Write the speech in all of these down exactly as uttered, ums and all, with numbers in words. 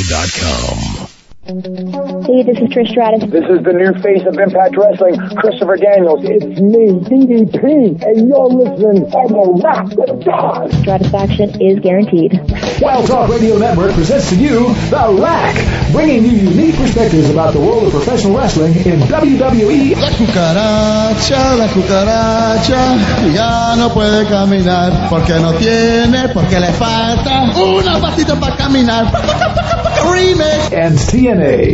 dot com. Hey, this is Trish Stratus. This is the new face of Impact Wrestling, Christopher Daniels. It's me, D D P, and you're listening on the Rock with God. Stratisfaction is guaranteed. Wild Talk Radio Network presents to you The Rack, bringing you unique perspectives about the world of professional wrestling in W W E. La cucaracha, la cucaracha, ya no puede caminar porque no tiene, porque le falta una patita para caminar. Remix. And T N A.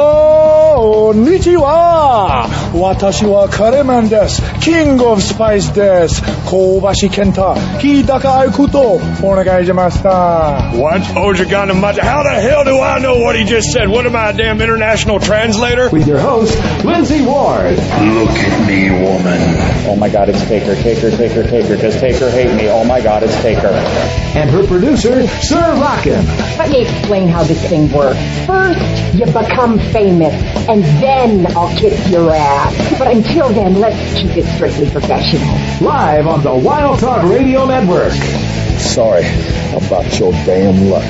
Konnichiwa! Watashi wa Kareman desu. King of Spice desu. Kobashi Kenta. Hidaka Aikuto. Onegaishimasu. What? Ojigana Maja? How the hell do I know what he just said? What am I, a damn international translator? With your host, Lindsay Ward. Look at me, woman. Oh my God, it's Taker, Taker, Taker, Taker. Does Taker hate me? Oh my God, it's Taker. And her producer, Sir Rockin'. Let me explain how this thing works. First, you become famous, and then I'll kick your ass. But until then, let's keep it strictly professional. Live on the Wild Talk Radio Network. Sorry about your damn luck.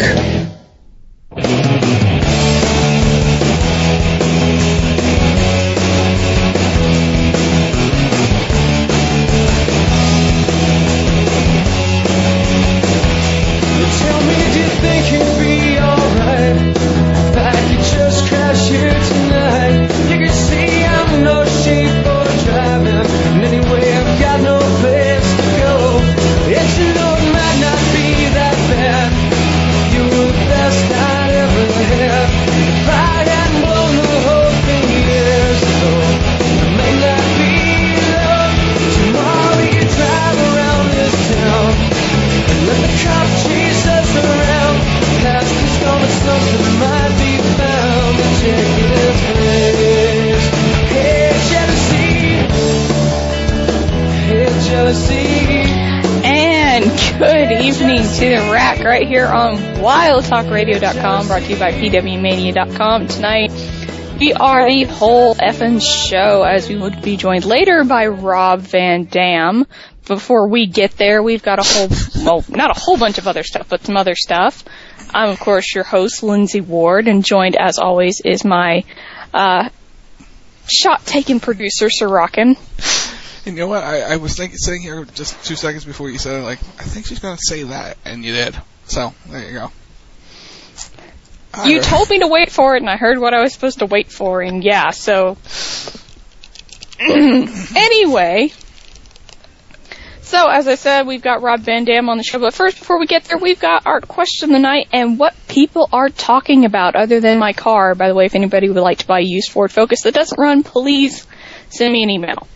Right here on wild talk radio dot com, brought to you by P W mania dot com. Tonight, we are a whole effing show, as we would be joined later by Rob Van Dam. Before we get there, we've got a whole, well, not a whole bunch of other stuff, but some other stuff. I'm, of course, your host, Lindsay Ward, and joined, as always, is my uh, shot-taking producer, Sir Rockin'. You know what? I, I was thinking, sitting here just two seconds before you said it, like, I think she's going to say that, and you did. So, there you go. You told me to wait for it, and I heard what I was supposed to wait for, and yeah, so... Anyway... So, as I said, we've got Rob Van Dam on the show, but first, before we get there, we've got our question of the night and what people are talking about other than my car. By the way, if anybody would like to buy a used Ford Focus that doesn't run, please send me an email.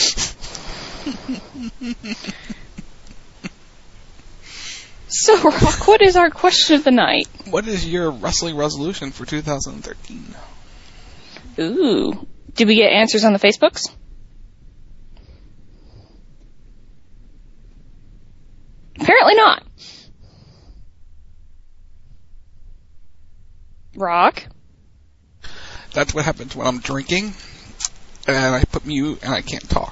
So, Rock, what is our question of the night? What is your wrestling resolution for two thousand thirteen? Ooh. Did we get answers on the Facebooks? Apparently not. Rock? That's what happens when I'm drinking, and I put mute, and I can't talk.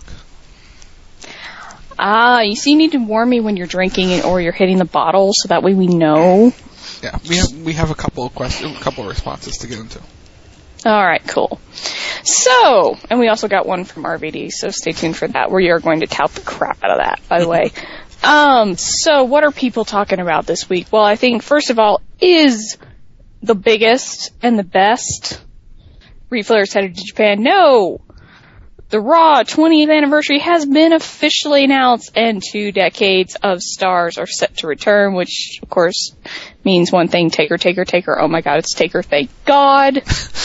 Ah, you see, you need to warn me when you're drinking or you're hitting the bottle, so that way we know. Yeah, we have we have a couple of questions, a couple of responses to get into. All right, cool. So, and we also got one from R V D, so stay tuned for that. We are going to tout the crap out of that, by the way. Um, so what are people talking about this week? Well, I think, first of all, is the biggest and the best Ric Flair's headed to Japan? No! The Raw twentieth anniversary has been officially announced, and two decades of stars are set to return, which, of course, means one thing, Taker, Taker, Taker. Oh my God, it's Taker, thank God.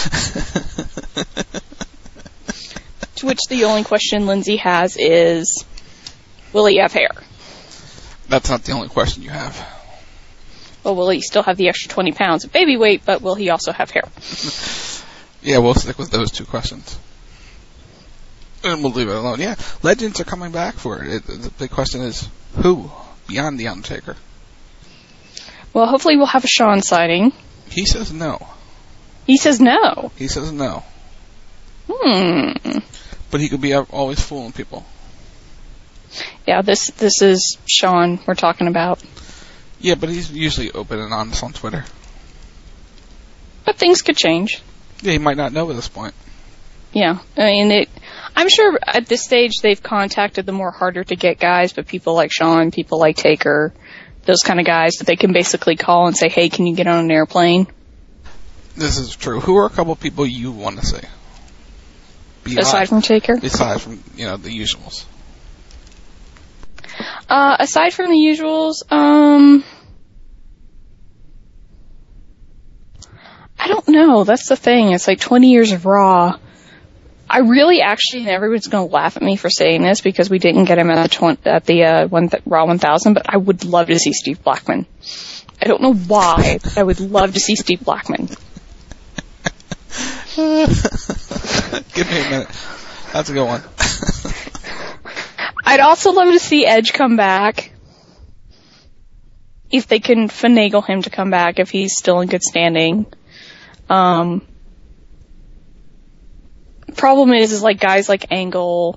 To which the only question Lindsay has is, will he have hair? That's not the only question you have. Well, will he still have the extra twenty pounds of baby weight, but will he also have hair? Yeah, we'll stick with those two questions. And we'll leave it alone. Yeah, legends are coming back for it. it the big question is, who beyond The Undertaker? Well, hopefully we'll have a Shawn sighting. He says no. He says no? He says no. Hmm. But he could be always fooling people. Yeah, this this is Shawn we're talking about. Yeah, but he's usually open and honest on Twitter. But things could change. Yeah, he might not know at this point. Yeah, I mean, it, I'm sure at this stage they've contacted the more harder to get guys, but people like Shawn, people like Taker, those kind of guys that they can basically call and say, hey, can you get on an airplane? This is true. Who are a couple of people you want to see? Beyond, aside from Taker? Aside from, you know, the usuals. Uh, aside from the usuals, um... I don't know. That's the thing. It's like twenty years of Raw. I really actually, and everyone's going to laugh at me for saying this because we didn't get him at the, tw- at the uh, one th- Raw one thousand, but I would love to see Steve Blackman. I don't know why, but I would love to see Steve Blackman. Give me a minute. That's a good one. I'd also love to see Edge come back. If they can finagle him to come back, if he's still in good standing. Um... Problem is, is like guys like Angle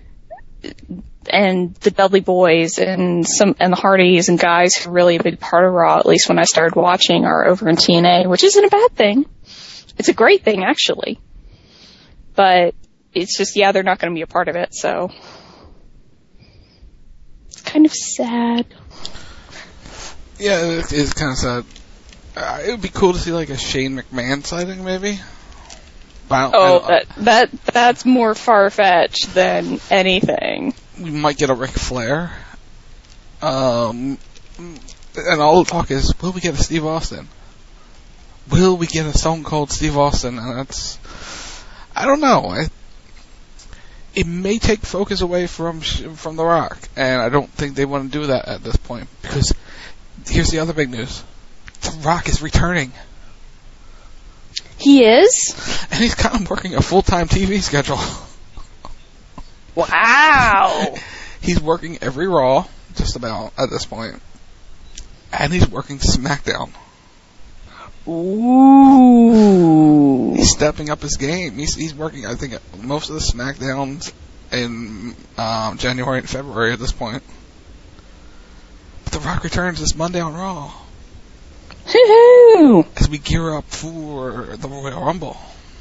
and the Dudley Boys and some and the Hardys and guys who are really a big part of Raw, at least when I started watching, are over in T N A, which isn't a bad thing. It's a great thing, actually. But it's just, yeah, they're not going to be a part of it, so it's kind of sad. Yeah, it is kind of sad. Uh, it would be cool to see like a Shane McMahon sighting, maybe. Oh, that that that's more far-fetched than anything. We might get a Ric Flair. Um, and all the talk is, will we get a Steve Austin? Will we get a Stone Cold Steve Austin? And that's, I don't know. I, it may take focus away from from The Rock, and I don't think they want to do that at this point. Because here's the other big news: The Rock is returning. He is? And he's kind of working a full-time T V schedule. Wow. He's working every Raw, just about, at this point. And he's working SmackDown. Ooh. He's stepping up his game. He's, he's working, I think, most of the SmackDowns in um, January and February at this point. But The Rock returns this Monday on Raw. Woohoo! As we gear up for the Royal Rumble.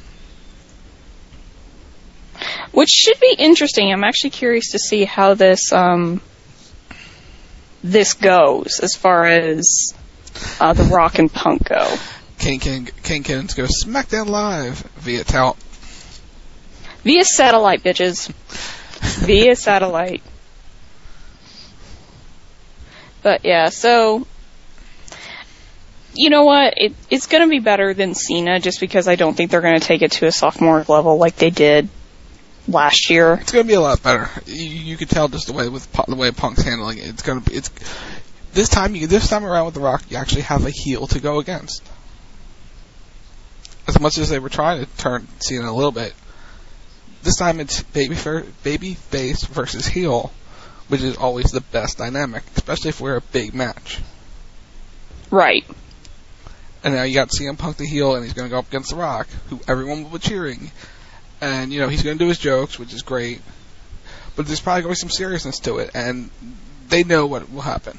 Which should be interesting. I'm actually curious to see how this um this goes as far as uh, The Rock and Punk go. Kane Kane Kane Kane goes SmackDown Live via tout. Via satellite, bitches. Via satellite. But yeah, so you know what? It, it's going to be better than Cena just because I don't think they're going to take it to a sophomore level like they did last year. It's going to be a lot better. You, you can tell just the way with the way Punk's handling it. It's going to be it's this time you this time around with The Rock, you actually have a heel to go against. As much as they were trying to turn Cena a little bit, this time it's baby baby face versus heel, which is always the best dynamic, especially if we're a big match. Right. And now you got C M Punk the heel, and he's going to go up against The Rock, who everyone will be cheering. And, you know, he's going to do his jokes, which is great. But there's probably going to be some seriousness to it, and they know what will happen.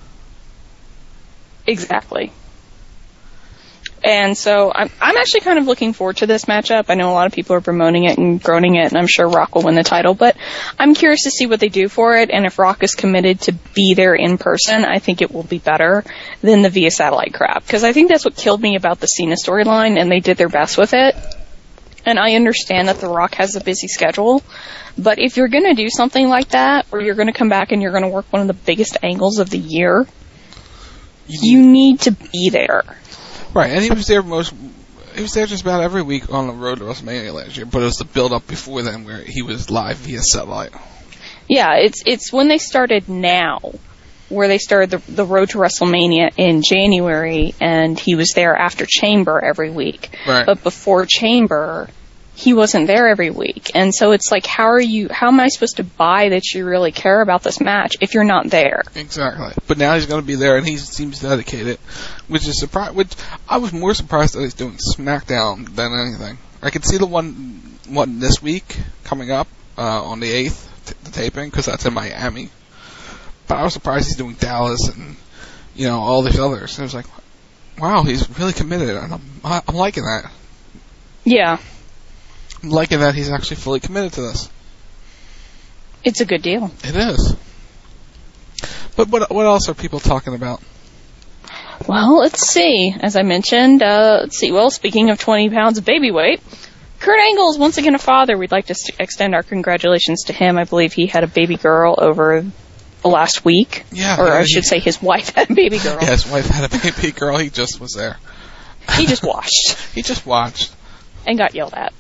Exactly. And so I'm I'm actually kind of looking forward to this matchup. I know a lot of people are promoting it and groaning it, and I'm sure Rock will win the title, but I'm curious to see what they do for it, and if Rock is committed to be there in person, I think it will be better than the via satellite crap, because I think that's what killed me about the Cena storyline, and they did their best with it. And I understand that The Rock has a busy schedule, but if you're going to do something like that, or you're going to come back and you're going to work one of the biggest angles of the year, you need to be there. Right, and he was there most. He was there just about every week on the road to WrestleMania last year, but it was the build-up before then where he was live via satellite. Yeah, it's it's when they started now, where they started the, the road to WrestleMania in January, and he was there after Chamber every week. Right. But before Chamber, he wasn't there every week, and so it's like, how are you? How am I supposed to buy that you really care about this match if you're not there? Exactly. But now he's going to be there, and he seems dedicated, which is surprise. Which I was more surprised that he's doing SmackDown than anything. I could see the one one this week coming up uh, on the eighth, t- the taping, because that's in Miami. But I was surprised he's doing Dallas and you know all these others. It was like, wow, he's really committed, and I'm, I'm liking that. Yeah. I'm liking that he's actually fully committed to this. It's a good deal. It is. But what what else are people talking about? Well, let's see. As I mentioned, uh, let's see. Well, speaking of twenty pounds of baby weight, Kurt Angle is once again a father. We'd like to st- extend our congratulations to him. I believe he had a baby girl over the last week. Yeah. Or I he, should say his wife had a baby girl. Yeah, his wife had a baby girl. He just was there. He just watched. He just watched. And got yelled at.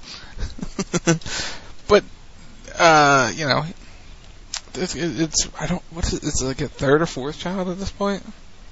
But, uh, you know, it's, it's I don't, what's it, it's like a third or fourth child at this point?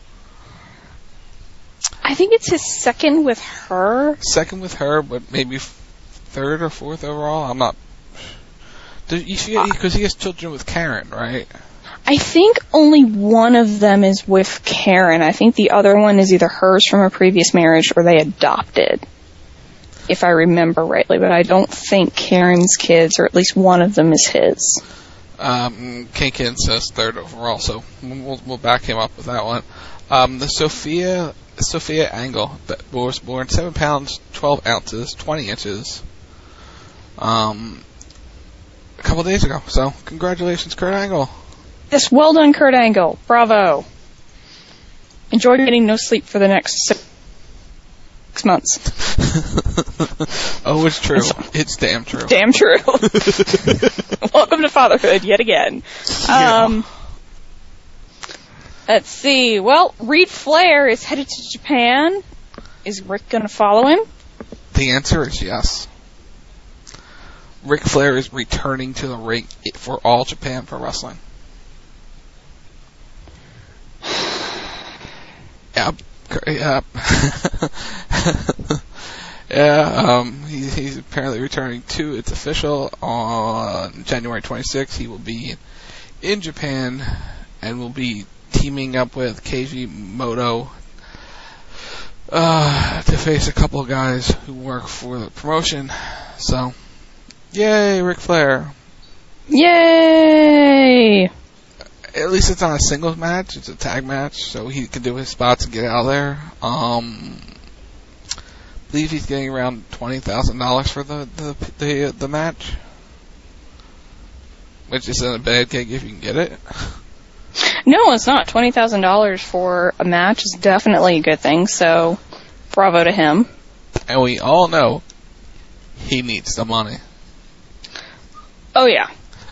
I think it's his second with her. Second with her, but maybe third or fourth overall. I'm not. Because he has children with Karen, right? I think only one of them is with Karen. I think the other one is either hers from a previous marriage or they adopted, if I remember rightly. But I don't think Karen's kids, or at least one of them, is his. Um, Kinkin says third overall, so we'll, we'll back him up with that one. Um, the Sophia Sophia Angle was born seven pounds twelve ounces, twenty inches. Um, a couple days ago. So congratulations, Kurt Angle. Yes, well done, Kurt Angle. Bravo. Enjoy getting no sleep for the next six months. Oh, it's true. It's damn true. Damn true. Welcome to fatherhood yet again. Um, yeah. Let's see. Well, Reed Flair is headed to Japan. Is Rick going to follow him? The answer is yes. Ric Flair is returning to the ring for All Japan Pro Wrestling. Yep. Yep. Yeah, um, he, he's apparently returning to, it's official, on January twenty-sixth. He will be in Japan and will be teaming up with Keiji Moto uh, to face a couple of guys who work for the promotion. So, yay, Ric Flair. Yay! At least it's not a singles match, it's a tag match, so he can do his spots and get out of there. Um, I believe he's getting around twenty thousand dollars for the, the, the, the match. Which isn't a bad gig if you can get it. No, it's not. twenty thousand dollars for a match is definitely a good thing, so bravo to him. And we all know he needs the money. Oh, yeah.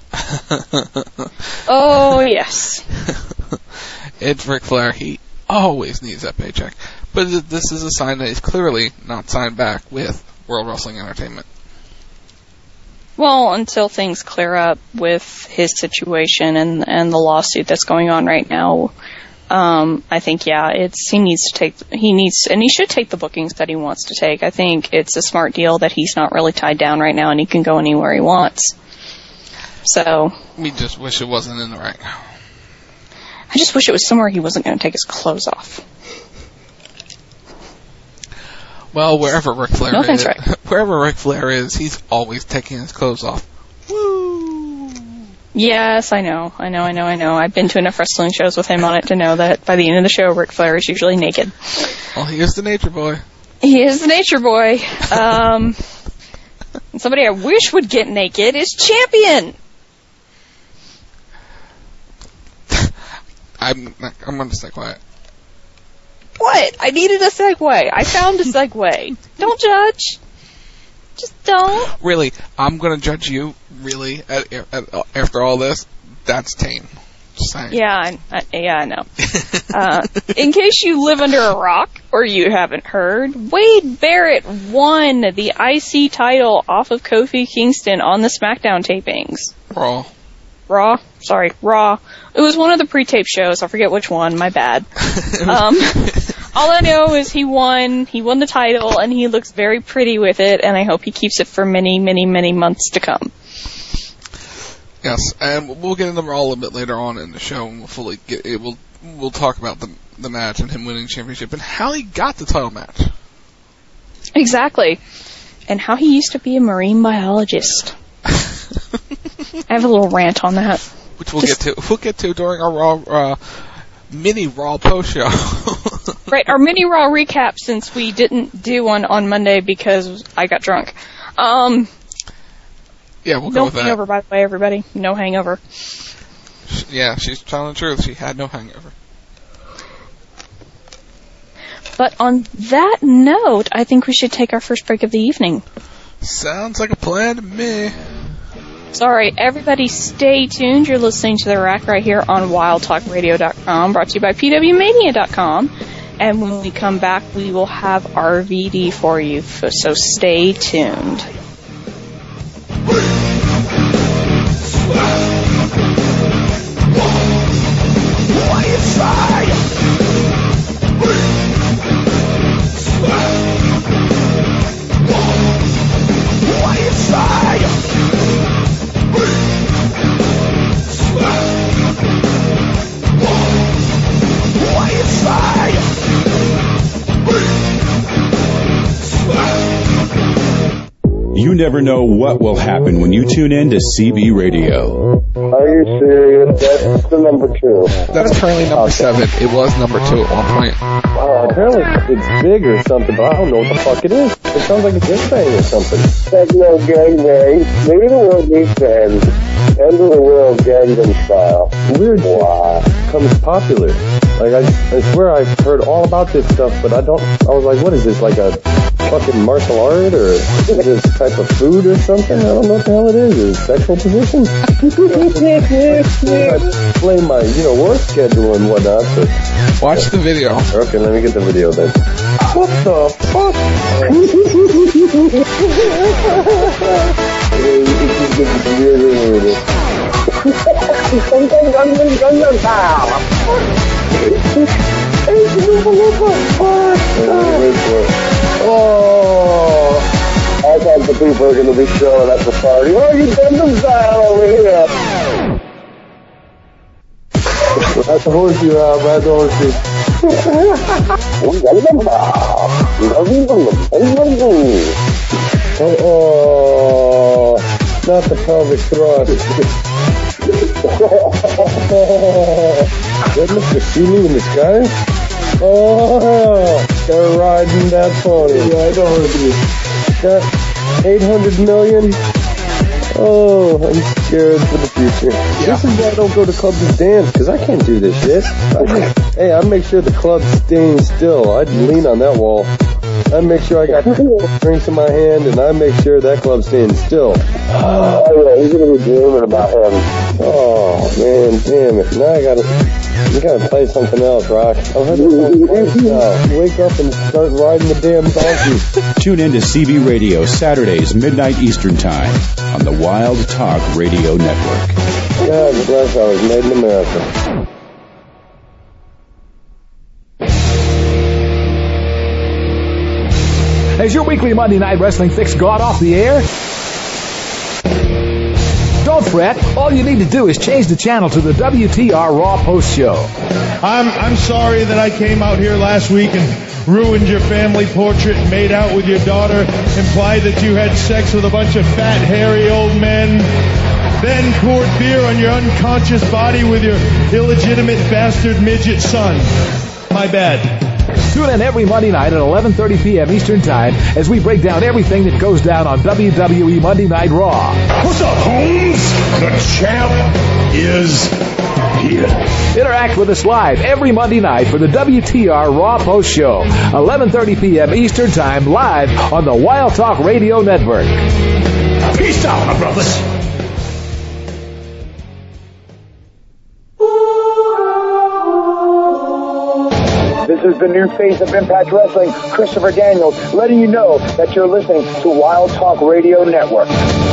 Oh, yes. It's Ric Flair. He always needs that paycheck. But this is a sign that he's clearly not signed back with World Wrestling Entertainment. Well, until things clear up with his situation and and the lawsuit that's going on right now, um, I think, yeah, it's he needs to take, he needs, and he should take the bookings that he wants to take. I think it's a smart deal that he's not really tied down right now and he can go anywhere he wants. So. We just wish it wasn't in the ring. I just wish it was somewhere he wasn't going to take his clothes off. Well, wherever Ric Flair no, is, that's right. wherever Ric Flair is, he's always taking his clothes off. Woo! Yes, I know, I know, I know, I know. I've been to enough wrestling shows with him on it to know that by the end of the show, Ric Flair is usually naked. Well, he is the nature boy. He is the nature boy. Um, and somebody I wish would get naked is Champion. I'm not, I'm going to stay quiet. What? I needed a segue. I found a segue. Don't judge. Just don't. Really, I'm going to judge you, really, at, at, after all this? That's tame. Just saying. Yeah, I, I, yeah, I know. uh, in case you live under a rock, or you haven't heard, Wade Barrett won the I C title off of Kofi Kingston on the SmackDown tapings. Raw. Raw? Sorry, Raw. It was one of the pre-tape shows. I forget which one. My bad. um, all I know is he won. He won the title, and he looks very pretty with it, and I hope he keeps it for many, many, many months to come. Yes, and we'll get into Raw a little bit later on in the show, and we'll fully get it. We'll, we'll talk about the, the match and him winning the championship and how he got the title match. Exactly. And how he used to be a marine biologist. I have a little rant on that. Which we'll Just, get to. We'll get to during our Raw, uh, mini Raw post show. Right, our mini Raw recap, since we didn't do one on Monday because I got drunk. Um, yeah, we'll go no with that. No hangover, by the way, everybody. No hangover. Yeah, she's telling the truth. She had no hangover. But on that note, I think we should take our first break of the evening. Sounds like a plan to me. Sorry, everybody stay tuned. You're listening to The Rack right here on wild talk radio dot com, brought to you by P W mania dot com. And when we come back, we will have R V D for you, so stay tuned. You never know what will happen when you tune in to C B Radio. Are you serious? That's the number two. That's currently number seven. It was number two at one point. Uh, apparently it's big or something, but I don't know what the fuck it is. It sounds like a gangbang or something. Techno gangbang. Maybe the world needs to end. End of the world gangbang style. Weird wow. Becomes popular. Like, I, I swear I've heard all about this stuff, but I don't, I was like, what is this, like a fucking martial art, or is this type of food or something? I don't know what the hell it is. Is it sexual position? I play my, you know, work schedule and whatnot, but... Watch the video. Okay, let me get the video then. What the fuck? Oh, I thought the people were going to be showing at the party. Oh, you done them style over here. That's the horse you have, that's the horse you Oh, oh, not the pelvic thrust. That Mister Seeley in the sky? Oh, they're riding that pony. Yeah, I know what it is. Got eight hundred million. Oh, I'm scared for the future. Yeah. This is why I don't go to clubs and dance, because I can't do this shit. I just, hey, I make sure the club's staying still. I'd lean on that wall. I make sure I got drinks in my hand, and I make sure that club's staying still. Oh, yeah, he's going to be dreaming about him. Oh, man, damn it. Now I got to... You gotta play something else, Rock. I'll have to wake up and start riding the damn donkey. Tune in to C B Radio Saturdays, midnight Eastern Time on the Wild Talk Radio Network. God bless, I was made in America. Has your weekly Monday Night Wrestling fix gone off the air? Don't fret. All you need to do is change the channel to the W T R Raw Post Show. I'm I'm sorry that I came out here last week and ruined your family portrait and made out with your daughter, implied that you had sex with a bunch of fat, hairy old men, then poured beer on your unconscious body with your illegitimate bastard midget son. My bad. Tune in every Monday night at eleven thirty p.m. Eastern Time as we break down everything that goes down on W W E Monday Night Raw. What's up, Holmes? The champ is here. Interact with us live every Monday night for the W T R Raw Post Show, eleven thirty p.m. Eastern Time, live on the Wild Talk Radio Network. Peace out, my brothers. This is the new face of Impact Wrestling, Christopher Daniels, letting you know that you're listening to Wild Talk Radio Network.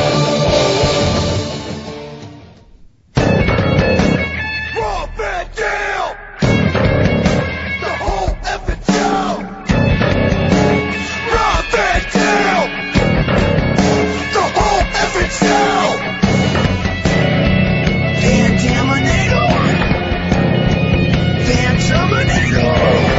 Raw Van Dam! The whole effing town! Raw Van Dam! The whole effing town! Van Daminator! Van Terminator!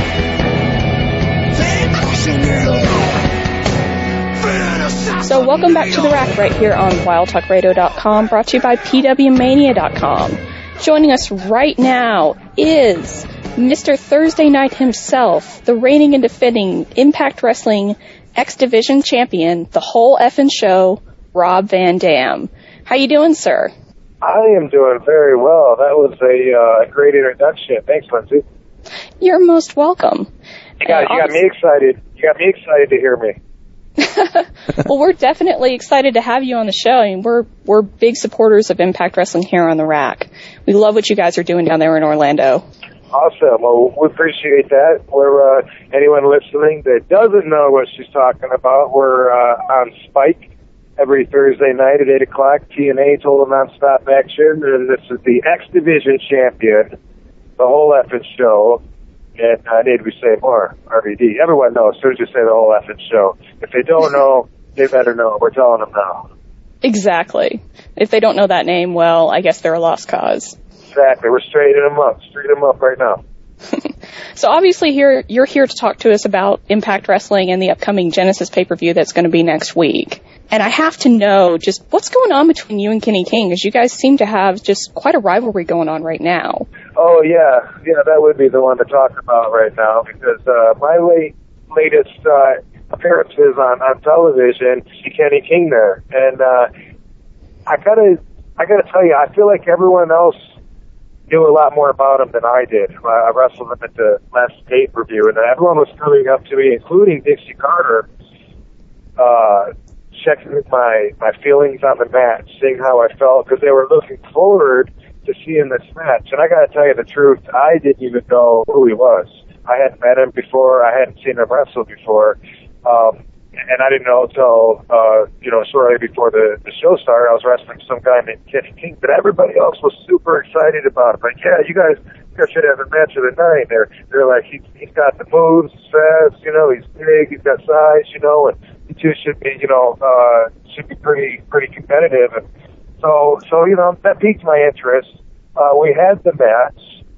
So welcome back to The Rack right here on wild talk radio dot com, brought to you by P W mania dot com. Joining us right now is Mister Thursday Night himself, the reigning and defending Impact Wrestling X Division champion, the whole effing show, Rob Van Dam. How you doing, sir? I am doing very well. That was a uh, great introduction. Thanks, Lindsay. You're most welcome. You got, you got me excited. You got me excited to hear me. Well, we're definitely excited to have you on the show. I mean, we're we're big supporters of Impact Wrestling here on the Rack. We love what you guys are doing down there in Orlando. Awesome. Well, we appreciate that. We're uh, anyone listening that doesn't know what she's talking about, we're uh, on Spike every Thursday night at eight o'clock, T N A, Total Nonstop Action, and this is the X Division champion, the whole effing show, and I uh, need we say more, R V D. Everyone knows, as soon as you say the whole effing show. If they don't know, they better know. We're telling them now. Exactly. If they don't know that name, well, I guess they're a lost cause. Exactly. We're straightening them up, straightening them up right now. So obviously here you're here to talk to us about Impact Wrestling and the upcoming Genesis pay-per-view that's going to be next week. And I have to know just what's going on between you and Kenny King, because you guys seem to have just quite a rivalry going on right now. Oh, yeah. Yeah, that would be the one to talk about right now, because uh, my late, latest uh, appearances on, on television, see Kenny King there. And uh, I gotta, I gotta tell you, I feel like everyone else knew a lot more about him than I did. I wrestled him at the last pay-per-view, and everyone was coming up to me, including Dixie Carter, uh, checking my, my feelings on the match, seeing how I felt, because they were looking forward to seeing this match. And I got to tell you the truth, I didn't even know who he was. I hadn't met him before. I hadn't seen him wrestle before. Um, and I didn't know until, uh, you know, shortly before the, the show started, I was wrestling some guy named Kenny King. But everybody else was super excited about it. Like, yeah, you guys, you guys should have a match of the night. They're, they're like, he, he's got the moves, he's fast, you know, he's big, he's got size, you know, and you two should be, you know, uh, should be pretty, pretty competitive. And so, so, you know, that piqued my interest. Uh, we had the match.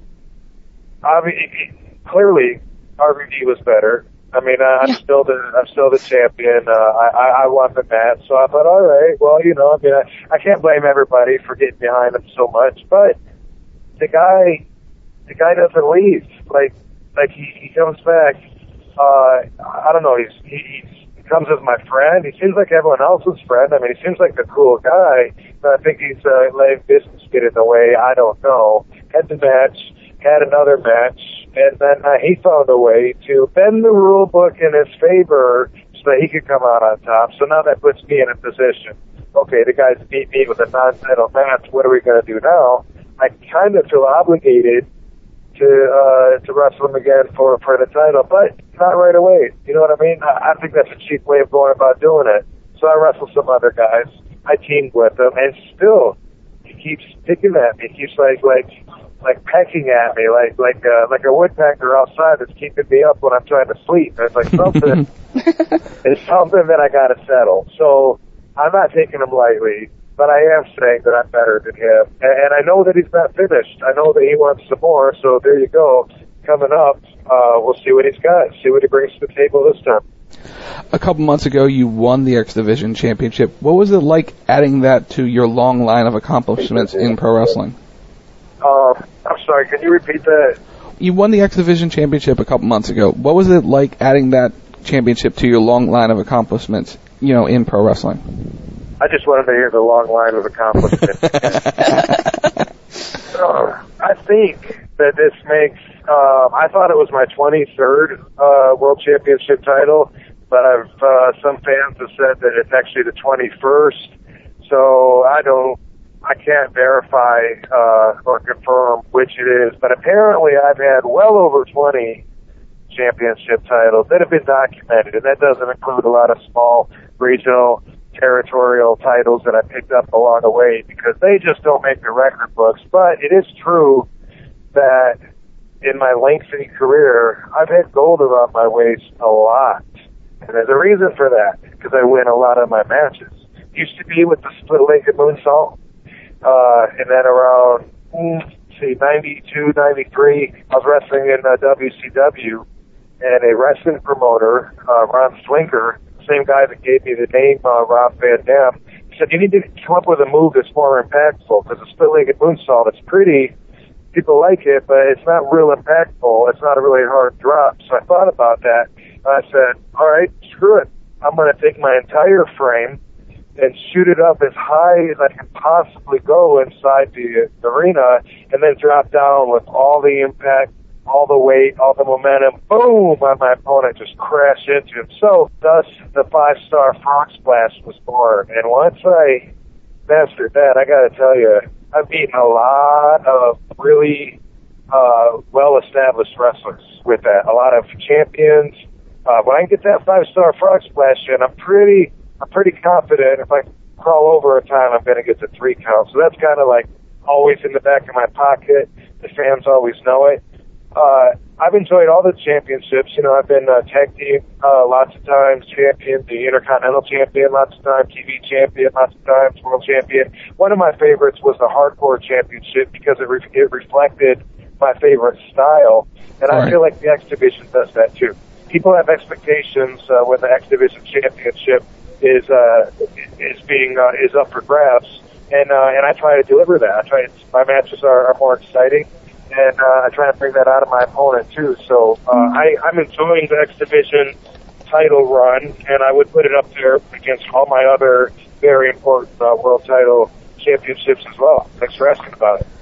Obviously, clearly, R V D was better. I mean, uh, I'm still the, I'm still the champion. Uh, I, I won the match. So I thought, all right, well, you know, I mean, I, I can't blame everybody for getting behind him so much, but the guy, the guy doesn't leave. Like, like he, he comes back. Uh, I don't know. He's, he, he's, he comes as my friend. He seems like everyone else's friend. I mean, he seems like a cool guy, but I think he's, uh, letting business get in the way. I don't know. Had the match, had another match. And then uh, he found a way to bend the rule book in his favor so that he could come out on top. So now that puts me in a position. Okay, the guys beat me with a non-title match. What are we going to do now? I kind of feel obligated to uh, to wrestle him again for, for the title, but not right away. You know what I mean? I, I think that's a cheap way of going about doing it. So I wrestle some other guys. I teamed with them, and still he keeps picking at me. He keeps like like. like pecking at me, like like uh, like a woodpecker outside that's keeping me up when I'm trying to sleep. And it's like something, it's something that I got to settle. So I'm not taking him lightly, but I am saying that I'm better than him. And, and I know that he's not finished. I know that he wants some more. So there you go. Coming up, uh, we'll see what he's got. See what he brings to the table this time. A couple months ago, you won the X Division Championship. What was it like adding that to your long line of accomplishments in pro wrestling? Uh, I'm sorry, can you repeat that? You won the X Division Championship a couple months ago. What was it like adding that championship to your long line of accomplishments, you know, in pro wrestling? I just wanted to hear the long line of accomplishments. uh, I think that this makes, uh, I thought it was my twenty-third uh, World Championship title, but I've, uh, some fans have said that it's actually the twenty-first, so I don't, I can't verify uh, or confirm which it is, but apparently I've had well over twenty championship titles that have been documented, and that doesn't include a lot of small regional territorial titles that I picked up along the way because they just don't make the record books. But it is true that in my lengthy career, I've had gold around my waist a lot, and there's a reason for that because I win a lot of my matches. Used to be with the split-legged moonsault. Uh, and then around, let's see, ninety-two, ninety-three, I was wrestling in uh, W C W, and a wrestling promoter, uh, Ron Swinker, same guy that gave me the name, uh, Rob Van Dam, he said, you need to come up with a move that's more impactful, because the split-legged moonsault, it's pretty, People like it, but it's not real impactful. It's not a really hard drop. So I thought about that. And I said, all right, screw it. I'm going to take my entire frame and shoot it up as high as I can possibly go inside the, the arena, and then drop down with all the impact, all the weight, all the momentum, boom, on my opponent, just crash into him. So thus the five-star Frog Splash was born. And once I mastered that, I got to tell you, I've beaten a lot of really uh, well-established wrestlers with that. A lot of champions. Uh, when I get that five-star Frog Splash in, I'm pretty, I'm pretty confident if I crawl over a time, I'm going to get the three count. So that's kind of like always in the back of my pocket. The fans always know it. Uh, I've enjoyed all the championships. You know, I've been uh, tag team uh, lots of times, champion, the Intercontinental champion lots of times, T V champion lots of times, world champion. One of my favorites was the Hardcore Championship because it, re- it reflected my favorite style, and All I right. feel like the X Division does that too. People have expectations uh, when the X Division Championship is uh, is being uh, is up for grabs, and uh, and I try to deliver that. I try. My matches are, are more exciting. And uh, I try to bring that out of my opponent, too. So uh, I, I'm enjoying the X Division title run, and I would put it up there against all my other very important uh, world title championships as well. Thanks for asking about it.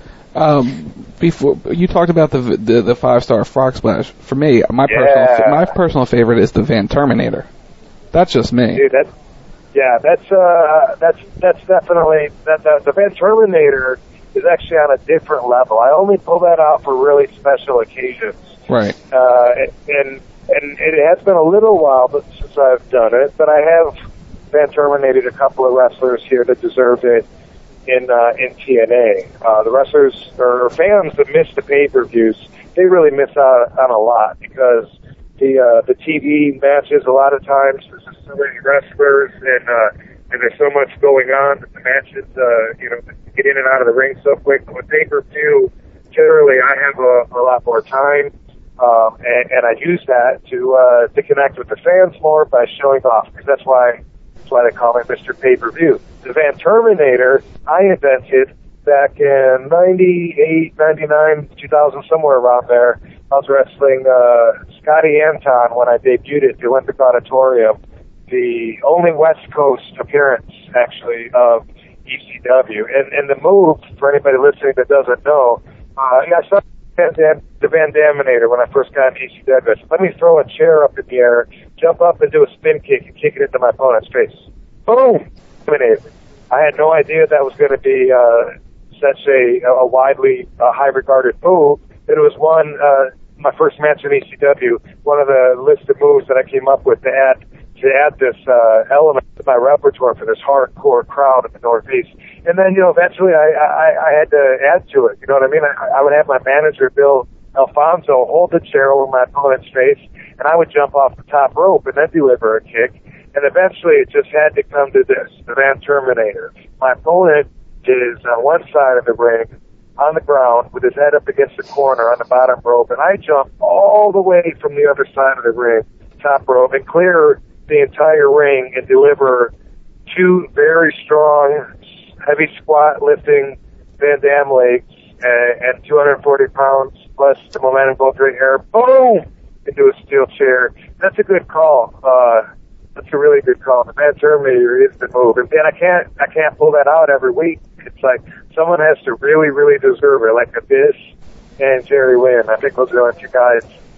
Um, before you talked about the the, the five star Frog Splash. For me, my Yeah. personal my personal favorite is the Van Terminator. That's just me. Dude, that's, yeah, that's, uh, that's, that's definitely, that, that, the Van Terminator is actually on a different level. I only pull that out for really special occasions. Right. Uh, and, and it has been a little while but since I've done it, but I have Van Terminated a couple of wrestlers here that deserved it in, uh, in T N A. Uh, the wrestlers, or fans that miss the pay-per-views, they really miss out on a lot because the, uh, the T V matches, a lot of times, there's just so many wrestlers and, uh, and there's so much going on that the matches, uh, you know, get in and out of the ring so quick. With pay-per-view, generally I have a, a lot more time, um, and, and I use that to uh, to connect with the fans more by showing off, because that's why that's why they call me Mister Pay-Per-View. The Van Terminator I invented back in ninety-eight, ninety-nine, two thousand, somewhere around there. I was wrestling uh, Scotty Anton when I debuted at the Olympic Auditorium. The only West Coast appearance, actually, of E C W. And, and the move, for anybody listening that doesn't know, uh, yeah, I saw Van Dam, the Van Daminator when I first got in E C W. I said, let me throw a chair up in the air, jump up and do a spin kick and kick it into my opponent's face. Boom! Eliminated. I had no idea that was going to be uh, such a, a widely uh, high-regarded move. It was one, uh, my first match in E C W, one of the list of moves that I came up with to add to add this uh, element to my repertoire for this hardcore crowd in the Northeast. And then, you know, eventually I, I, I had to add to it. You know what I mean? I, I would have my manager, Bill Alfonso, hold the chair over my opponent's face, and I would jump off the top rope and then deliver a kick. And eventually it just had to come to this, the Van Terminator. My opponent is on one side of the ring, on the ground, with his head up against the corner on the bottom rope, and I jump all the way from the other side of the ring, top rope, and clear the entire ring and deliver two very strong, heavy squat lifting Van Dam legs and, and two hundred forty pounds plus the momentum going through the air, boom, into a steel chair. That's a good call. Uh, that's a really good call. The Van Terminator is the move. And, and I can't, I can't pull that out every week. It's like someone has to really, really deserve it, like Abyss and Jerry Lynn. I think those are the only two guys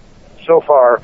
so far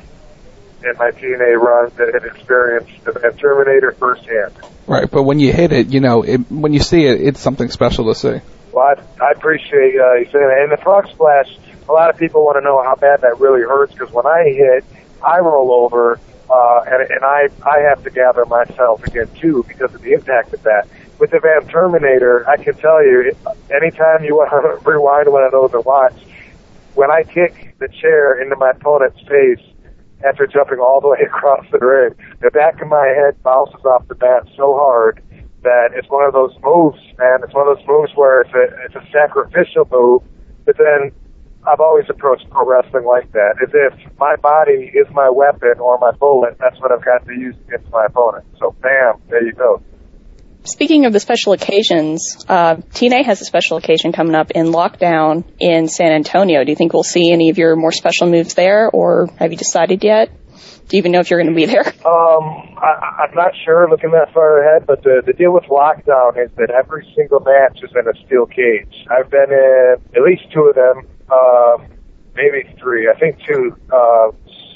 in my T N A run that have experienced the Van Terminator firsthand. Right, but when you hit it, you know, it, when you see it, it's something special to see. Well, I, I appreciate uh, you saying that. And the Frog Splash, a lot of people want to know how bad that really hurts, because when I hit, I roll over, uh, and, and I, I have to gather myself again, too, because of the impact of that. With the Van Terminator, I can tell you, anytime you want to rewind one of those and watch, when I kick the chair into my opponent's face, after jumping all the way across the ring, the back of my head bounces off the mat so hard that it's one of those moves, man. It's one of those moves where it's a, it's a sacrificial move, but then I've always approached pro wrestling like that, as if my body is my weapon or my bullet. That's what I've got to use against my opponent. So, bam, there you go. speaking of the special occasions, uh, T N A has a special occasion coming up in Lockdown in San Antonio. Do you think we'll see any of your more special moves there, or have you decided yet? Do you even know if you're going to be there? Um, I, I'm not sure looking that far ahead, but the, the deal with Lockdown is that every single match is in a steel cage. I've been in at least two of them, uh, maybe three. I think two uh,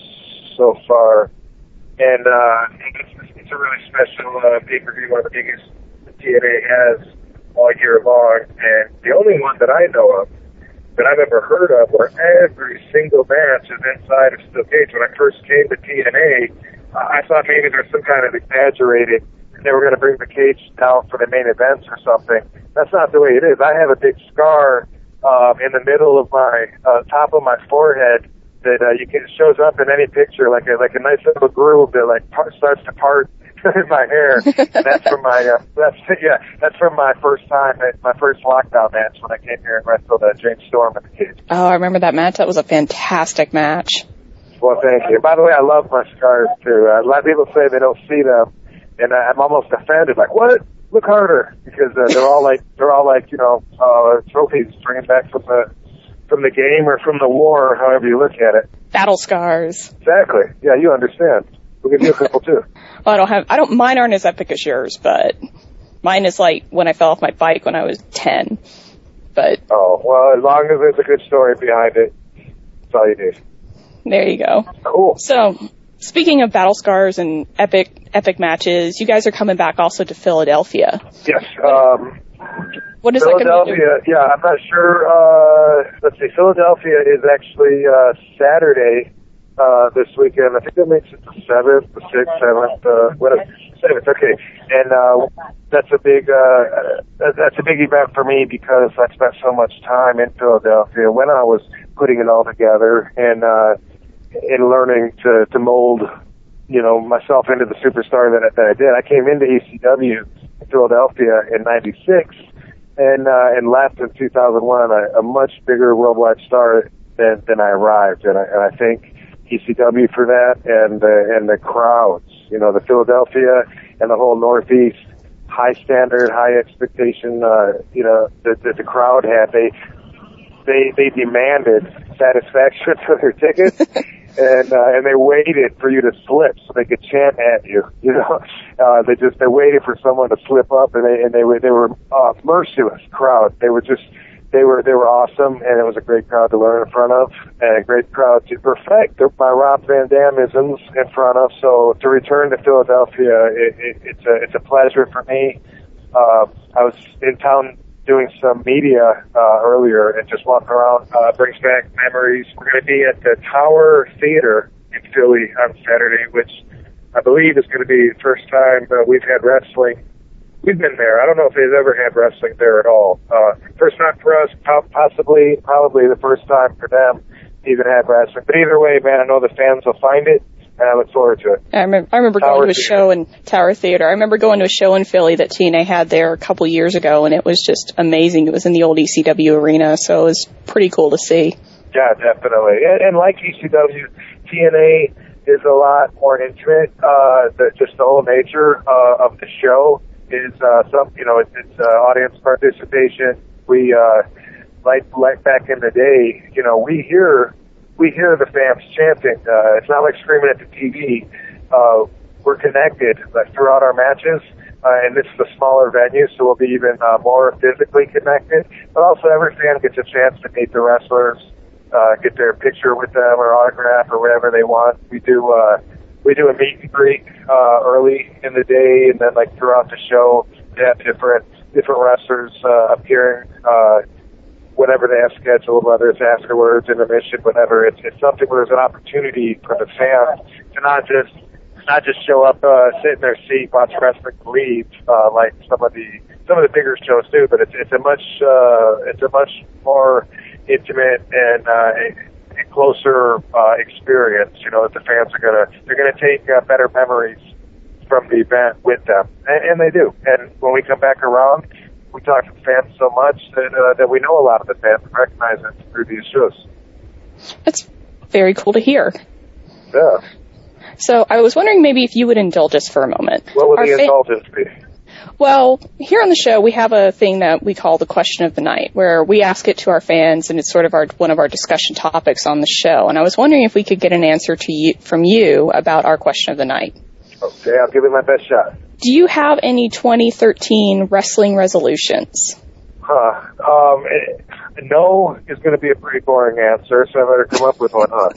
so far. And uh, it's, it's a really special uh, pay-per-view, one of the biggest T N A has all year long. And the only one that I know of that I've ever heard of where every single match is inside a steel cage. When I first came to T N A, uh, I thought maybe there's some kind of exaggerated, they were going to bring the cage down for the main events or something. That's not the way it is. I have a big scar um, in the middle of my, uh, top of my forehead that uh, you can, it shows up in any picture, like a, like a nice little groove that like part, starts to part in my hair, and that's from my uh, that's yeah that's from my first time at my first Lockdown match when I came here and wrestled uh, James Storm in the cage. Oh, I remember that match. That was a fantastic match. Well, thank you. By the way, I love my scars too. Uh, a lot of people say they don't see them, and uh, I'm almost offended. Like, what? Look harder, because uh, they're all like they're all like you know uh, trophies bringing back from the from the game or from the war, however you look at it. Battle scars. Exactly. Yeah, you understand. We'll give you a couple too. Well, I don't have, I don't, mine aren't as epic as yours, but mine is like when I fell off my bike when I was ten. But. Oh, well, as long as there's a good story behind it, that's all you need. There you go. Cool. So, speaking of battle scars and epic, epic matches, you guys are coming back also to Philadelphia. Yes, um. What is Philadelphia, yeah, I'm not sure, uh, let's see, Philadelphia is actually, uh, Saturday. Uh, this weekend. I think that makes it the seventh, the sixth, seventh, uh, whatever. Seventh, okay. And, uh, that's a big, uh, that's a big event for me because I spent so much time in Philadelphia when I was putting it all together and, uh, and learning to, to mold, you know, myself into the superstar that, that I did. I came into E C W in Philadelphia in ninety-six and, uh, and left in two thousand one a, a much bigger worldwide star than, than I arrived. And I, and I think, E C W for that, and uh, and the crowds, you know, the Philadelphia and the whole Northeast, high standard, high expectation, uh, you know, that, that the crowd had. They they they demanded satisfaction for their tickets, and uh, and they waited for you to slip so they could chant at you. You know, uh, they just they waited for someone to slip up, and they and they were they were uh, merciless crowd. They were just. They were they were awesome, and it was a great crowd to learn in front of, and a great crowd to perfect my Rob Van Dam-isms in front of. So to return to Philadelphia, it, it, it's a it's a pleasure for me. Uh, I was in town doing some media uh, earlier, and just walking around uh, brings back memories. We're going to be at the Tower Theater in Philly on Saturday, which I believe is going to be the first time uh, we've had wrestling. We've been there. I don't know if they've ever had wrestling there at all. Uh, first time for us, possibly, probably the first time for them to even have wrestling. But either way, man, I know the fans will find it, and I look forward to it. I remember, I remember going to a Theater. show in Tower Theater. I remember going to a show in Philly that T N A had there a couple years ago, and it was just amazing. It was in the old E C W arena, so it was pretty cool to see. Yeah, definitely. And, and like E C W, T N A is a lot more intimate. Uh, the, just the whole nature uh, of the show is uh, some, you know, it's, it's uh, audience participation. We, uh, like, like back in the day, you know, we hear, we hear the fans chanting. Uh, it's not like screaming at the T V. Uh, we're connected like, throughout our matches, uh, and this is a smaller venue, so we'll be even uh, more physically connected. But also, every fan gets a chance to meet the wrestlers, uh, get their picture with them or autograph or whatever they want. We do. Uh, We do a meet and greet uh, early in the day, and then like throughout the show, they have different different wrestlers uh, appearing, uh, whatever they have scheduled, whether it's afterwards, intermission, whatever. It's, it's something where there's an opportunity for the fans to not just not just show up, uh, sit in their seat, watch wrestling, and leave uh, like some of the some of the bigger shows do. But it's it's a much uh, it's a much more intimate and uh, a closer uh, experience, you know, that the fans are gonna they're gonna take uh, better memories from the event with them, and, and they do. And when we come back around, we talk to the fans so much that uh, that we know a lot of the fans and recognize them through these shows. That's very cool to hear. Yeah. So I was wondering maybe if you would indulge us for a moment. What would Our the fa- indulgence be? Well, here on the show, we have a thing that we call the question of the night, where we ask it to our fans, and it's sort of our one of our discussion topics on the show. And I was wondering if we could get an answer to you, from you about our question of the night. Okay, I'll give it my best shot. Do you have any twenty thirteen wrestling resolutions? Huh. Um, it, no is going to be a pretty boring answer, so I better come up with one, huh?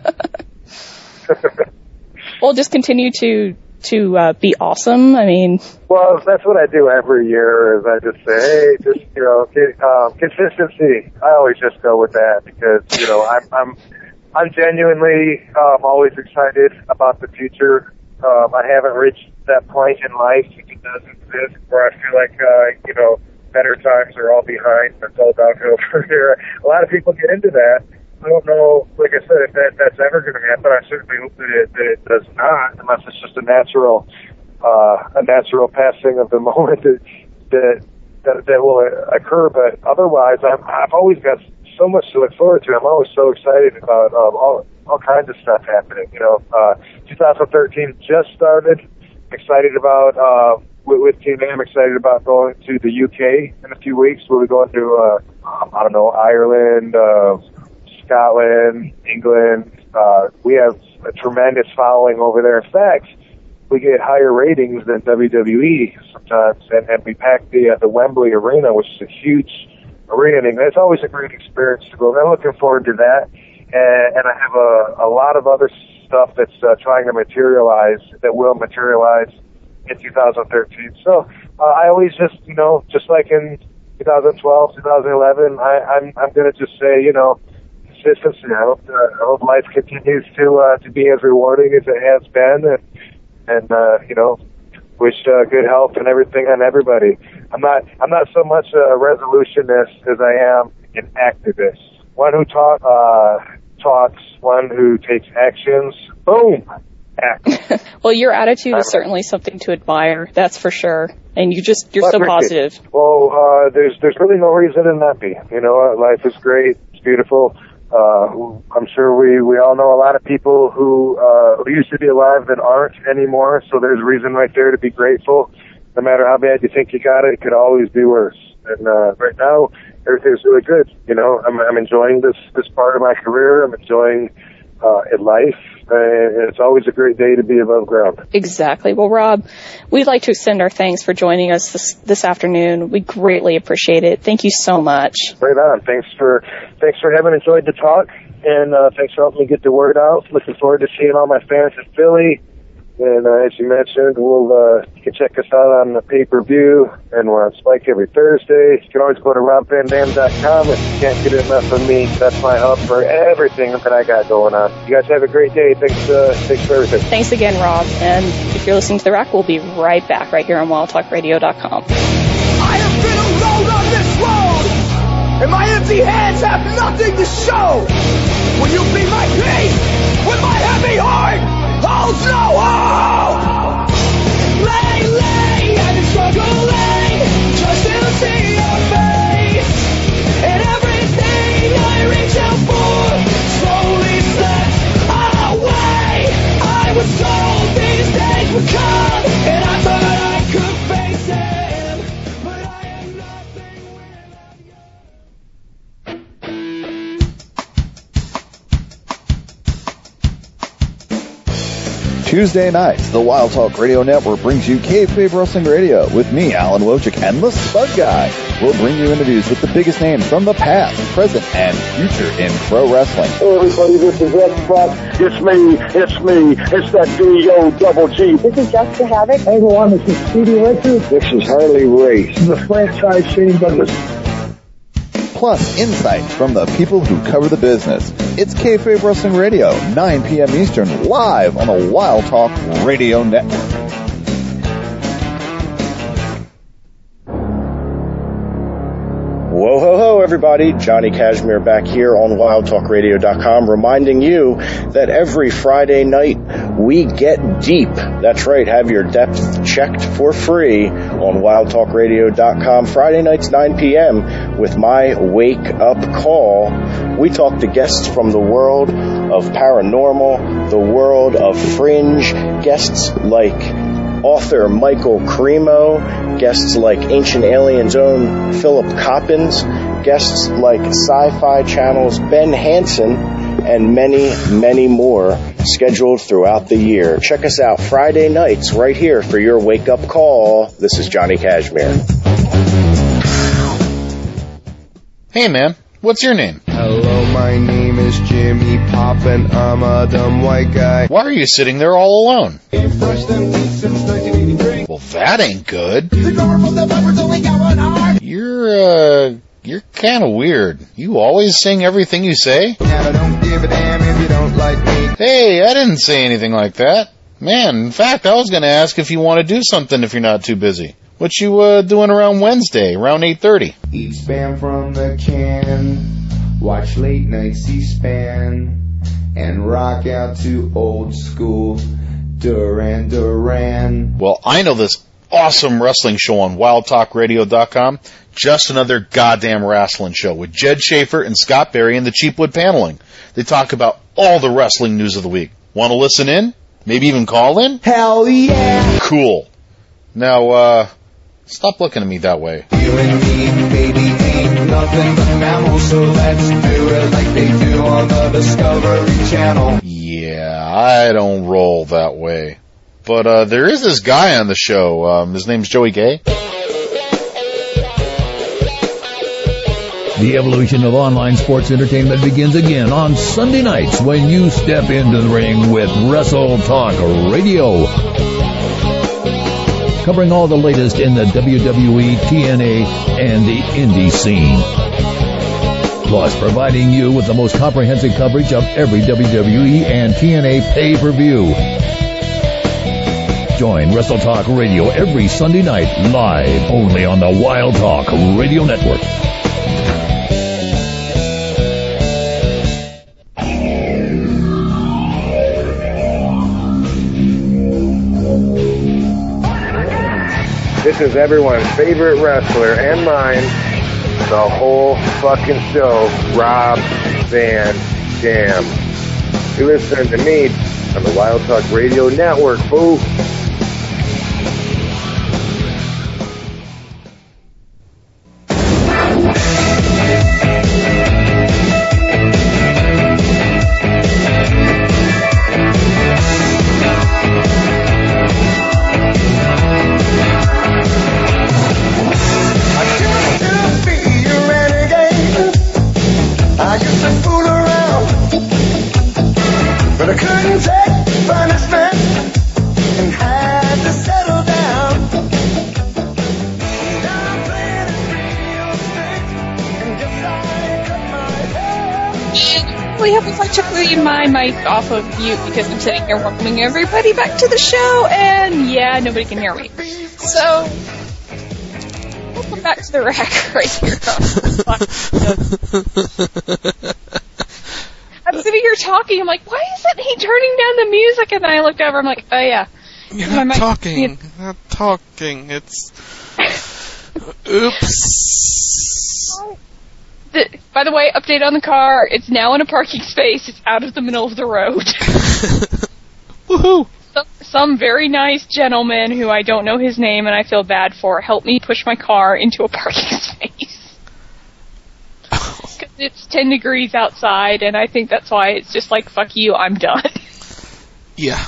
Well, just continue to to uh, be awesome. I mean, well, that's what I do every year. Is I just say, hey, just you know, um, consistency. I always just go with that because you know I'm I'm I'm genuinely um, always excited about the future. Um, I haven't reached that point in life, if it does exist, where I feel like uh, you know better times are all behind. It's all downhill from here. A lot of people get into that. I don't know, like I said, if that, that's ever going to happen. I certainly hope that it, that it does not, unless it's just a natural, uh, a natural passing of the moment that that that, that will occur. But otherwise, I'm, I've always got so much to look forward to. I'm always so excited about um, all all kinds of stuff happening. You know, uh, twenty thirteen just started. Excited about uh, with, with Team A. I'm excited about going to the U K in a few weeks. We'll be going to uh, I don't know Ireland. Uh, Scotland, England, uh, we have a tremendous following over there. In fact, we get higher ratings than W W E sometimes, and, and we pack the uh, the Wembley Arena, which is a huge arena, and it's always a great experience to go. I'm looking forward to that, and, and I have a, a lot of other stuff that's uh, trying to materialize, that will materialize in two thousand thirteen. So uh, I always just, you know, just like in twenty twelve, twenty eleven, I, I'm I'm going to just say, you know, consistency. I hope, uh, I hope life continues to uh, to be as rewarding as it has been, and, and uh, you know, wish uh, good health and everything on everybody. I'm not I'm not so much a resolutionist as I am an activist. One who talk uh, talks, one who takes actions. Boom. Act. Well, your attitude is certainly something to admire. That's for sure. And you just you're so positive. Well, uh, there's there's really no reason to not be. You know, life is great. It's beautiful. Uh, I'm sure we, we all know a lot of people who, uh, who used to be alive that aren't anymore, so there's reason right there to be grateful. No matter how bad you think you got it, it could always be worse. And, uh, right now, everything's really good. You know, I'm, I'm enjoying this, this part of my career. I'm enjoying, uh, life. And it's always a great day to be above ground. Exactly. Well, Rob, we'd like to extend our thanks for joining us this, this afternoon. We greatly appreciate it. Thank you so much. Right on. Thanks for thanks for having enjoyed the talk, and uh, thanks for helping me get the word out. Looking forward to seeing all my fans in Philly. And uh, as you mentioned, we'll uh, you can check us out on the pay-per-view, and we're on Spike every Thursday. You can always go to rob van dam dot com if you can't get enough of me. That's my hub for everything that I got going on. You guys have a great day. Thanks, uh, thanks for everything. Thanks again, Rob. And if you're listening to The Rack, we'll be right back right here on wild talk radio dot com. I have been alone on this road, and my empty hands have nothing to show. Will you be my peace when my heavy heart holds no hope? Lately I've been struggling just to see your face, and everything I reach out for slowly slips away. I was told these days would come, and I thought I could face it, but I am nothing without you. Tuesday nights, the Wild Talk Radio Network brings you Kayfabe Wrestling Radio with me, Alan Wojcik, and the Spud Guy. We'll bring you interviews with the biggest names from the past, present, and future in pro wrestling. Hey everybody, this is X-Pac. It's me, it's me, it's that D O double G. This is Jessica Havoc. Hey everyone, this is Speedy Richards. This is Harley Race. This is the franchise Shane Douglas. Plus, insights from the people who cover the business. It's Kayfabe Wrestling Radio, nine p.m. Eastern, live on the Wild Talk Radio Network. Whoa, ho, ho, everybody. Johnny Cashmere back here on wild talk radio dot com, reminding you that every Friday night we get deep. That's right, have your depth checked for free on wild talk radio dot com. Friday nights, nine p.m. with my Wake Up Call. We talk to guests from the world of paranormal, the world of fringe, guests like author Michael Cremo, guests like Ancient Alien's own Philip Coppens, guests like Sci-Fi Channel's Ben Hansen, and many, many more scheduled throughout the year. Check us out Friday nights right here for your wake-up call. This is Johnny Cashmere. Hey, man. What's your name? Hello, my name is Jimmy Pop, and I'm a dumb white guy. Why are you sitting there all alone? Well, that ain't good. You're, uh, you're kind of weird. You always sing everything you say? I don't give a damn if you don't like me. Hey, I didn't say anything like that. Man, in fact, I was going to ask if you want to do something if you're not too busy. What you uh, doing around Wednesday, around eight thirty? Eat Spam from the can, watch late night C-SPAN, and rock out to old school Duran Duran. Well, I know this awesome wrestling show on wild talk radio dot com. Just another goddamn wrestling show with Jed Schaefer and Scott Berry and the Cheapwood Paneling. They talk about all the wrestling news of the week. Want to listen in? Maybe even call in? Hell yeah! Cool. Now, uh... stop looking at me that way. You and me, baby, ain't nothing but mammals, so let's do it like they do on the Discovery Channel. Yeah, I don't roll that way. But uh, there is this guy on the show. Um, his name's Joey Gay. The evolution of online sports entertainment begins again on Sunday nights when you step into the ring with Wrestle Talk Radio. Covering all the latest in the W W E, T N A, and the indie scene. Plus, providing you with the most comprehensive coverage of every W W E and T N A pay-per-view. Join Wrestle Talk Radio every Sunday night, live, only on the Wild Talk Radio Network. This is everyone's favorite wrestler and mine, the whole fucking show, Rob Van Dam. You're listening to me on the Wild Talk Radio Network, boo. My mic off of mute because I'm sitting here welcoming everybody back to the show, and yeah, nobody can hear me. So, welcome back to the rack right here. I'm sitting here talking, I'm like, why isn't he turning down the music? And then I looked over, I'm like, oh yeah. You're not mic, talking. yeah. You're not talking. It's... Oops. The, by the way, update on the car. It's now in a parking space. It's out of the middle of the road. Woohoo! Some, some very nice gentleman who I don't know his name and I feel bad for helped me push my car into a parking space. Because it's ten degrees outside, and I think that's why it's just like, fuck you, I'm done. Yeah.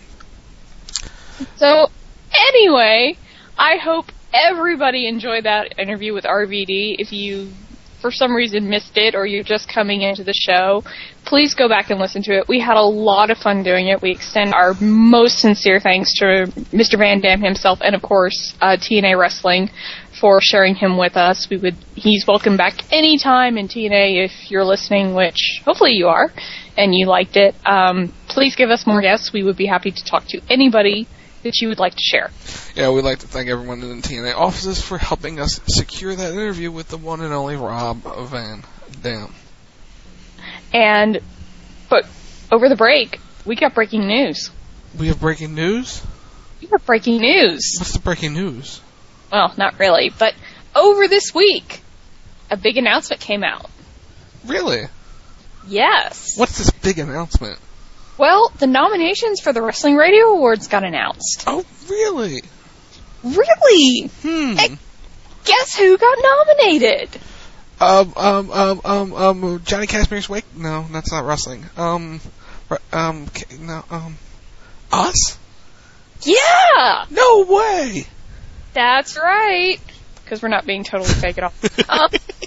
So, anyway, I hope everybody enjoyed that interview with R V D. If you for some reason missed it or you're just coming into the show, please go back and listen to it. We had a lot of fun doing it. We extend our most sincere thanks to Mister Van Dam himself and, of course, uh, T N A Wrestling for sharing him with us. We would He's welcome back anytime in T N A if you're listening, which hopefully you are, and you liked it. Um, please give us more guests. We would be happy to talk to anybody that you would like to share. Yeah, we'd like to thank everyone in the T N A offices for helping us secure that interview with the one and only Rob Van Dam. And, but over the break, we got breaking news. We have breaking news? We have breaking news. What's the breaking news? Well, not really, but over this week, a big announcement came out. Really? Yes. What's this big announcement? Well, the nominations for the Wrestling Radio Awards got announced. Oh, really? Really? Hmm. Hey, guess who got nominated? Um, um, um, um, um, Johnny Cashmere's Wake? No, that's not wrestling. Um, um, no, um, us? Yeah! No way! That's right. Because we're not being totally fake at all. Um,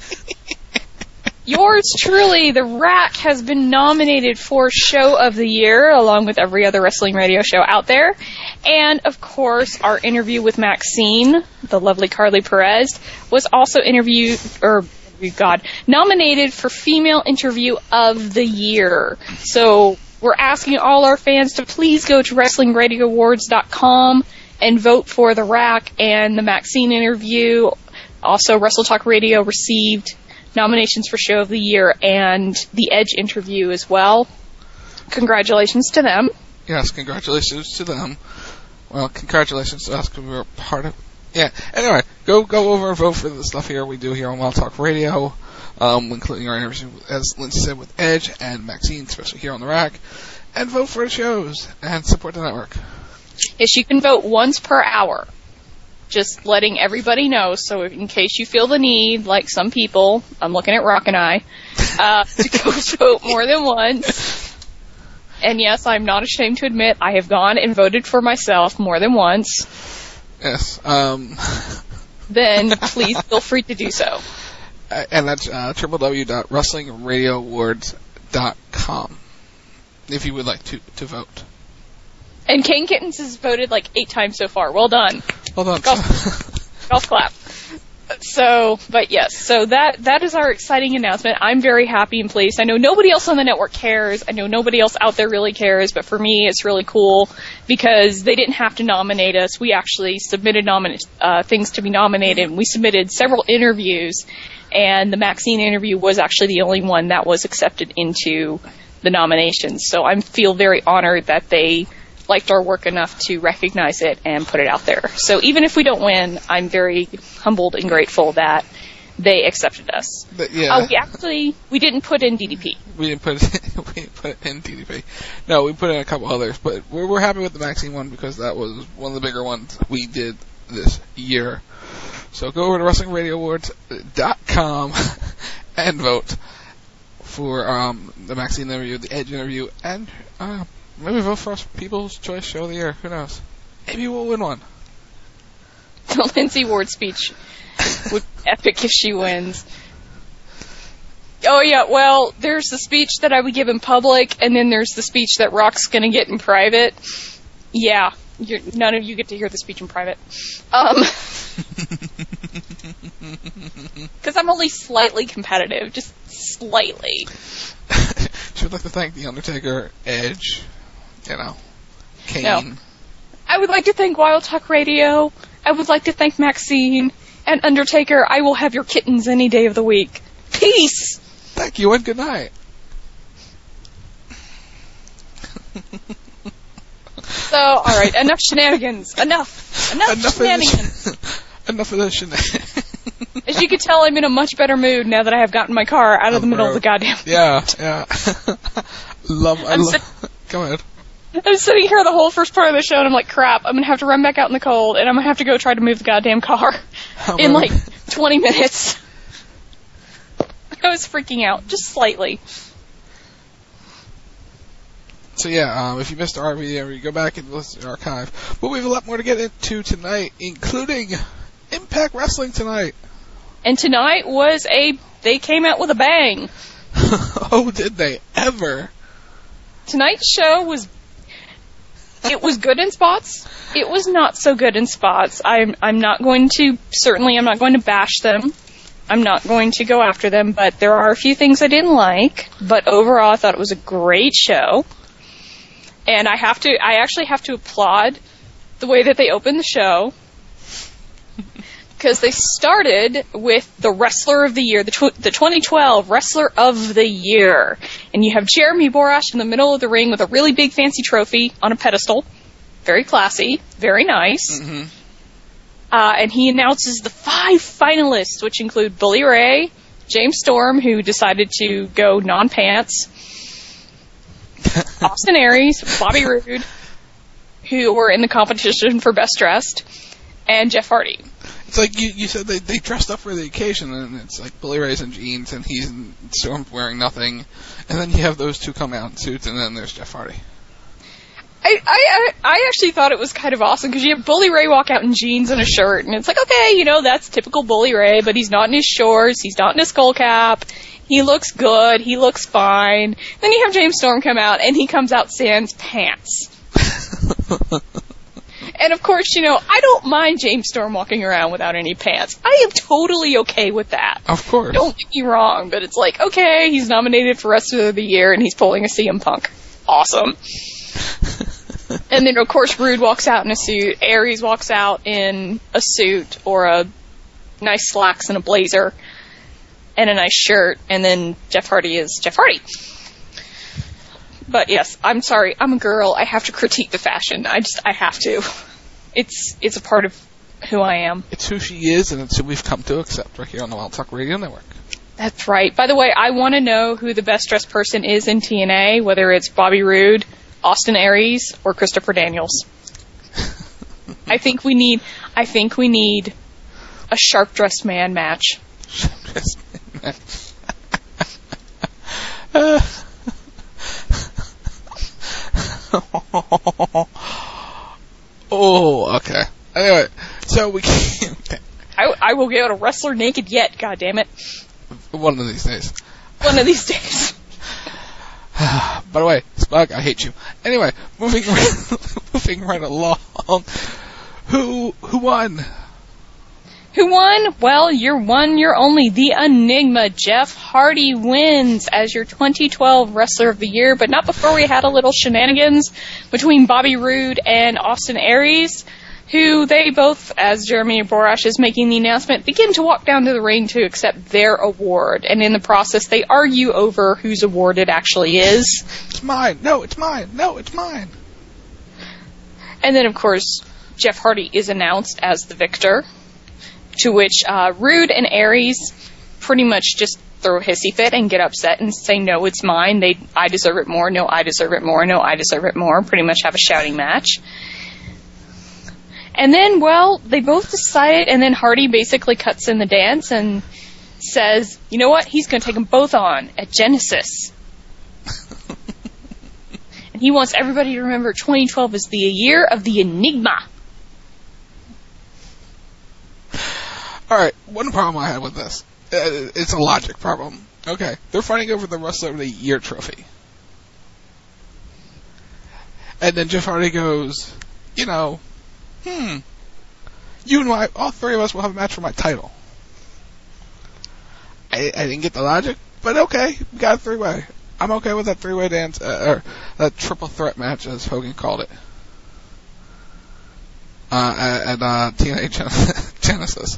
yours truly, The Rack, has been nominated for Show of the Year, along with every other wrestling radio show out there. And, of course, our interview with Maxine, the lovely Carly Perez, was also interviewed, or, God, nominated for Female Interview of the Year. So, we're asking all our fans to please go to wrestling radio awards dot com and vote for The Rack and the Maxine interview. Also, Wrestle Talk Radio received nominations for Show of the Year and the Edge interview as well. Congratulations to them. Yes, congratulations to them. Well, congratulations to us because we were part of. Yeah. Anyway, go go over and vote for the stuff here we do here on Wild Talk Radio, um, including our interview, as Lindsay said, with Edge and Maxine, especially here on The Rack, and vote for the shows and support the network. Yes, you can vote once per hour. Just letting everybody know, so in case you feel the need, like some people, I'm looking at Rock and I, uh, to go vote more than once. And yes, I'm not ashamed to admit I have gone and voted for myself more than once. Yes. Um. Then please feel free to do so. And that's uh, w w w dot wrestling radio awards dot com if you would like to, to vote. And Kane Kittens has voted like eight times so far. Well done. Well done. Golf, golf clap. So, but yes, so that that is our exciting announcement. I'm very happy and pleased. I know nobody else on the network cares. I know nobody else out there really cares, but for me it's really cool because they didn't have to nominate us. We actually submitted nomin- uh, things to be nominated. We submitted several interviews, and the Maxine interview was actually the only one that was accepted into the nominations. So I feel very honored that they liked our work enough to recognize it and put it out there. So even if we don't win, I'm very humbled and grateful that they accepted us. But, yeah. Uh, we actually, we didn't put in D D P. We didn't put we didn't put in D D P. No, we put in a couple others, but we're, we're happy with the Maxine one because that was one of the bigger ones we did this year. So go over to wrestling radio awards dot com and vote for um, the Maxine interview, the Edge interview, and uh, maybe vote for us People's Choice Show of the Year. Who knows? Maybe we'll win one. The Lindsay Ward speech would be epic if she wins. Oh, yeah, well, there's the speech that I would give in public, and then there's the speech that Rock's going to get in private. Yeah, you're, none of you get to hear the speech in private. Um, because I'm only slightly competitive, just slightly. She would like to thank The Undertaker, Edge, you know, Kane. No. I would like to thank Wild Talk Radio. I would like to thank Maxine. And Undertaker, I will have your kittens any day of the week. Peace! Thank you and good night. So, alright, enough shenanigans. Enough. Enough, enough shenanigans. Of the, enough of the shenanigans. As you can tell, I'm in a much better mood now that I have gotten my car out of the middle of the goddamn... Yeah, yeah. love, I love... Go ahead. I'm sitting here the whole first part of the show, and I'm like, crap, I'm going to have to run back out in the cold, and I'm going to have to go try to move the goddamn car How in, many? like, twenty minutes. I was freaking out, just slightly. So, yeah, um, if you missed our video, you go back and listen to the archive. But we have a lot more to get into tonight, including Impact Wrestling tonight. And tonight was a... They came out with a bang. Oh, did they ever? Tonight's show was... It was good in spots. It was not so good in spots. I'm I'm not going to... Certainly, I'm not going to bash them. I'm not going to go after them, but there are a few things I didn't like. But overall, I thought it was a great show. And I have to... I actually have to applaud the way that they opened the show. Because they started with the Wrestler of the Year, the, tw- the twenty twelve Wrestler of the Year. And you have Jeremy Borash in the middle of the ring with a really big fancy trophy on a pedestal. Very classy, very nice. Mm-hmm. Uh, and he announces the five finalists, which include Bully Ray, James Storm, who decided to go non-pants, Austin Aries, Bobby Roode, who were in the competition for Best Dressed, and Jeff Hardy. It's like you, you said they, they dressed up for the occasion, and it's like Bully Ray's in jeans, and he's in Storm wearing nothing, and then you have those two come out in suits, and then there's Jeff Hardy. I, I, I actually thought it was kind of awesome, because you have Bully Ray walk out in jeans and a shirt, and it's like, okay, you know, that's typical Bully Ray, but he's not in his shorts, he's not in his skull cap, he looks good, he looks fine. Then you have James Storm come out, and he comes out sans pants. And of course, you know, I don't mind James Storm walking around without any pants. I am totally okay with that. Of course. Don't get me wrong, but it's like, okay, he's nominated for Wrestler of the Year, and he's pulling a C M Punk. Awesome. And then, of course, Roode walks out in a suit. Aries walks out in a suit or a nice slacks and a blazer and a nice shirt. And then Jeff Hardy is Jeff Hardy. But yes, I'm sorry. I'm a girl. I have to critique the fashion. I just, I have to. It's, it's a part of who I am. It's who she is, and it's who we've come to accept right here on the Wild Talk Radio Network. That's right. By the way, I want to know who the best dressed person is in T N A, whether it's Bobby Roode, Austin Aries, or Christopher Daniels. I think we need, I think we need a sharp dressed man match. Sharp dressed man match. uh. Oh, okay. Anyway, so we can... I, I will get a wrestler naked yet, goddammit. One of these days. One of these days. By the way, Spug, I hate you. Anyway, moving right, moving right along. Who who won? Who won? Well, your one, your only, the Enigma, Jeff Hardy wins as your twenty twelve Wrestler of the Year, but not before we had a little shenanigans between Bobby Roode and Austin Aries, who they both, as Jeremy Borash is making the announcement, begin to walk down to the ring to accept their award, and in the process they argue over whose award it actually is. It's mine. No, it's mine. No, it's mine. And then, of course, Jeff Hardy is announced as the victor. To which uh, Roode and Aries pretty much just throw a hissy fit and get upset and say, no, it's mine. They, I deserve it more. No, I deserve it more. No, I deserve it more. Pretty much have a shouting match. And then, well, they both decide, and then Hardy basically cuts in the dance and says, you know what? He's going to take them both on at Genesis. And he wants everybody to remember twenty twelve is the year of the Enigma. Alright, one problem I have with this. Uh, it's a logic problem. Okay, they're fighting over the Wrestler of the Year trophy. And then Jeff Hardy goes, you know, hmm, you and I, all three of us will have a match for my title. I, I didn't get the logic, but okay, we got a three-way. I'm okay with that three-way dance, uh, or that triple threat match, as Hogan called it. Uh, at, at uh, T N A Genesis.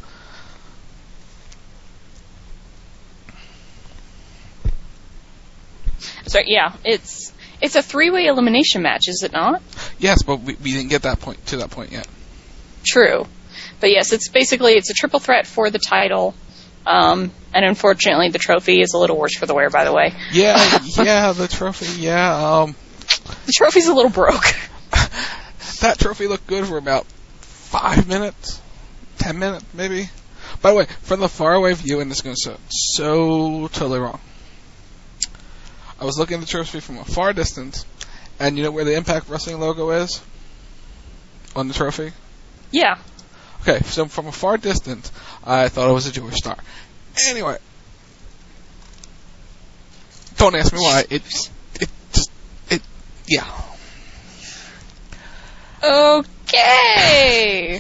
So yeah, it's it's a three-way elimination match, is it not? Yes, but we, we didn't get that point to that point yet. True, but yes, it's basically it's a triple threat for the title, um, and unfortunately the trophy is a little worse for the wear. By the way. Yeah, yeah, the trophy. Yeah, um, the trophy's a little broke. That trophy looked good for about five minutes, ten minutes, maybe. By the way, from the faraway view, and this is going to sound so totally wrong. I was looking at the trophy from a far distance, and you know where the Impact Wrestling logo is? On the trophy? Yeah. Okay, so from a far distance, I thought it was a Jewish star. Anyway. Don't ask me why. It, it just, it, yeah. Okay!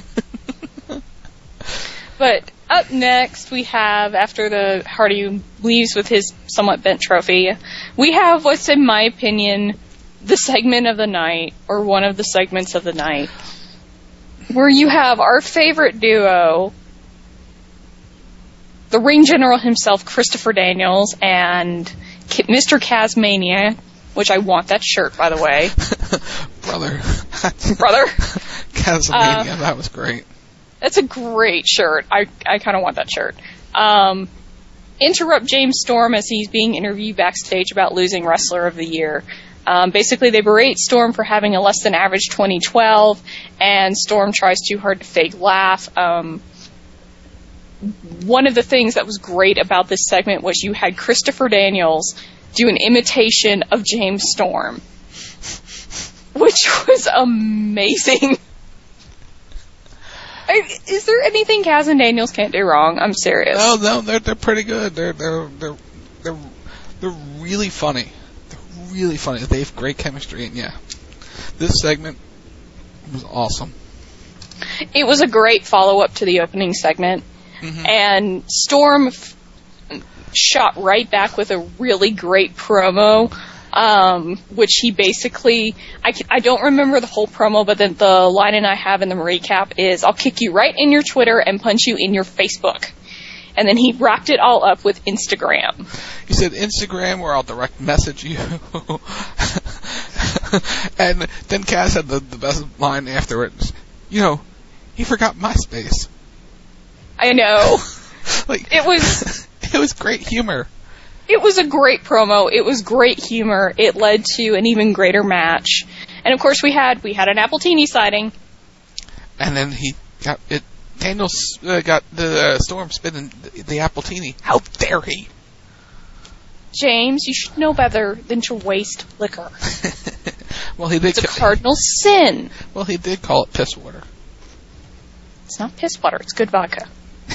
But up next, we have, after the Hardy leaves with his somewhat bent trophy, we have what's, in my opinion, the segment of the night, or one of the segments of the night, where you have our favorite duo, the ring general himself, Christopher Daniels, and Mister Kazmania, which I want that shirt, by the way. Brother. Brother? Kazmania, uh, that was great. That's a great shirt. I I kind of want that shirt. Um, interrupt James Storm as he's being interviewed backstage about losing Wrestler of the Year. Um, basically, they berate Storm for having a less than average twenty twelve, and Storm tries too hard to fake laugh. Um, one of the things that was great about this segment was you had Christopher Daniels do an imitation of James Storm, which was amazing. I, is there anything Kaz and Daniels can't do wrong? I'm serious. No, no, they're they're pretty good. They're they're they're they're they're really funny. They're really funny. They have great chemistry, and yeah, this segment was awesome. It was a great follow up to the opening segment, mm-hmm. and Storm f- shot right back with a really great promo. Um, which he basically, I, I don't remember the whole promo, but the, the line I have in the recap is, I'll kick you right in your Twitter and punch you in your Facebook. And then he wrapped it all up with Instagram. He said, Instagram, where I'll direct message you. And then Kaz had the, the best line afterwards. You know, he forgot MySpace. I know. Like, it was... It was great humor. It was a great promo. It was great humor. It led to an even greater match. And of course we had we had an Appletini sighting. And then he got it. Daniel uh, got the uh, Storm spinning the, the Appletini. How dare he? James, you should know better than to waste liquor. Well, he did. It's a cardinal sin. Well, he did call it piss water. It's not piss water. It's good vodka.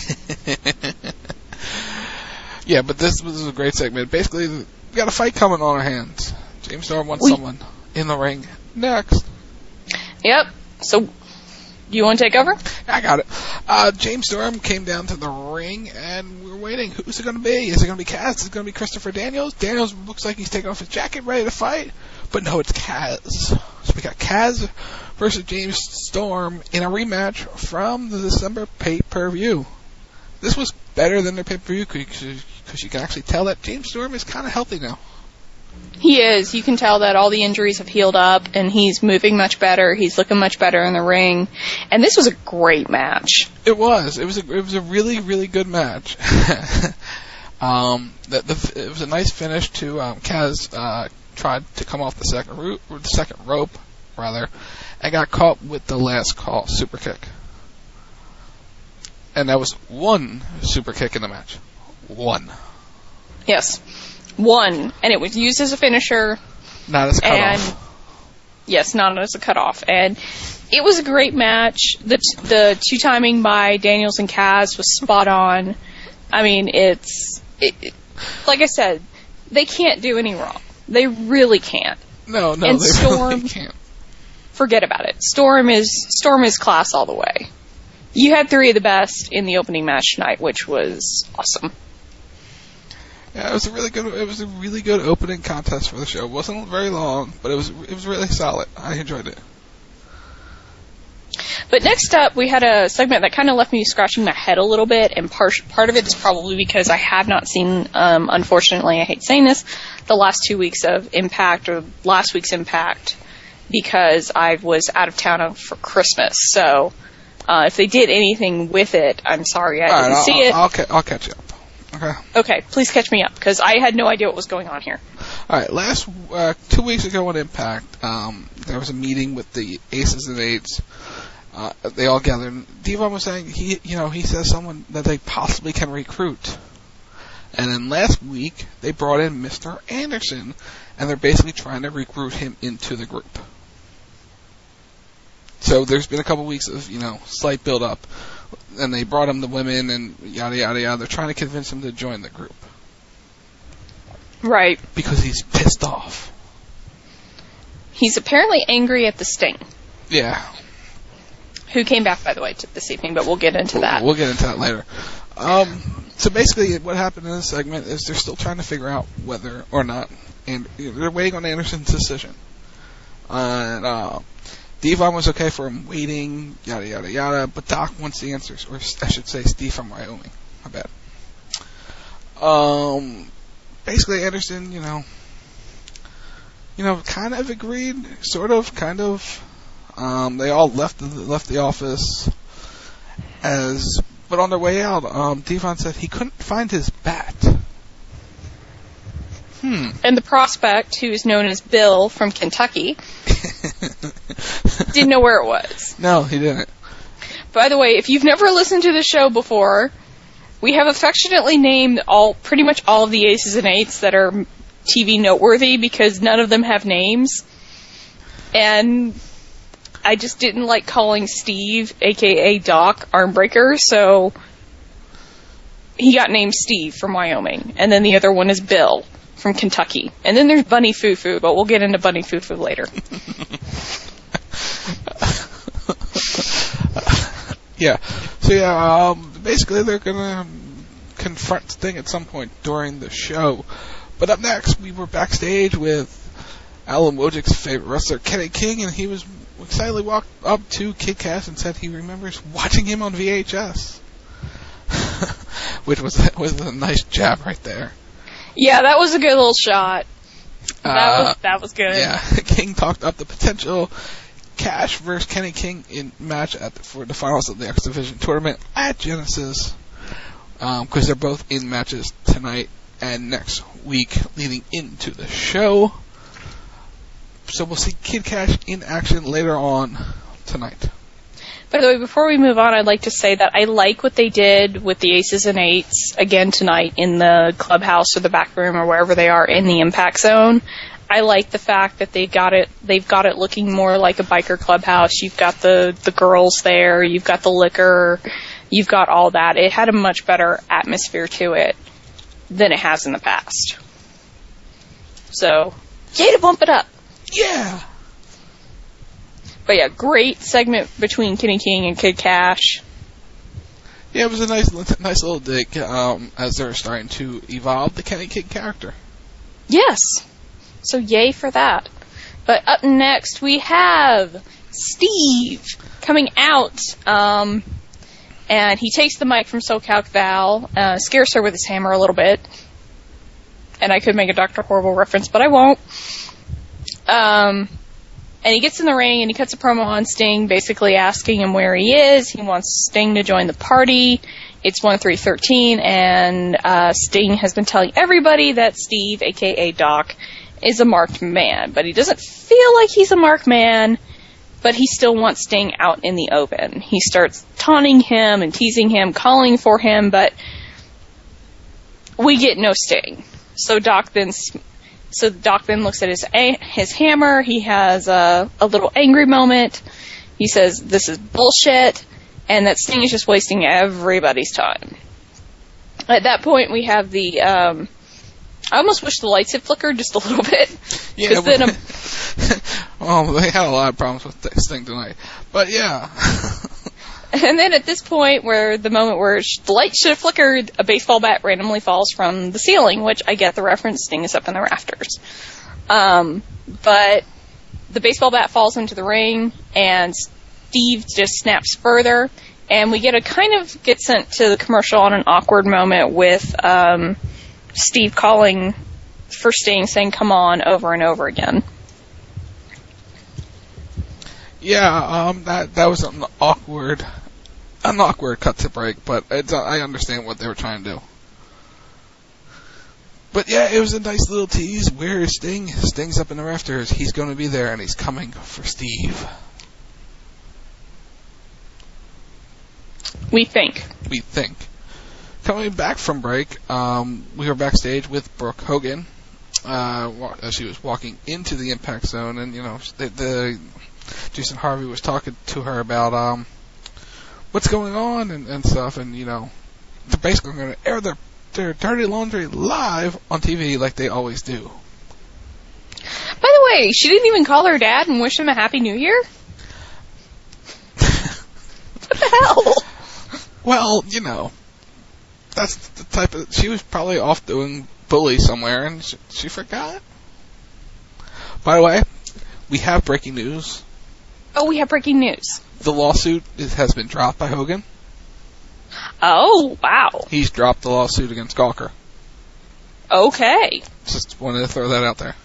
Yeah, but this was a great segment. Basically, we got a fight coming on our hands. James Storm wants we- someone in the ring next. Yep. So, you want to take over? I got it. Uh, James Storm came down to the ring, and we're waiting. Who's it going to be? Is it going to be Kaz? Is it going to be Christopher Daniels? Daniels looks like he's taking off his jacket, ready to fight. But no, it's Kaz. So we got Kaz versus James Storm in a rematch from the December pay-per-view. This was better than their pay-per-view because you can actually tell that James Storm is kind of healthy now. He is. You can tell that all the injuries have healed up, and he's moving much better. He's looking much better in the ring. And this was a great match. It was. It was a, it was a really, really good match. um, the, the, it was a nice finish to um, Kaz. Uh, tried to come off the second rope, or the second rope, rather, and got caught with the last call super kick. And that was one super kick in the match. One. Yes. One. And it was used as a finisher. Not as a cutoff. Yes, not as a cutoff. And it was a great match. The the two timing by Daniels and Kaz was spot on. I mean, it's... It, it, like I said, they can't do any wrong. They really can't. No, no, and they Storm, really can't. Forget about it. Storm is Storm is class all the way. You had three of the best in the opening match tonight, which was awesome. Yeah, it was a really good. It was a really good opening contest for the show. It wasn't very long, but it was it was really solid. I enjoyed it. But next up, we had a segment that kind of left me scratching my head a little bit, and part part of it is probably because I have not seen, um, unfortunately, I hate saying this, the last two weeks of Impact or last week's Impact because I was out of town for Christmas. So. Uh, if they did anything with it, I'm sorry I All didn't right, see I'll, it. I'll, ca- I'll catch you up. Okay. Okay, please catch me up, because I had no idea what was going on here. All right, last uh, two weeks ago on Impact, um, there was a meeting with the Aces and Eights. Uh, they all gathered. Devon was saying he, you know, he says someone that they possibly can recruit. And then last week they brought in Mister Anderson, and they're basically trying to recruit him into the group. So there's been a couple weeks of, you know, slight build-up, and they brought him the women and yada, yada, yada. They're trying to convince him to join the group. Right. Because he's pissed off. He's apparently angry at the Sting. Yeah. Who came back, by the way, to this evening, but we'll get into we'll, that. We'll get into that later. Um, so basically what happened in this segment is they're still trying to figure out whether or not, and they're waiting on Anderson's decision. And, uh... Devon was okay for him waiting, yada, yada, yada, but Doc wants the answers, or I should say Steve from Wyoming. My bad. Um, basically Anderson, you know, you know, kind of agreed, sort of, kind of. Um, they all left the, left the office as, but on their way out, um, Devon said he couldn't find his bat. Hmm. Hmm. And the prospect, who is known as Bill from Kentucky, didn't know where it was. No, he didn't. By the way, if you've never listened to the show before, we have affectionately named all pretty much all of the aces and eights that are T V noteworthy because none of them have names. And I just didn't like calling Steve, a k a. Doc, Armbreaker, so he got named Steve from Wyoming. And then the other one is Bill from Kentucky. And then there's Bunny Foo-Foo, but we'll get into Bunny Foo-Foo later. Yeah. So, yeah, um, basically they're going to confront Sting at some point during the show. But up next, we were backstage with Alan Wojcik's favorite wrestler, Kenny King, and he was excitedly walked up to Kid Cash and said he remembers watching him on V H S. Which was, was a nice jab right there. Yeah, that was a good little shot. That, uh, was, that was good. Yeah, King talked up the potential Cash versus Kenny King in match at the, for the finals of the X Division tournament at Genesis, because um, they're both in matches tonight and next week leading into the show. So we'll see Kid Cash in action later on tonight. By the way, before we move on, I'd like to say that I like what they did with the Aces and Eights again tonight in the clubhouse or the back room or wherever they are in the Impact Zone. I like the fact that they got it. They've got it looking more like a biker clubhouse. You've got the the girls there. You've got the liquor. You've got all that. It had a much better atmosphere to it than it has in the past. So, yay to bump it up. Yeah. But yeah, great segment between Kenny King and Kid Cash. Yeah, it was a nice, nice little dig um, as they're starting to evolve the Kenny King character. Yes. So yay for that. But up next we have Steve coming out, um, and he takes the mic from SoCal Val, uh, scares her with his hammer a little bit. And I could make a Doctor Horrible reference, but I won't. Um... And he gets in the ring and he cuts a promo on Sting, basically asking him where he is. He wants Sting to join the party. It's one three thirteen, and uh, Sting has been telling everybody that Steve, a k a. Doc, is a marked man. But he doesn't feel like he's a marked man, but he still wants Sting out in the open. He starts taunting him and teasing him, calling for him, but we get no Sting. So Doc then... So Doc then looks at his his hammer. He has a, a little angry moment. He says, this is bullshit, and that Sting is just wasting everybody's time. At that point, we have the... Um, I almost wish the lights had flickered just a little bit. Yeah, then um, well, they had a lot of problems with Sting tonight. But yeah... And then at this point, where the moment where the light should have flickered, a baseball bat randomly falls from the ceiling, which I get the reference, Sting is up in the rafters. Um, but the baseball bat falls into the ring, and Steve just snaps further, and we get a kind of get sent to the commercial on an awkward moment with um, Steve calling for Sting, saying, come on, over and over again. Yeah, um, that that was an awkward, an awkward cut to break, but it's, uh, I understand what they were trying to do. But yeah, it was a nice little tease. Where is Sting? Sting's up in the rafters. He's going to be there, and he's coming for Steve. We think. We think. Coming back from break, um, we were backstage with Brooke Hogan uh, as she was walking into the Impact Zone, and you know the. the Jason Harvey was talking to her about um, what's going on and, and stuff, and you know, they're basically going to air their their dirty laundry live on T V like they always do. By the way, she didn't even call her dad and wish him a happy New Year? What the hell? Well, you know, that's the type of... She was probably off doing bully somewhere, and she, she forgot. By the way, we have breaking news. Oh, we have breaking news. The lawsuit is, has been dropped by Hogan. Oh, wow. He's dropped the lawsuit against Gawker. Okay. Just wanted to throw that out there.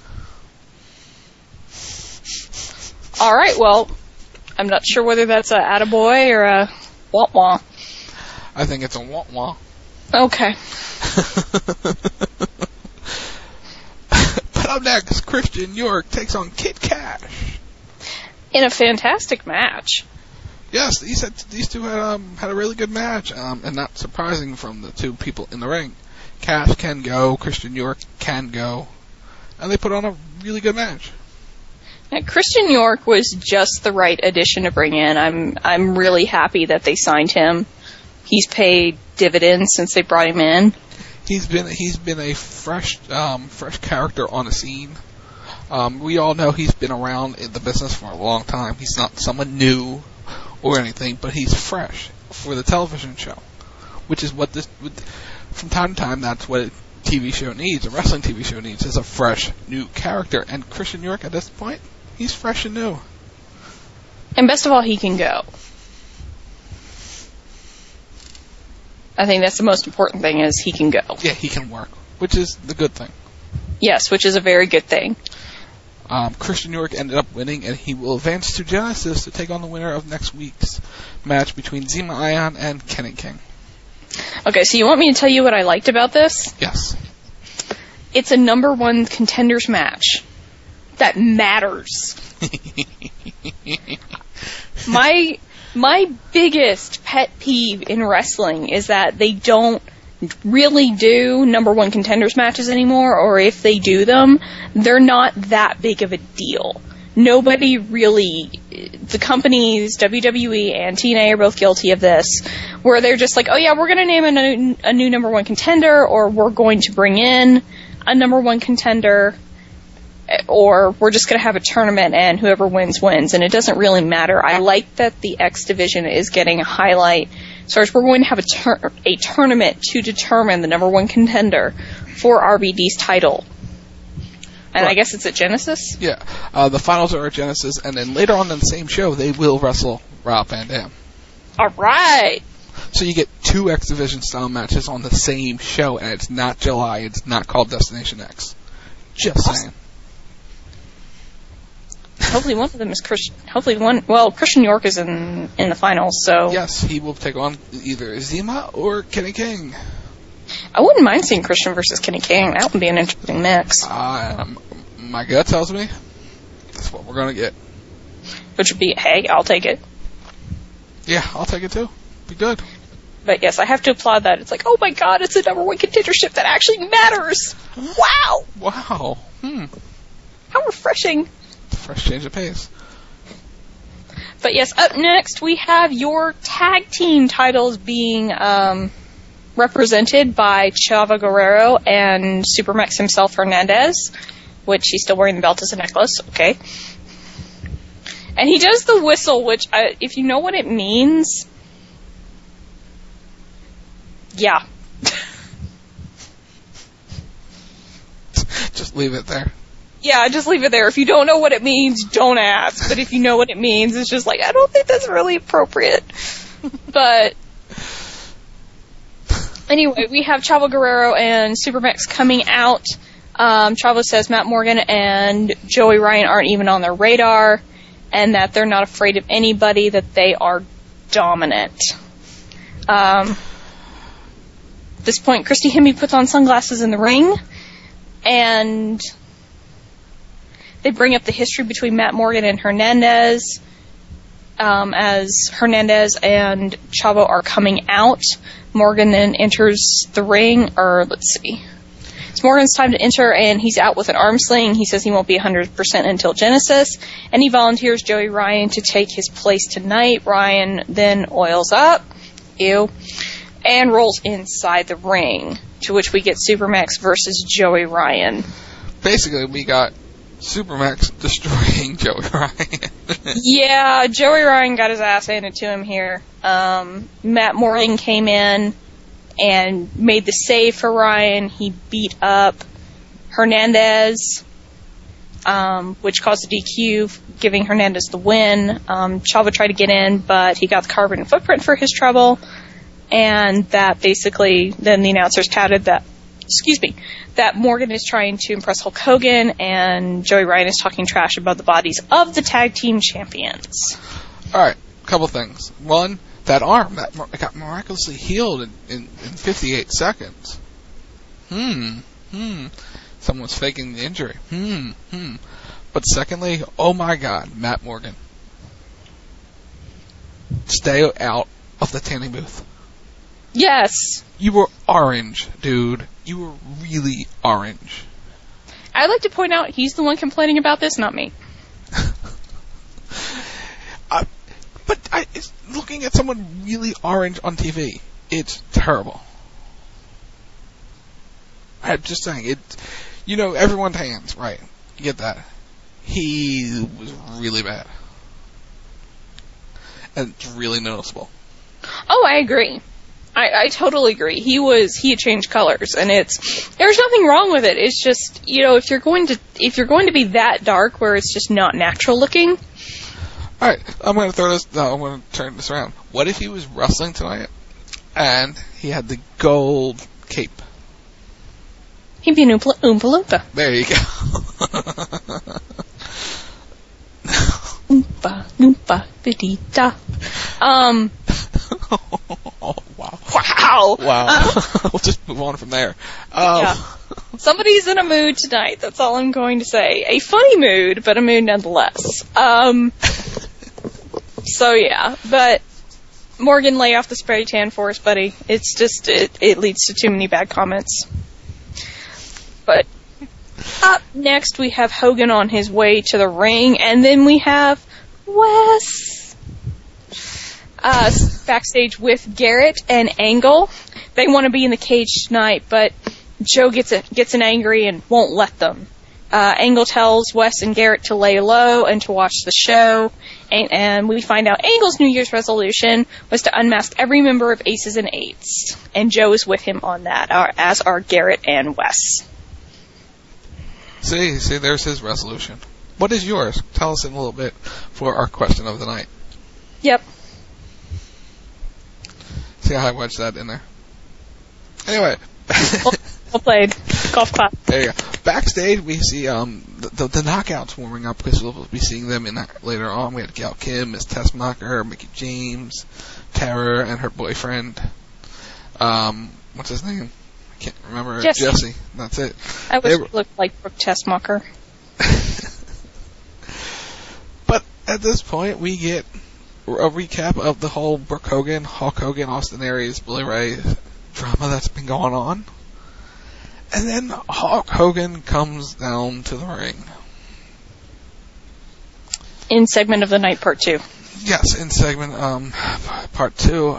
All right, well, I'm not sure whether that's a attaboy or a wah-wah. I think it's a wah-wah. Okay. And up next, Christian York takes on Kid Cash. In a fantastic match. Yes, these had, these two had um, had a really good match, um, and not surprising from the two people in the ring. Cash can go, Christian York can go, and they put on a really good match. And Christian York was just the right addition to bring in. I'm I'm really happy that they signed him. He's paid dividends since they brought him in. He's been he's been a fresh um, fresh character on the scene. Um, we all know he's been around in the business for a long time. He's not someone new or anything, but he's fresh for the television show, which is what this. From time to time, that's what a T V show needs. A wrestling T V show needs is a fresh new character. And Christian York, at this point, he's fresh and new. And best of all, he can go. I think that's the most important thing, is he can go. Yeah, he can work, which is the good thing. Yes, which is a very good thing. Um, Christian York ended up winning, and he will advance to Genesis to take on the winner of next week's match between Zema Ion and Kenny King. Okay, so you want me to tell you what I liked about this? Yes. It's a number one contenders match. That matters. my my biggest pet peeve in wrestling is that they don't really do number one contenders matches anymore, or if they do them, they're not that big of a deal. Nobody really, the companies, W W E and T N A are both guilty of this, where they're just like, oh yeah, we're going to name a new, a new number one contender, or we're going to bring in a number one contender, or we're just going to have a tournament and whoever wins, wins. And it doesn't really matter. I like that the X Division is getting a highlight. So we're going to have a, tur- a tournament to determine the number one contender for R V D's title. And right. I guess it's at Genesis? Yeah. Uh, the finals are at Genesis, and then later on in the same show, they will wrestle Rob Van Dam. All right. So you get two X Division style matches on the same show, and it's not July. It's not called Destination X. Just awesome. saying. Hopefully one of them is Christian. Hopefully one. Well, Christian York is in in the finals, so yes, he will take on either Zema or Kenny King. I wouldn't mind seeing Christian versus Kenny King. That would be an interesting mix. Um, my gut tells me that's what we're gonna get. Which would be, hey, I'll take it. Yeah, I'll take it too. Be good. But yes, I have to applaud that. It's like, oh my god, it's a number one contendership that actually matters. Wow. Wow. Hmm. How refreshing. Fresh change of pace. But yes, up next we have your tag team titles being um, represented by Chavo Guerrero and Supermax himself, Hernandez, which he's still wearing the belt as a necklace. Okay. And he does the whistle, which, I, if you know what it means, yeah. Just leave it there. Yeah, just leave it there. If you don't know what it means, don't ask. But if you know what it means, it's just like, I don't think that's really appropriate. But anyway, we have Chavo Guerrero and Supermax coming out. Um, Chavo says Matt Morgan and Joey Ryan aren't even on their radar, and that they're not afraid of anybody, that they are dominant. Um, at this point, Christy Hemme puts on sunglasses in the ring, and they bring up the history between Matt Morgan and Hernandez, um, as Hernandez and Chavo are coming out. Morgan then enters the ring, or let's see. It's Morgan's time to enter, and he's out with an arm sling. He says he won't be one hundred percent until Genesis, and he volunteers Joey Ryan to take his place tonight. Ryan then oils up, ew, and rolls inside the ring, to which we get Supermax versus Joey Ryan. Basically, we got Supermax destroying Joey Ryan. Yeah, Joey Ryan got his ass handed to him here. Um, Matt Morgan came in and made the save for Ryan. He beat up Hernandez, um, which caused a D Q, giving Hernandez the win. Um, Chavo tried to get in, but he got the carbon footprint for his trouble. And that basically, then the announcers touted that, excuse me, that Morgan is trying to impress Hulk Hogan, and Joey Ryan is talking trash about the bodies of the tag team champions. Alright, couple things. One, that arm that got miraculously healed in, in, in fifty-eight seconds. Hmm. Hmm. someone's faking the injury. Hmm, hmm. But secondly, oh my God, Matt Morgan. Stay out of the tanning booth. Yes. You were orange, dude. You were really orange. I'd like to point out he's the one complaining about this, not me. uh, but I, it's, looking at someone really orange on T V, it's terrible. I'm just saying, it. You know, everyone tans, right? You get that. He was really bad. And it's really noticeable. Oh, I agree. I, I totally agree. He was he had changed colors, and it's there's nothing wrong with it. It's just, you know, if you're going to if you're going to be that dark where it's just not natural looking. All right, I'm going to throw this. No, I'm going to turn this around. What if he was wrestling tonight, and he had the gold cape? He'd be an Oompa, Oompa Loompa. There you go. Oompa Loompa Bidita. Um. Oh, wow. Wow. Wow. Uh, we'll just move on from there. Um, yeah. Somebody's in a mood tonight. That's all I'm going to say. A funny mood, but a mood nonetheless. Um. So, yeah. But Morgan, lay off the spray tan for us, buddy. It's just, it, it leads to too many bad comments. But up next, we have Hogan on his way to the ring, and then we have Wes uh, backstage with Garrett and Angle. They want to be in the cage tonight, but Joe gets a, gets an angry and won't let them. Uh, Angle tells Wes and Garrett to lay low and to watch the show, and, and we find out Angle's New Year's resolution was to unmask every member of Aces and Eights, and Joe is with him on that, uh, as are Garrett and Wes. See, see, there's his resolution. What is yours? Tell us in a little bit for our question of the night. Yep. See how I wedged that in there? Anyway. well, well played. Golf clap. There you go. Backstage, we see um, the, the, the knockouts warming up because we'll be seeing them in that later on. We had Gail Kim, Miss Tessmacher, Mickey James, Tara, and her boyfriend. Um, what's his name? I can't remember. Jesse. Jesse. That's it. I wish it looked like Brooke Tessmacher. But at this point, we get a recap of the whole Brooke Hogan, Hulk Hogan, Austin Aries, Bully Ray drama that's been going on. And then Hulk Hogan comes down to the ring. In segment of the night, part two. Yes, in segment um, part two.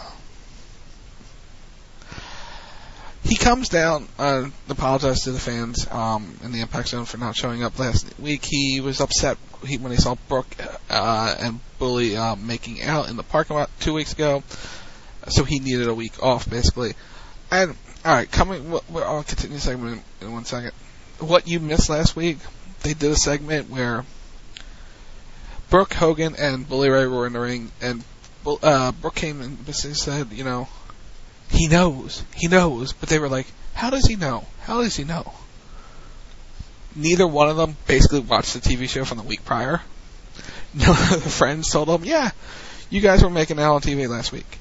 He comes down, uh, apologized to the fans um, in the Impact Zone for not showing up last week. He was upset he, when he saw Brooke uh, and Bully uh, making out in the parking lot two weeks ago, so he needed a week off, basically. And, alright, coming, we'll, I'll continue the segment in, in one second. What you missed last week, they did a segment where Brooke Hogan and Bully Ray were in the ring, and uh, Brooke came and basically said, you know, He knows. He knows. But they were like, how does he know? How does he know? Neither one of them basically watched the T V show from the week prior. None of the friends told them, yeah, you guys were making out on T V last week.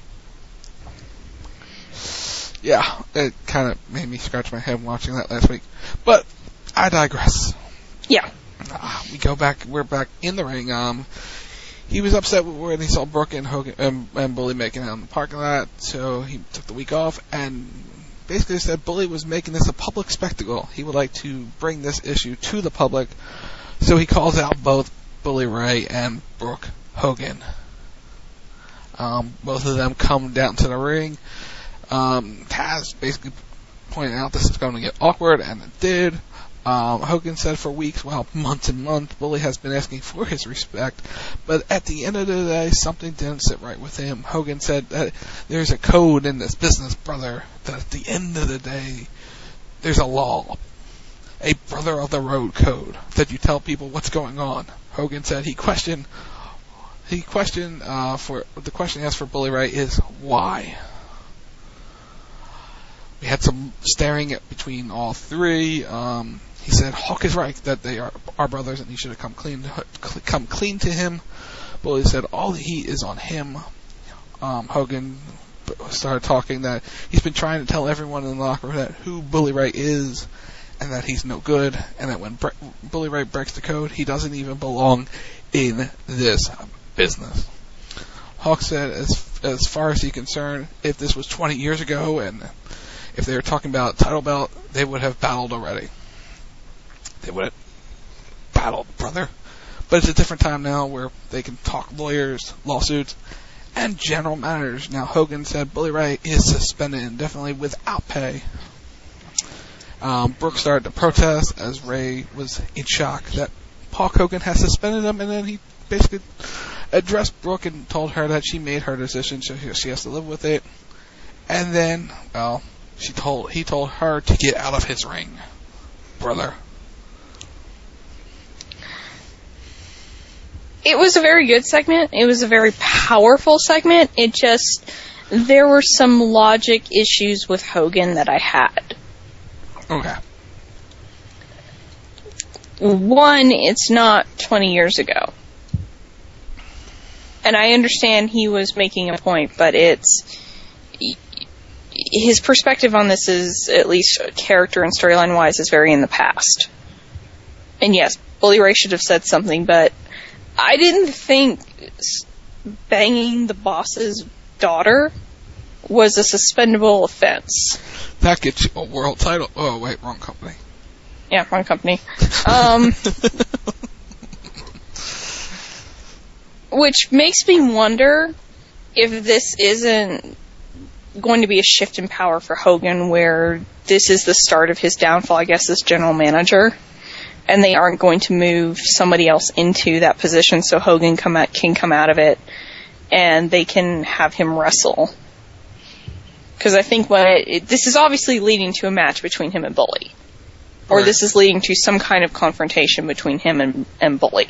Yeah, it kind of made me scratch my head watching that last week. But I digress. Yeah. Uh, we go back, we're back in the ring. Um... He was upset when he saw Brooke and, Hogan, and, and Bully making out in the parking lot, so he took the week off and basically said Bully was making this a public spectacle. He would like to bring this issue to the public, so he calls out both Bully Ray and Brooke Hogan. Um, both of them come down to the ring. Um, Taz basically pointed out this is going to get awkward, and it did. Um, Hogan said for weeks, well, months and months, Bully has been asking for his respect, but at the end of the day, something didn't sit right with him. Hogan said that there's a code in this business, brother, that at the end of the day, there's a law, a brother of the road code, that you tell people what's going on. Hogan said he questioned, he questioned, uh, for, the question he asked for Bully Ray is, why? We had some staring at between all three. Um, he said Hulk is right that they are our brothers and he should have come clean, to, come clean to him. Bully said all the heat is on him. Um, Hogan started talking that he's been trying to tell everyone in the locker room that who Bully Ray is, and that he's no good, and that when Bre- Bully Ray breaks the code, he doesn't even belong in this business. Hawk said, as as far as he's concerned, if this was twenty years ago, and if they were talking about title belt, they would have battled already. They would have battled, brother. But it's a different time now where they can talk lawyers, lawsuits, and general managers. Now, Hogan said Bully Ray is suspended indefinitely without pay. Um, Brooke started to protest as Ray was in shock that Hulk Hogan had suspended him, and then he basically addressed Brooke and told her that she made her decision, so she has to live with it. And then, well, she told he told her to get out of his ring, brother. It was a very good segment. It was a very powerful segment. It just, there were some logic issues with Hogan that I had. Okay. One, it's not twenty years ago. And I understand he was making a point, but it's, his perspective on this is, at least character and storyline wise, is very in the past. And yes, Bully Ray should have said something, but I didn't think banging the boss's daughter was a suspendable offense. That gets you a world title. Oh, wait, wrong company. Yeah, wrong company. Um, which makes me wonder if this isn't going to be a shift in power for Hogan, where this is the start of his downfall, I guess, as general manager. And they aren't going to move somebody else into that position so Hogan come out, can come out of it and they can have him wrestle. Because I think what it, it, this is obviously leading to a match between him and Bully. Or right. This is leading to some kind of confrontation between him and, and Bully.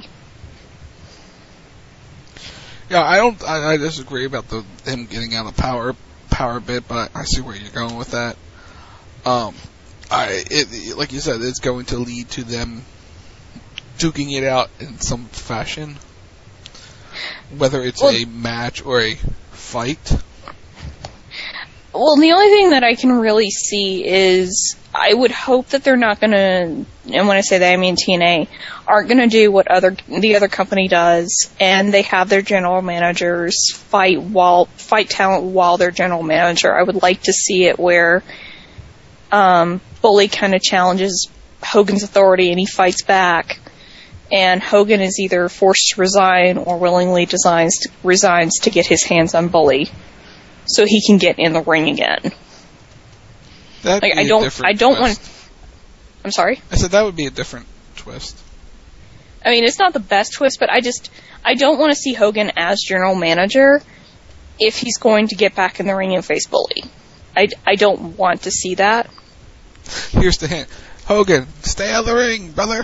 Yeah, I don't. I, I disagree about the him getting out of the power power bit, but I, I see where you're going with that. Um, I it like you said, it's going to lead to them duking it out in some fashion, whether it's well, a match or a fight. Well, the only thing that I can really see is I would hope that they're not going to, and when I say that I mean T N A, aren't going to do what other the other company does, and they have their general managers fight while fight talent while they're general manager. I would like to see it where um, Bully kind of challenges Hogan's authority and he fights back, and Hogan is either forced to resign or willingly designs to, resigns to get his hands on Bully, so he can get in the ring again. That'd like be I don't, a different I don't twist. want. I'm sorry. I said that would be a different twist. I mean, it's not the best twist, but I just I don't want to see Hogan as general manager if he's going to get back in the ring and face Bully. I, I don't want to see that. Here's the hint: Hogan, stay out of the ring, brother.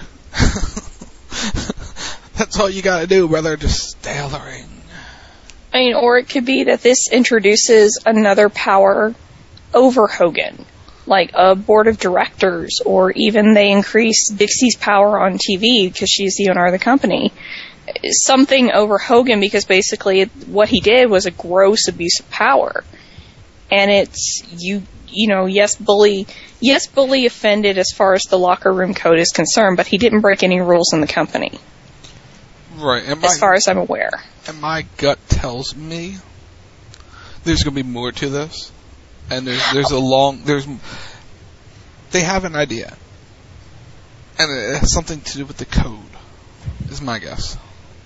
That's all you gotta do, brother. Just stay out of the ring. I mean, or it could be that this introduces another power over Hogan, like a board of directors, or even they increase Dixie's power on T V because she's the owner of the company. Something over Hogan, because basically what he did was a gross abuse of power. And it's, you you know, yes, Bully, yes, Bully offended as far as the locker room code is concerned, but he didn't break any rules in the company. Right. And my, as far as I'm aware. And my gut tells me there's going to be more to this. And there's there's a long, there's, they have an idea. And it has something to do with the code, is my guess.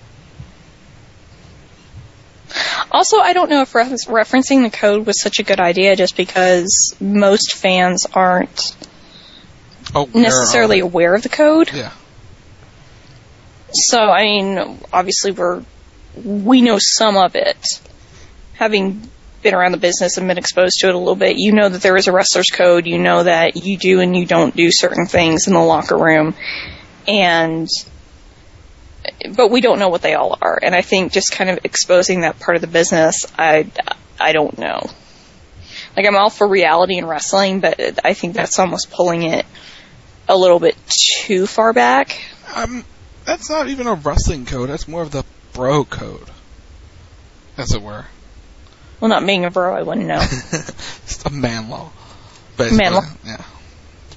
Also, I don't know if re- referencing the code was such a good idea, just because most fans aren't oh, necessarily aware of the code. Yeah. So, I mean, obviously we're, we know some of it. Having been around the business and been exposed to it a little bit, you know that there is a wrestler's code, you know that you do and you don't do certain things in the locker room, and but we don't know what they all are, and I think just kind of exposing that part of the business, I, I don't know. Like, I'm all for reality in wrestling, but I think that's almost pulling it a little bit too far back. Um, that's not even a wrestling code, that's more of the bro code, as it were. Well, not being a bro, I wouldn't know. It's a man law. Basically. Man law. Yeah.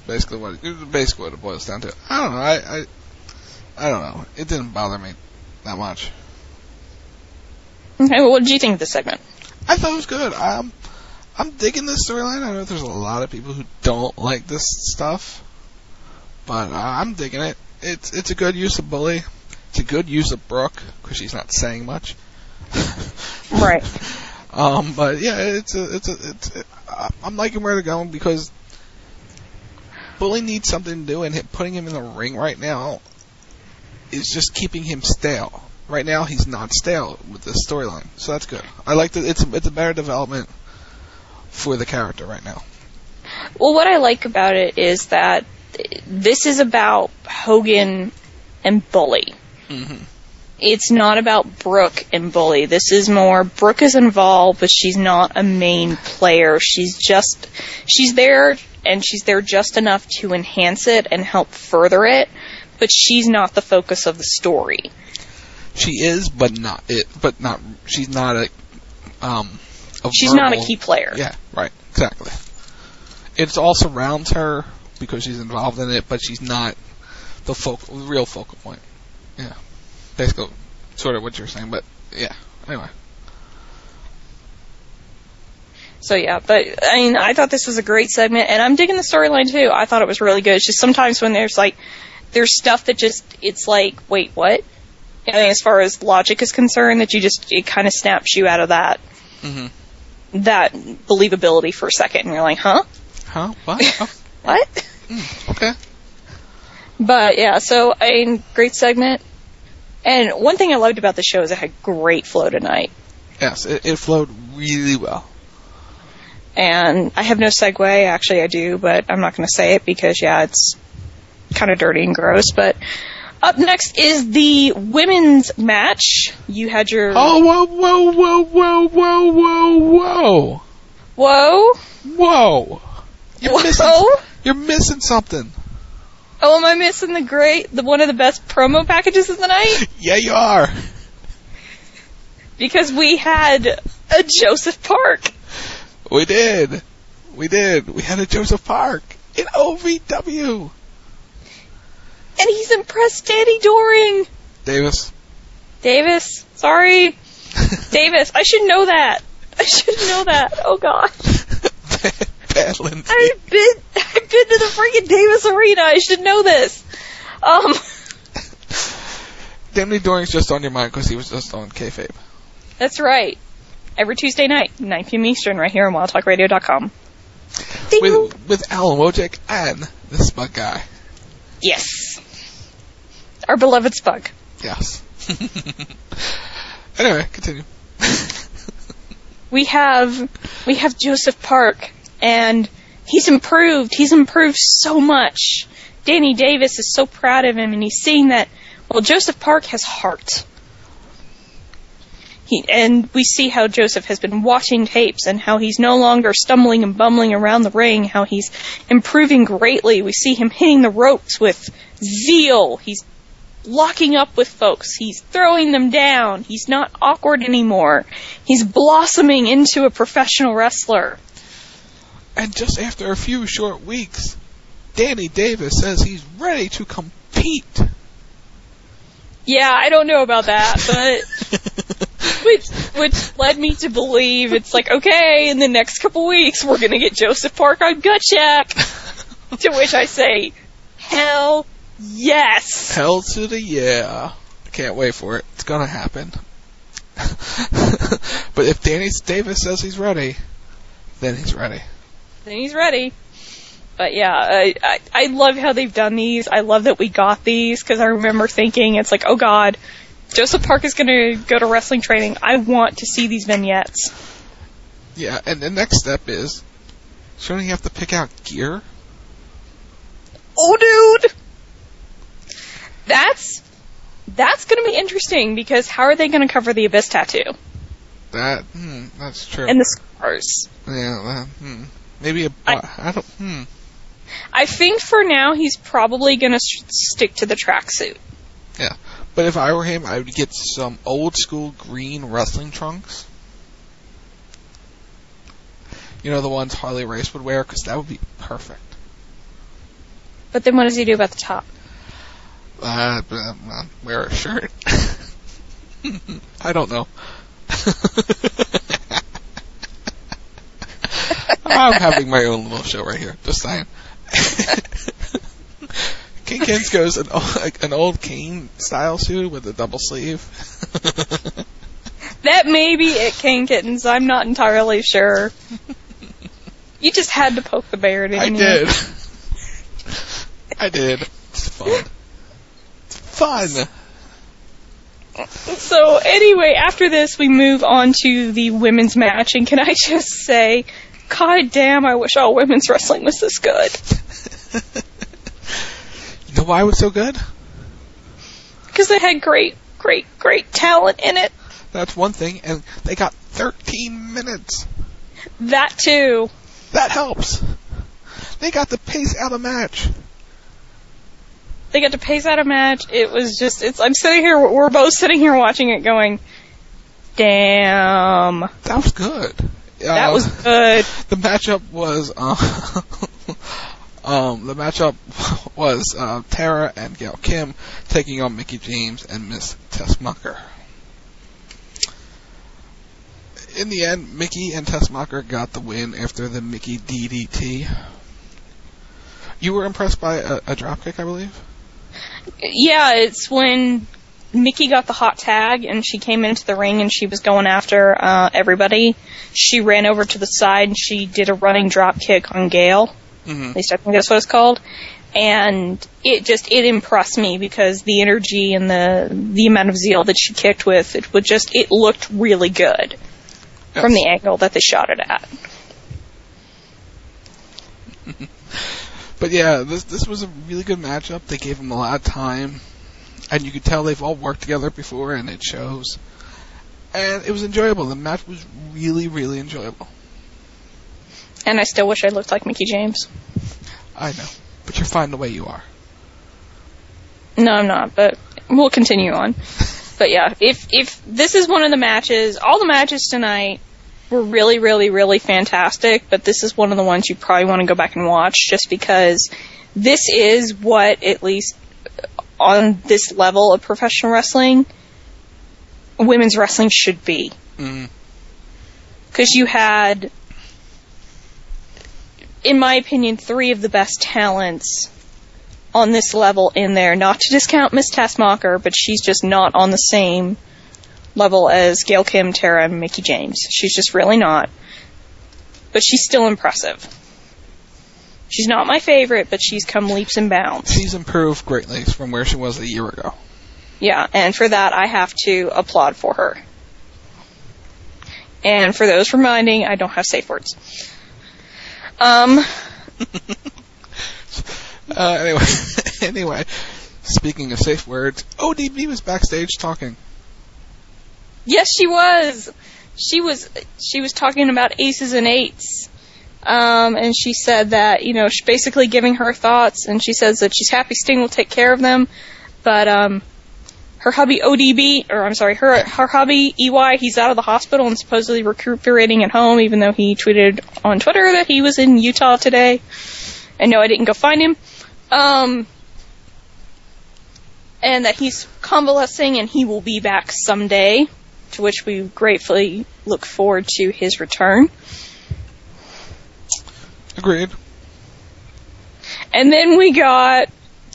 basically what it, basically what it boils down to. I don't know. I, I I don't know. It didn't bother me that much. Okay, well, what did you think of this segment? I thought it was good. I'm I'm digging this storyline. I know there's a lot of people who don't like this stuff, but uh, I'm digging it. It's it's a good use of Bully. It's a good use of Brooke because she's not saying much. Right. Um, but yeah, it's a it's a it's. A, I'm liking where they're going because Bully needs something to do, and him, putting him in the ring right now is just keeping him stale. Right now, he's not stale with this storyline, so that's good. I like that. It's a, it's a better development for the character right now. Well, what I like about it is that this is about Hogan and Bully. Mm-hmm. It's not about Brooke and Bully. This is more, Brooke is involved, but she's not a main player. She's just, she's there, and she's there just enough to enhance it and help further it, but she's not the focus of the story. She is, but not it, but not, she's not a, um, a She's verbal, not a key player. Yeah, right, exactly. It all surrounds her because she's involved in it, but she's not the focal, real focal point. Yeah. Basically, sort of what you're saying, but yeah. Anyway. So yeah, but I mean, I thought this was a great segment, and I'm digging the storyline too. I thought it was really good. It's just sometimes when there's like, there's stuff that just, it's like, wait, what? I mean, as far as logic is concerned, that you just, it kind of snaps you out of that, mm-hmm. that believability for a second, and you're like, huh? Huh? What? Oh. What? Mm, okay. But yeah, so I mean, great segment. And one thing I loved about the show is it had great flow tonight. Yes, it, it flowed really well. And I have no segue. Actually, I do, but I'm not going to say it because, yeah, it's kind of dirty and gross. But up next is the women's match. You had your... Oh, whoa, whoa, whoa, whoa, whoa, whoa, whoa. Whoa? Whoa. You're whoa? Missing, you're missing something. Oh, am I missing the great, the one of the best promo packages of the night? Yeah, you are. Because we had a Joseph Park. We did. We did. We had a Joseph Park in O V W. And he's impressed Danny Doring. Davis. Davis. Sorry. Davis. I should know that. I should know that. Oh, God. Bad Lindsay. I've been, I've been to the freaking Davis Arena. I should know this. Um. Danny Doring's just on your mind because he was just on kayfabe. That's right. Every Tuesday night, nine p.m. Eastern, right here on wild talk radio dot com. With, with Alan Wojcik and the Spug Guy. Yes. Our beloved Spug. Yes. Anyway, continue. we have we have Joseph Park, and he's improved. He's improved so much. Danny Davis is so proud of him, and he's seeing that, well, Joseph Park has heart. He, and we see how Joseph has been watching tapes and how he's no longer stumbling and bumbling around the ring, how he's improving greatly. We see him hitting the ropes with zeal. He's locking up with folks. He's throwing them down. He's not awkward anymore. He's blossoming into a professional wrestler. And just after a few short weeks, Danny Davis says he's ready to compete. Yeah, I don't know about that, but... Which, which led me to believe it's like, okay, in the next couple weeks, we're going to get Joseph Park on Gut Shack. To which I say, hell yes. Hell to the yeah. I can't wait for it. It's going to happen. But if Danny Davis says he's ready, then he's ready. Then he's ready. But yeah, I, I, I love how they've done these. I love that we got these, because I remember thinking, it's like, oh God, Joseph Park is going to go to wrestling training. I want to see these vignettes. Yeah, and the next step is, shouldn't he have to pick out gear? Oh, dude! That's, that's going to be interesting, because how are they going to cover the Abyss tattoo? That, hmm, that's true. And the scars. Yeah, that, hmm. Maybe a, I, I don't, hmm. I think for now, he's probably going to sh- stick to the tracksuit. Yeah. But if I were him, I would get some old school green wrestling trunks. You know, the ones Harley Race would wear, because that would be perfect. But then what does he do about the top? Uh, uh wear a shirt. I don't know. I'm having my own little show right here. Just saying. King Kins goes an old, an old Kane style suit with a double sleeve. That may be it, King Kittens. I'm not entirely sure. You just had to poke the bear, didn't I you? did. I did. It's fun. It's fun. So anyway, after this, we move on to the women's match, and can I just say, God damn, I wish all women's wrestling was this good. You know why it was so good? Because they had great, great, great talent in it. That's one thing, and they got thirteen minutes. That too. That helps. They got to pace out a match. They got to pace out a match. It was just, it's, I'm sitting here, we're both sitting here watching it going, damn. That was good. That uh, was good. The matchup was, uh, um, the matchup was, uh, Tara and Gail Kim taking on Mickie James and Miss Tess Mucker. In the end, Mickie and Tess Mucker got the win after the Mickie D D T. You were impressed by a, a dropkick, I believe? Yeah, it's when Mickie got the hot tag and she came into the ring and she was going after uh, everybody. She ran over to the side and she did a running drop kick on Gail. Mm-hmm. At least I think that's what it's called. And it just, it impressed me because the energy and the the amount of zeal that she kicked with, it would just, it looked really good. Yes. From the angle that they shot it at. But yeah, this this was a really good matchup. They gave them a lot of time, and you could tell they've all worked together before, and it shows. And it was enjoyable. The match was really, really enjoyable. And I still wish I looked like Mickie James. I know, but you're fine the way you are. No, I'm not, but we'll continue on. But yeah, if if this is one of the matches, all the matches tonight were really, really, really fantastic, but this is one of the ones you probably want to go back and watch just because this is what, at least on this level of professional wrestling, women's wrestling should be. Because mm. you had, in my opinion, three of the best talents on this level in there. Not to discount Miss Tess Mucker, but she's just not on the same level as Gail Kim, Tara, and Mickie James. She's just really not. But she's still impressive. She's not my favorite, but she's come leaps and bounds. She's improved greatly from where she was a year ago. Yeah, and for that I have to applaud for her. And for those reminding, I don't have safe words. Um... uh, anyway, anyway, speaking of safe words, O D B was backstage talking. Yes, she was. She was. She was talking about aces and eights, um, and she said that you know she's basically giving her thoughts, and she says that she's happy Sting will take care of them, but um, her hubby O D B, or I'm sorry, her her hubby E Y, he's out of the hospital and supposedly recuperating at home, even though he tweeted on Twitter that he was in Utah today. And no, I didn't go find him. Um, and that he's convalescing and he will be back someday. To which we gratefully look forward to his return. Agreed. And then we got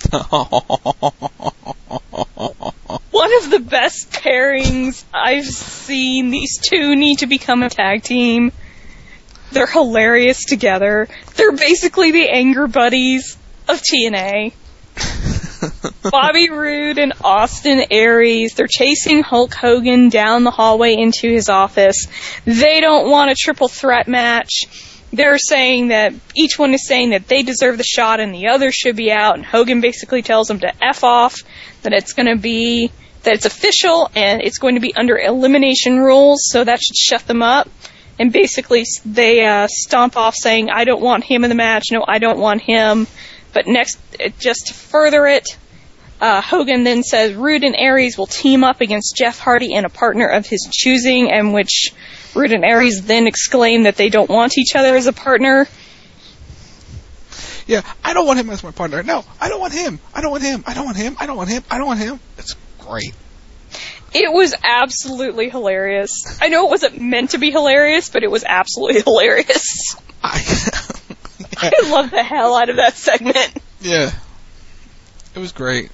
one of the best pairings I've seen. These two need to become a tag team. They're hilarious together. They're basically the anger buddies of T N A. Bobby Roode and Austin Aries, they're chasing Hulk Hogan down the hallway into his office. They don't want a triple threat match. They're saying that each one is saying that they deserve the shot and the other should be out, and Hogan basically tells them to F off, that it's going to be, that it's official and it's going to be under elimination rules, so that should shut them up. And basically they uh, stomp off saying, I don't want him in the match, no, I don't want him. But next, just to further it, uh, Hogan then says Roode and Aries will team up against Jeff Hardy and a partner of his choosing, and which Roode and Aries then exclaim that they don't want each other as a partner. Yeah, I don't want him as my partner. No, I don't want him. I don't want him. I don't want him. I don't want him. I don't want him. It's great. It was absolutely hilarious. I know it wasn't meant to be hilarious, but it was absolutely hilarious. I, yeah. I love the hell out of that segment. Yeah. It was great.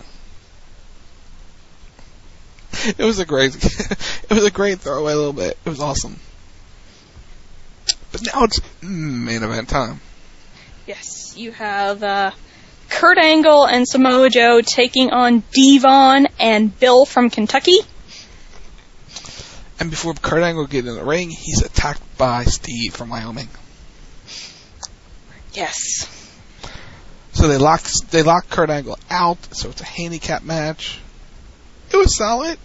It was a great, it was a great throwaway a little bit. It was awesome. But now it's main event time. Yes, you have uh, Kurt Angle and Samoa Joe taking on Devon and Bill from Kentucky. And before Kurt Angle gets in the ring, he's attacked by Steve from Wyoming. Yes. So they lock they lock Kurt Angle out, so it's a handicap match. It was solid.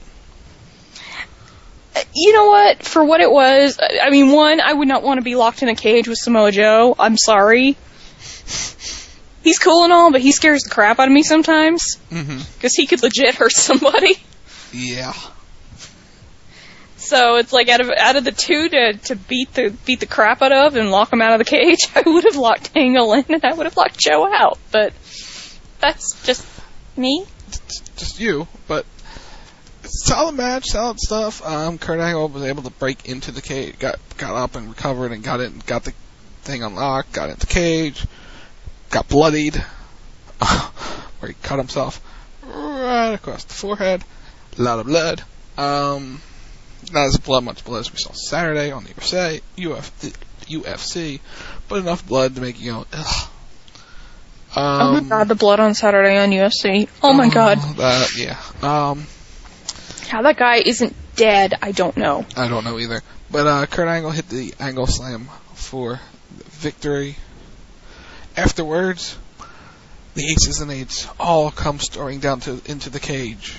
You know what? For what it was, I mean, one, I would not want to be locked in a cage with Samoa Joe. I'm sorry. He's cool and all, but he scares the crap out of me sometimes. Mm-hmm. Because he could legit hurt somebody. Yeah. So it's like out of out of the two to, to beat the beat the crap out of and lock him out of the cage, I would have locked Angle in and I would have locked Joe out. But that's just me. Just you, but solid match, solid stuff. Um, Kurt Angle was able to break into the cage, got got up and recovered and got it, got the thing unlocked, got into the cage, got bloodied, where he cut himself right across the forehead, a lot of blood. Um, not as blood, much blood as we saw Saturday on the U F C, but enough blood to make you go, ugh. Um, oh my god, the blood on Saturday on U F C. Oh my god. That, yeah. Um, How that guy isn't dead, I don't know. I don't know either. But uh, Kurt Angle hit the Angle Slam for victory. Afterwards, the Aces and Eights all come storming down to into the cage.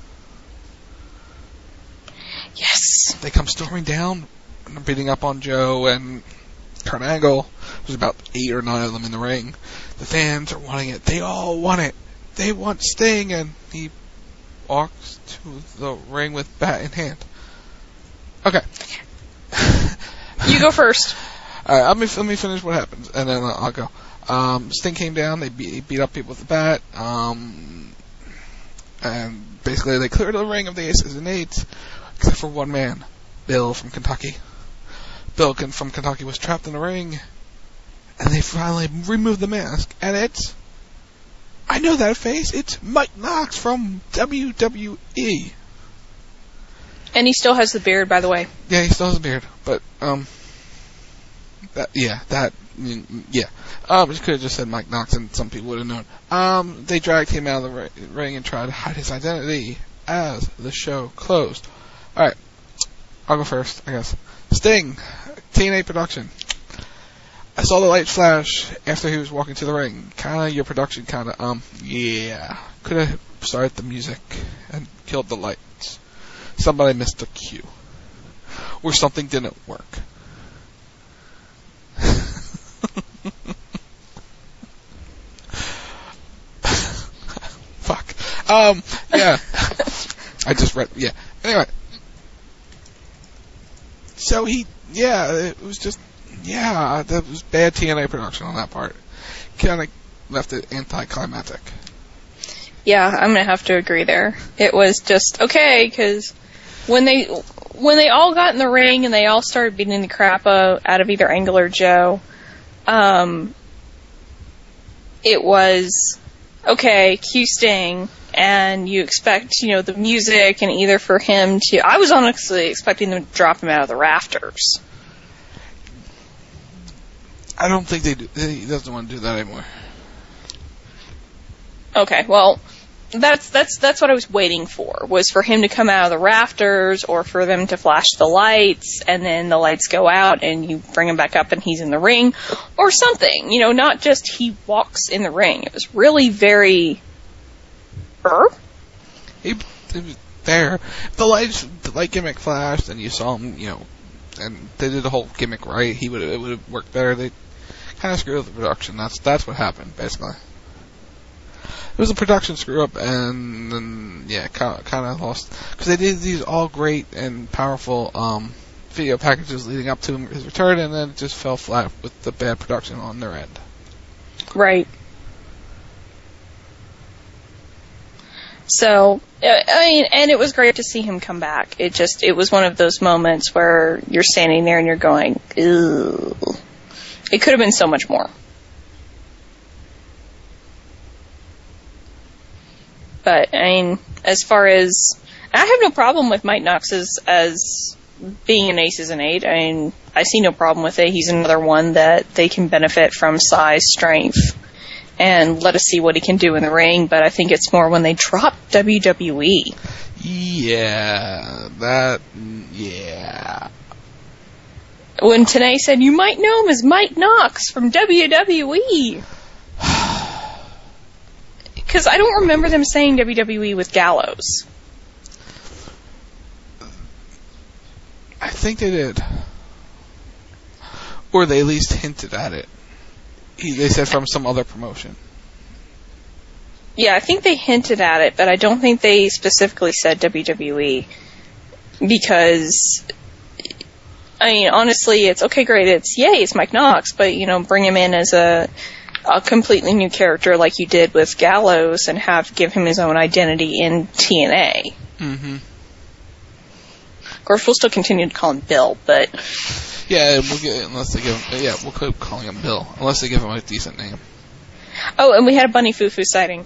Yes. They come storming down, and they're beating up on Joe and Kurt Angle. There's about eight or nine of them in the ring. The fans are wanting it. They all want it. They want Sting, and he walks to the ring with bat in hand. Okay. You go first. All right, let me let me finish what happens, and then I'll go. Um, Sting came down. They beat, beat up people with the bat, um, and basically they cleared the ring of the Aces and Eights, except for one man, Bill from Kentucky. Bill from Kentucky was trapped in the ring, and they finally removed the mask, and it's, I know that face, it's Mike Knox from W W E. And he still has the beard, by the way. Yeah, he still has a beard, but, um, that, yeah, that, yeah. Um, you could have just said Mike Knox and some people would have known. Um, they dragged him out of the ring and tried to hide his identity as the show closed. Alright, I'll go first, I guess. Sting, T N A production. I saw the lights flash after he was walking to the ring. Kinda your production kinda, um, yeah. Could have started the music and killed the lights. Somebody missed a cue. Or something didn't work. Fuck. Um, yeah. I just read, yeah. Anyway. So he, yeah, it was just, yeah, that was bad T N A production on that part. Kind of left it anticlimactic. Yeah, I'm gonna have to agree there. It was just, okay, because when they, when they all got in the ring and they all started beating the crap out of either Angle or Joe, um, it was, okay, cue Sting, and you expect, you know, the music and either for him to, I was honestly expecting them to drop him out of the rafters. I don't think they do, he doesn't want to do that anymore. Okay, well, that's that's that's what I was waiting for, was for him to come out of the rafters or for them to flash the lights and then the lights go out and you bring him back up and he's in the ring or something, you know, not just he walks in the ring. It was really very er? He, he was there. The lights, the light gimmick flashed and you saw him, you know, and they did the whole gimmick right. He would it would have worked better. They kind of screwed up the production. That's that's what happened basically. It was a production screw up, and then yeah, kind of, kind of lost because they did these all great and powerful um, video packages leading up to his return, and then it just fell flat with the bad production on their end. Right. So, I mean, and it was great to see him come back. It just, it was one of those moments where you're standing there and you're going, ew. It could have been so much more. But, I mean, as far as, I have no problem with Mike Knox as, as being an Aces and Eight. I mean, I see no problem with it. He's another one that they can benefit from size, strength, and let us see what he can do in the ring. But I think it's more when they drop W W E. Yeah, that, yeah. When Tenay said, you might know him as Mike Knox from W W E. Because I don't remember them saying W W E with Gallows. I think they did. Or they at least hinted at it. He, they said from some other promotion. Yeah, I think they hinted at it, but I don't think they specifically said W W E. Because, I mean, honestly, it's, okay, great, it's, yay, it's Mike Knox, but, you know, bring him in as a, a completely new character like you did with Gallows and have, give him his own identity in T N A. Mm-hmm. Of course, we'll still continue to call him Bill, but... Yeah, we'll get, unless they give him, yeah, we'll keep calling him Bill, unless they give him a decent name. Oh, and we had a Bunny Fufu sighting.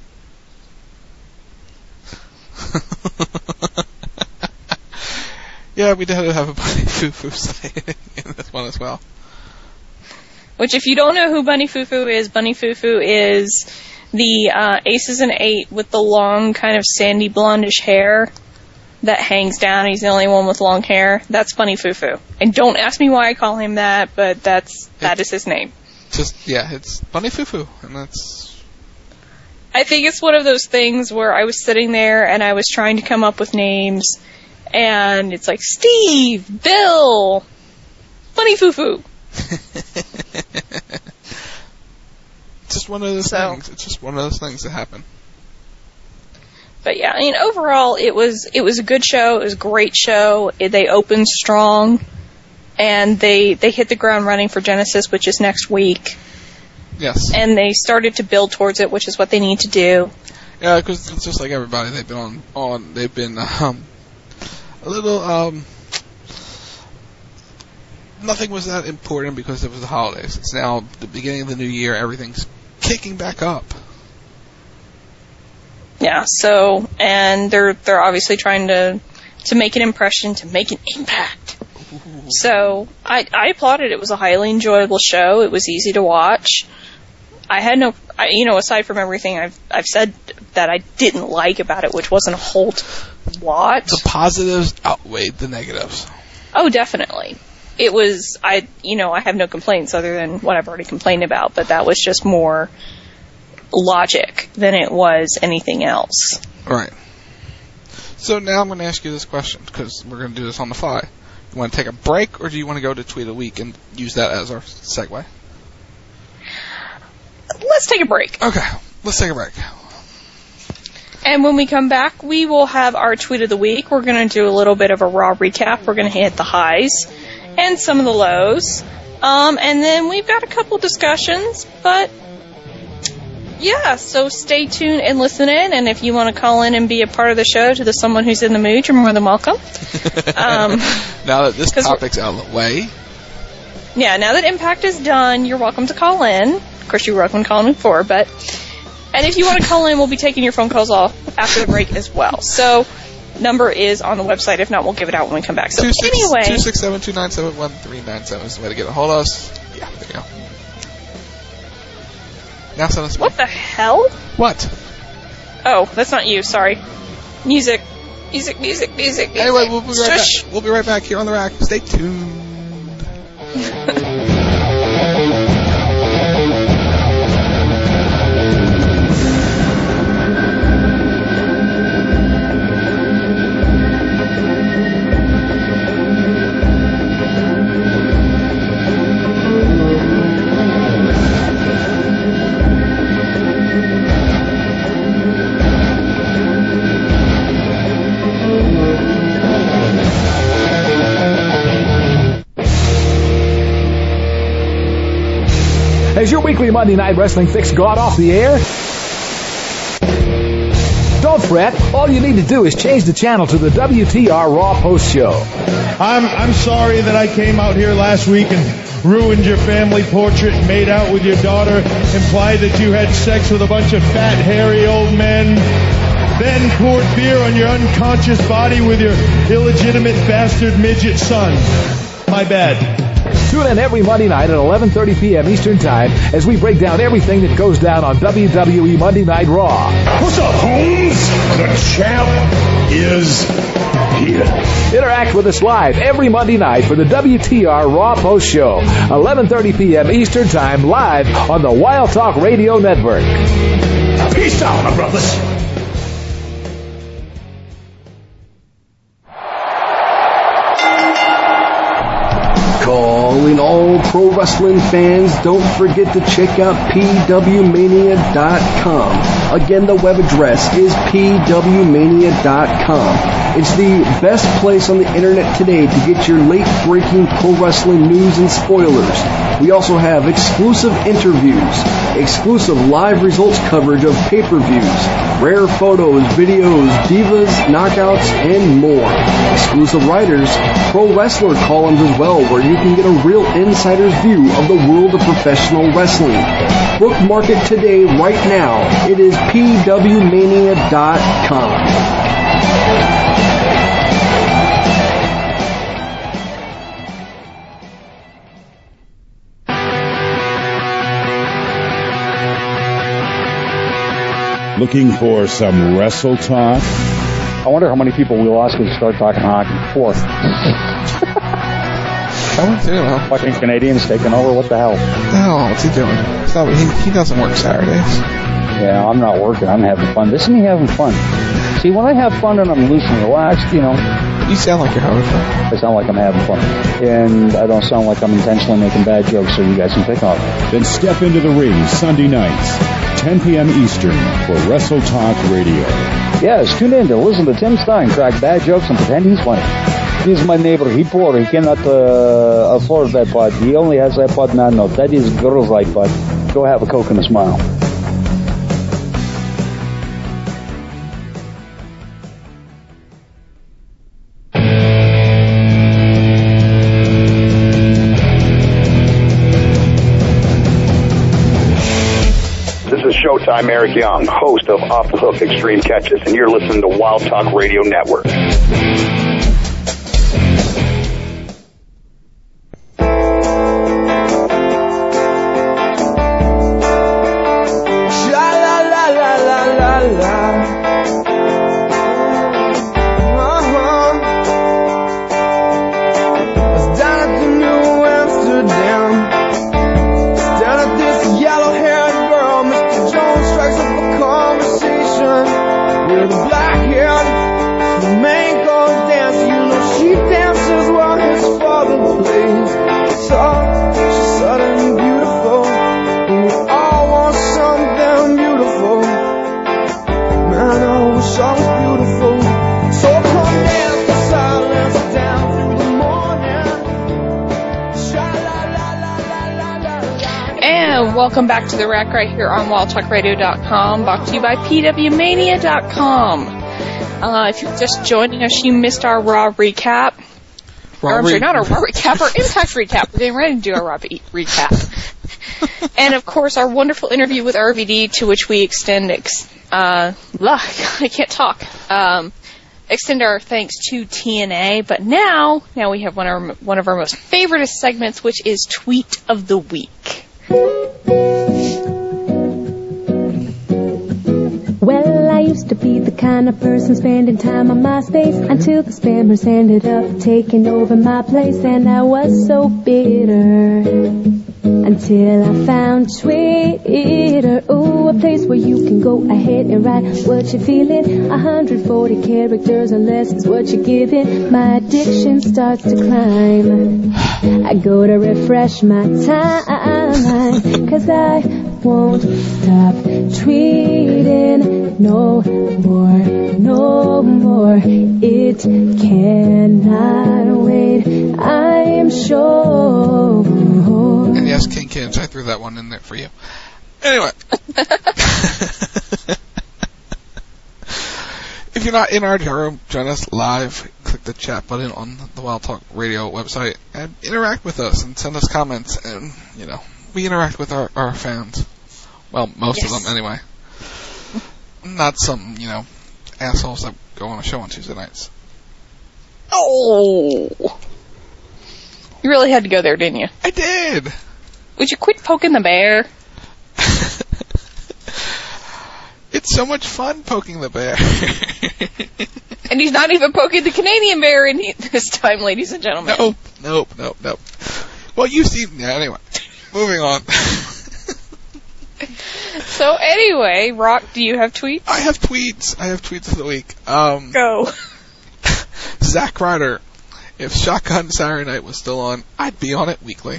Yeah, we did have a Bunny Fufu sighting in this one as well. Which, if you don't know who Bunny Fufu is, Bunny Fufu is the uh, Aces and Eight with the long, kind of sandy blondish hair that hangs down. He's the only one with long hair. That's Bunny Fufu. And don't ask me why I call him that, but that's that it's, is his name. Just, yeah, it's Bunny Fufu, and that's... I think it's one of those things where I was sitting there and I was trying to come up with names, and it's like, Steve, Bill, Bunny Fufu. It's just one of those so, things. It's just one of those things that happen. But yeah, I mean, overall, it was it was a good show. It was a great show. It, they opened strong, and they they hit the ground running for Genesis, which is next week. Yes. And they started to build towards it, which is what they need to do. Yeah, because it's just like everybody, they've been on on they've been um, a little um. Nothing was that important because it was the holidays. It's now the beginning of the new year. Everything's kicking back up. Yeah. So, and they're they're obviously trying to to make an impression, to make an impact. Ooh. So, I I applauded. It was a highly enjoyable show. It was easy to watch. I had no, I, you know, aside from everything I've I've said that I didn't like about it, which wasn't a whole lot. The positives outweighed the negatives. Oh, definitely. It was, I, you know, I have no complaints other than what I've already complained about, but that was just more logic than it was anything else. Right. So now I'm going to ask you this question, because we're going to do this on the fly. You want to take a break, or do you want to go to Tweet of the Week and use that as our segue? Let's take a break. Okay, let's take a break. And when we come back, we will have our Tweet of the Week. We're going to do a little bit of a Raw recap. We're going to hit the highs and some of the lows. Um, and then we've got a couple discussions, but yeah, so stay tuned and listen in. And if you want to call in and be a part of the show to the someone who's in the mood, you're more than welcome. Um, now that this topic's out of the way. Yeah, now that Impact is done, you're welcome to call in. Of course, you were welcome to call in before, but... And if you want to call in, we'll be taking your phone calls off after the break as well. So, number is on the website. If not, we'll give it out when we come back. So, two six, anyway... two six seven, two nine seven, one three nine seven is the way to get a hold of us. Yeah, there you go. Now send us... What the hell? What? Oh, that's not you. Sorry. Music. Music, music, music, music. Anyway, we'll be right back. We'll be right back here on the rack. Stay tuned. Has your weekly Monday Night Wrestling fix gone off the air? Don't fret. All you need to do is change the channel to the W T R Raw Post Show. I'm I'm sorry that I came out here last week and ruined your family portrait, made out with your daughter, implied that you had sex with a bunch of fat, hairy old men, then poured beer on your unconscious body with your illegitimate bastard midget son. My bad. Tune in every Monday night at eleven thirty p.m. Eastern Time as we break down everything that goes down on W W E Monday Night Raw. What's up, Holmes? The champ is here. Interact with us live every Monday night for the W T R Raw Post Show, eleven thirty p.m. Eastern Time, live on the Wild Talk Radio Network. Peace out, my brothers. Calling all pro wrestling fans, don't forget to check out P W mania dot com. Again, the web address is P W mania dot com. It's the best place on the internet today to get your late-breaking pro wrestling news and spoilers. We also have exclusive interviews, exclusive live results coverage of pay-per-views, rare photos, videos, divas, knockouts, and more. Exclusive writers, pro wrestler columns as well, where you can get a real insider's view of the world of professional wrestling. Bookmark it today, right now. It is P W mania dot com. Looking for some wrestle talk? I wonder how many people we lost when we start talking hockey. Fourth. I went through them. Fucking Canadians taking over. What the hell? No, what's he doing? So he, he doesn't work Saturdays. Yeah, I'm not working. I'm having fun. This is me having fun. See, when I have fun and I'm loose and relaxed, you know. You sound like you're having fun. I sound like I'm having fun. And I don't sound like I'm intentionally making bad jokes so you guys can pick on me. Then step into the ring Sunday nights, ten p.m. Eastern, for Wrestle Talk Radio. Yes, tune in to listen to Tim Stein crack bad jokes and pretend he's funny. He's my neighbor. He poor. He cannot uh, afford that pod. He only has iPod Nano. That is girl's iPod. Go have a Coke and a smile. I'm Eric Young, host of Off the Hook Extreme Catches, and you're listening to Wild Talk Radio Network. Welcome back to the rack right here on wild talk radio dot com, brought to you by P W mania dot com. Uh, if you're just joining us, you missed our Raw recap. Raw or, I'm re- sorry, not our Raw recap, our Impact recap. We're getting ready to do our Raw be- recap. And, of course, our wonderful interview with R V D, to which we extend, ex- uh, I can't talk, um, extend our thanks to T N A. But now, now we have one of our, one of our most favorite segments, which is Tweet of the Week. Well, I used to be the kind of person spending time on MySpace until the spammers ended up taking over my place, and I was so bitter until I found Twitter. Ooh, a place where you can go ahead and write what you're feeling. one hundred forty characters or less is what you're giving. My addiction starts to climb. I go to refresh my timeline, 'cause I won't stop tweeting no more, no more. It cannot wait, I am sure. And yes, King Kids, I threw that one in there for you. Anyway. If you're not in our chat room, join us live. Click the chat button on the Wild Talk Radio website and interact with us and send us comments. And, you know, we interact with our, our fans. Well, most yes. of them anyway. Not some, you know, assholes that go on a show on Tuesday nights. Oh! You really had to go there, didn't you? I did! Would you quit poking the bear? It's so much fun poking the bear. And he's not even poking the Canadian bear in this time, ladies and gentlemen. Nope, nope, nope, nope. Well, you've seen... Yeah, anyway. Moving on. So anyway, Rock, do you have tweets? I have tweets. I have tweets of the week. Um, Go. Zack Ryder. If Shotgun Saturday Night was still on, I'd be on it weekly.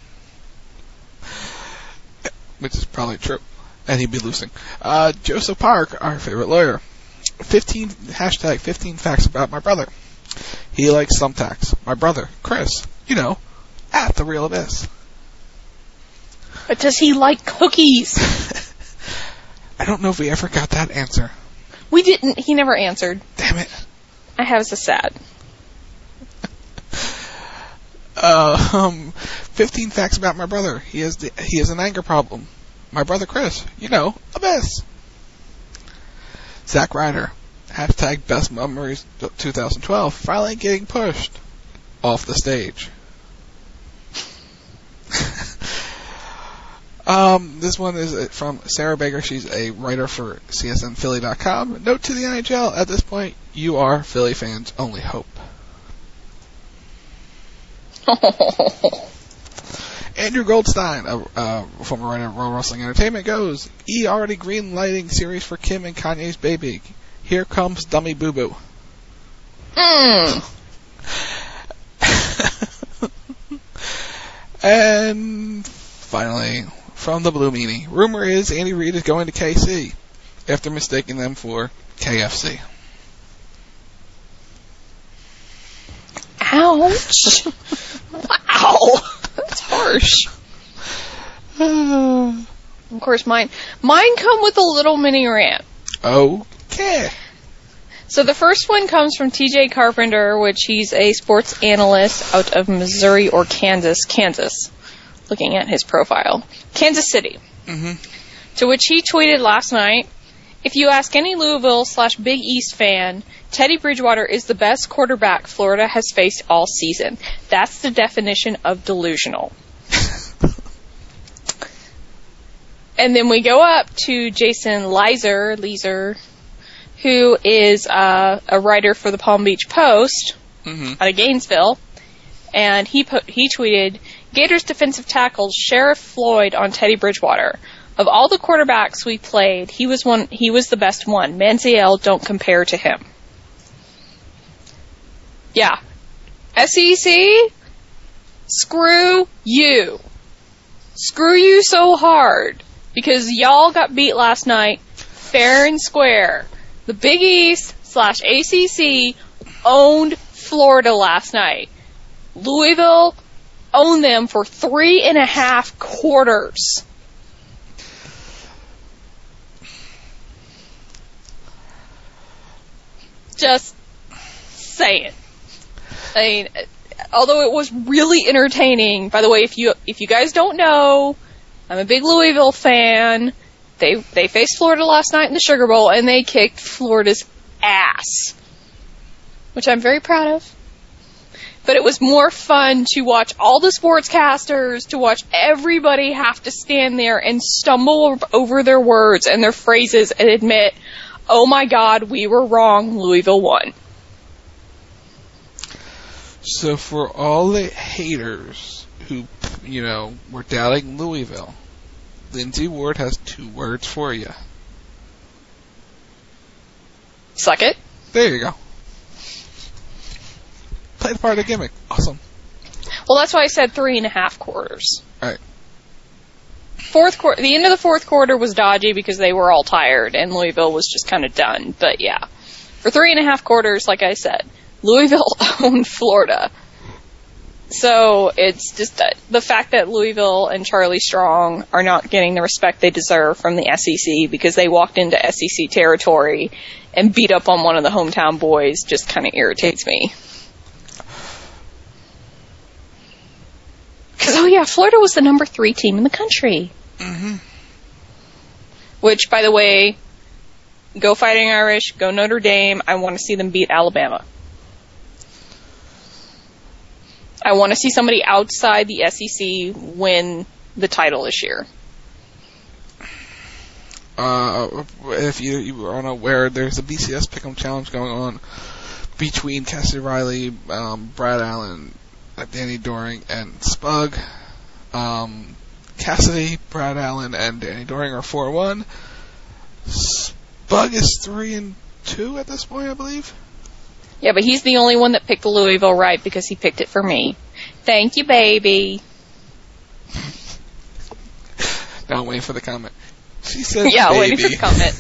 Which is probably true. And he'd be losing. Uh, Joseph Park, our favorite lawyer. fifteen, hashtag fifteen facts about my brother. He likes thumbtacks. My brother, Chris, you know, at The Real Abyss. But does he like cookies? I don't know if we ever got that answer. We didn't. He never answered. Damn it. I have so sad. uh, um, fifteen facts about my brother. He has the, he has an anger problem. My brother Chris, you know, Abyss. Zack Ryder, hashtag best memories twenty twelve, finally getting pushed off the stage. um, this one is from Sarah Baker. She's a writer for C S N Philly dot com. Note to the N H L, at this point, you are Philly fans' only hope. Andrew Goldstein, a uh, former writer of World Wrestling Entertainment, goes, E already green-lighting series for Kim and Kanye's baby. Here comes Dummy Boo Boo. Mm. And finally, from the Blue Meanie, rumor is Andy Reid is going to K C after mistaking them for K F C. Ouch. Wow. That's harsh. Of course, mine mine come with a little mini rant. Okay. So the first one comes from T J Carpenter, which he's a sports analyst out of Missouri or Kansas. Kansas. Looking at his profile. Kansas City. Mm-hmm. To which he tweeted last night, if you ask any Louisville slash Big East fan, Teddy Bridgewater is the best quarterback Florida has faced all season. That's the definition of delusional. And then we go up to Jason Leiser, Leiser, who is uh, a writer for the Palm Beach Post mm-hmm. out of Gainesville. And he put, he tweeted, Gators defensive tackle Sheriff Floyd on Teddy Bridgewater. Of all the quarterbacks we played, he was one. He was the best one. Manziel don't compare to him. Yeah. S E C, screw you. Screw you so hard. Because y'all got beat last night, fair and square. The Big East slash A C C owned Florida last night. Louisville owned them for three and a half quarters. Just saying. I mean, although it was really entertaining. By the way, if you if you guys don't know, I'm a big Louisville fan. They they faced Florida last night in the Sugar Bowl, and they kicked Florida's ass, which I'm very proud of. But it was more fun to watch all the sportscasters, to watch everybody have to stand there and stumble over their words and their phrases and admit, oh my God, we were wrong, Louisville won. So for all the haters who, you know, were doubting Louisville, Lindsay Ward has two words for you. Suck it. There you go. Play the part of the gimmick. Awesome. Well, that's why I said three and a half quarters. Right. Fourth quarter, the end of the fourth quarter was dodgy because they were all tired and Louisville was just kind of done. But yeah, for three and a half quarters, like I said, Louisville owned Florida. So it's just that the fact that Louisville and Charlie Strong are not getting the respect they deserve from the S E C because they walked into S E C territory and beat up on one of the hometown boys just kind of irritates me. Because, oh yeah, Florida was the number three team in the country. Mm-hmm. Which, by the way, go Fighting Irish, go Notre Dame. I want to see them beat Alabama. I want to see somebody outside the S E C win the title this year. Uh, if you, you are unaware, there's a B C S Pick'em Challenge going on between Cassidy Riley, um, Brad Allen, Danny Doring, and Spug. Um, Cassidy, Brad Allen, and Danny Doring are four one. Spug is three and two at this point, I believe. Yeah, but he's the only one that picked the Louisville right because he picked it for me. Thank you, baby. Now I'm waiting for the comment. She said yeah, baby. waiting for the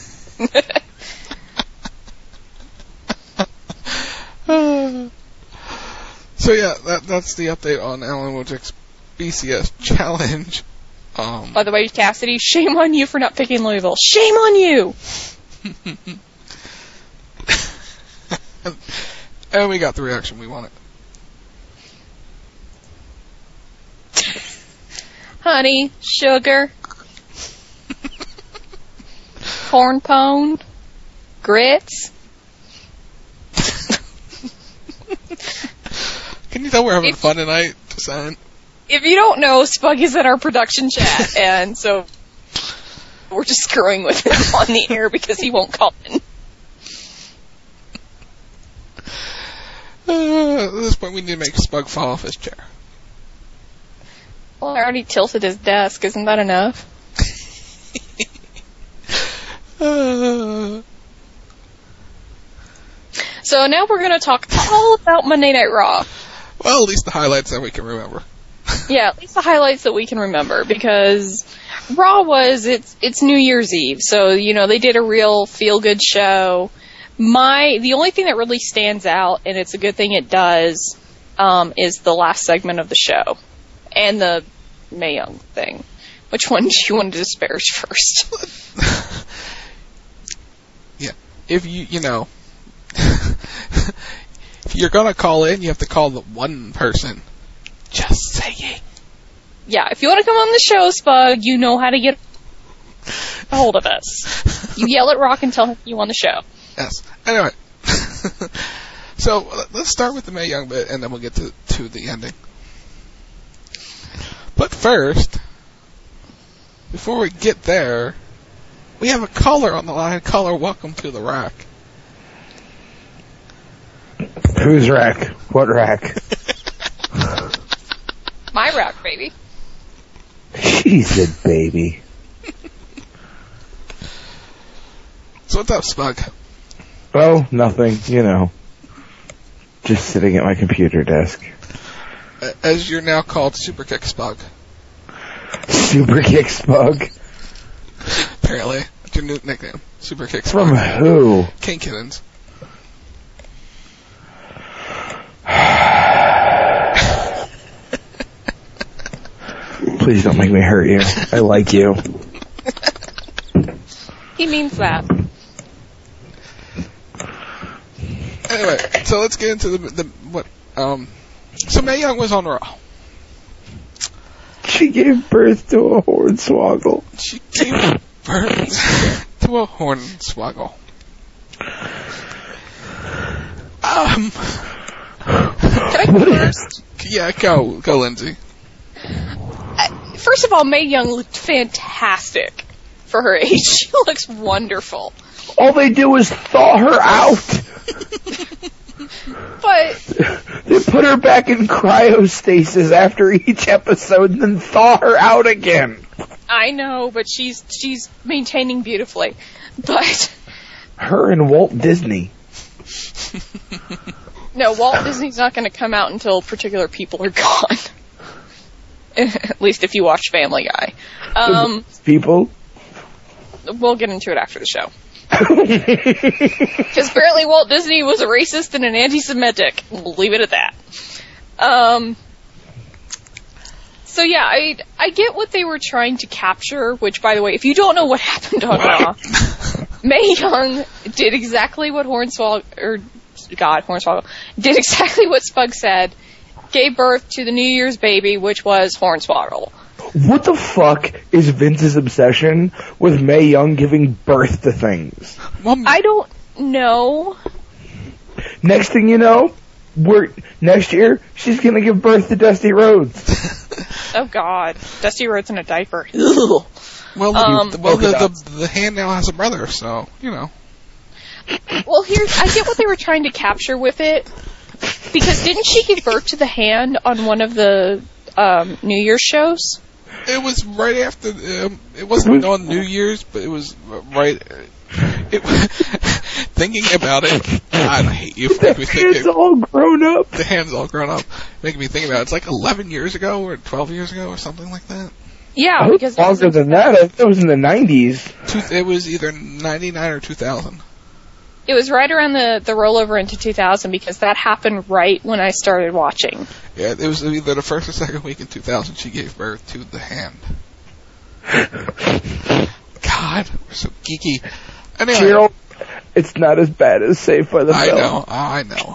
comment. So yeah, that that's the update on Alan Wojcik's B C S challenge. Um, By the way, Cassidy, shame on you for not picking Louisville. Shame on you! And we got the reaction we wanted. Honey, sugar, corn pone, grits. Can you tell we're having if, fun tonight, Simon? If you don't know, Spug is in our production chat, and so we're just screwing with him on the air because he won't call in. Uh, at this point, we need to make Spug fall off his chair. Well, I already tilted his desk. Isn't that enough? uh. So now we're going to talk all about Monday Night Raw. Well, at least the highlights that we can remember. Yeah, at least the highlights that we can remember, because Raw was, it's it's New Year's Eve, so, you know, they did a real feel-good show. My, the only thing that really stands out, and it's a good thing it does, um, is the last segment of the show. And the Mae Young thing. Which one do you want to disparage first? Yeah, if you, you know, if you're gonna call in, you have to call the one person. Just say it. Yeah, if you want to come on the show, Spug, you know how to get a hold of us. You yell at Rock and tell him you on the show. Yes. Anyway, so let's start with the Mae Young bit, and then we'll get to, to the ending. But first, before we get there, we have a caller on the line. Caller, welcome to the rack. Whose rack? What rack? My rack, baby. She said baby. So what's up, Spug? Oh, nothing, you know. Just sitting at my computer desk. As you're now called Super Kick Spug. Super Kick Spug? Apparently. That's your new nickname. Super Kick Spug. From who? King Kittens. Please don't make me hurt you. I like you. He means that. Anyway, so let's get into the, the what, um, so Mae Young was on Raw. She gave birth to a hornswoggle. She gave birth to a hornswoggle. Um, Can I go first? Yeah, go, go, Lindsay. Uh, first of all, Mae Young looked fantastic for her age. She looks wonderful. All they do is thaw her out. But they put her back in cryostasis after each episode and then thaw her out again. I know, but she's she's maintaining beautifully. But her and Walt Disney. No, Walt Disney's not going to come out until particular people are gone. At least if you watch Family Guy. Um, people? We'll get into it after the show. Because apparently Walt Disney was a racist and an anti-Semitic. We'll leave it at that. Um, so yeah, I I get what they were trying to capture, which, by the way, if you don't know what happened on Raw, Mae Young did exactly what Hornswoggle, or God, Hornswoggle, did exactly what Spug said, gave birth to the New Year's baby, which was Hornswoggle. What the fuck is Vince's obsession with Mae Young giving birth to things? I don't know. Next thing you know, we're next year she's gonna give birth to Dusty Rhodes. Oh God, Dusty Rhodes in a diaper. Ugh. Well, Um, the, well the, the, the hand now has a brother, so, you know. Well, here's, I get what they were trying to capture with it, because didn't she give birth to the hand on one of the um, New Year's shows? It was right after, um, it wasn't on New Year's, but it was right, it, thinking about it, I hate you for making me think. The hand's all grown up. The hand's all grown up. Making me think about it. It's like eleven years ago, or twelve years ago, or something like that. Yeah, I because longer than that. I thought it was in the nineties. Two, it was either ninety-nine or two thousand. it was right around the, the rollover into two thousand, because that happened right when I started watching. Yeah, it was either the first or second week in two thousand she gave birth to the hand. God, we're so geeky. Anyway, Gerald, it's not as bad as Saved by the I Bell. know, I know.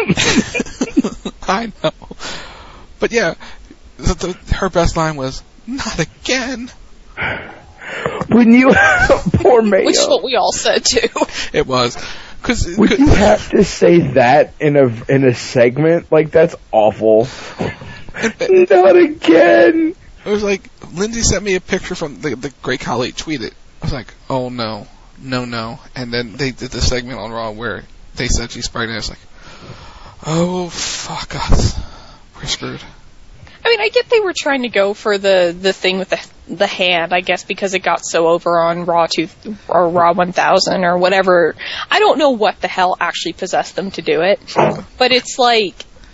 I know. But yeah, the, the, her best line was, "Not again." When you poor Mayo, which is what we all said too. It was because when you have to say that in a in a segment, like, that's awful. Not again. It was like Lindsay sent me a picture from the the Great Khali tweeted. I was like, oh no, no, no. And then they did the segment on Raw where they said she's pregnant. I was like, oh fuck us, we're screwed. I mean, I get they were trying to go for the, the thing with the the hand, I guess, because it got so over on Raw two or Raw one thousand or whatever. I don't know what the hell actually possessed them to do it, but it's like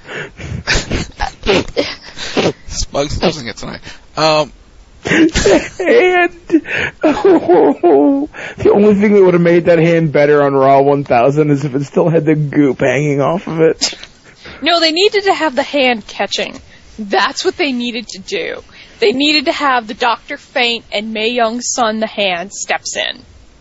Spug's losing it tonight. Um, hand. Oh, the only thing that would have made that hand better on Raw one thousand is if it still had the goop hanging off of it. No, they needed to have the hand catching. That's what they needed to do. They needed to have the Doctor faint and Mae Young's son, the hand, steps in.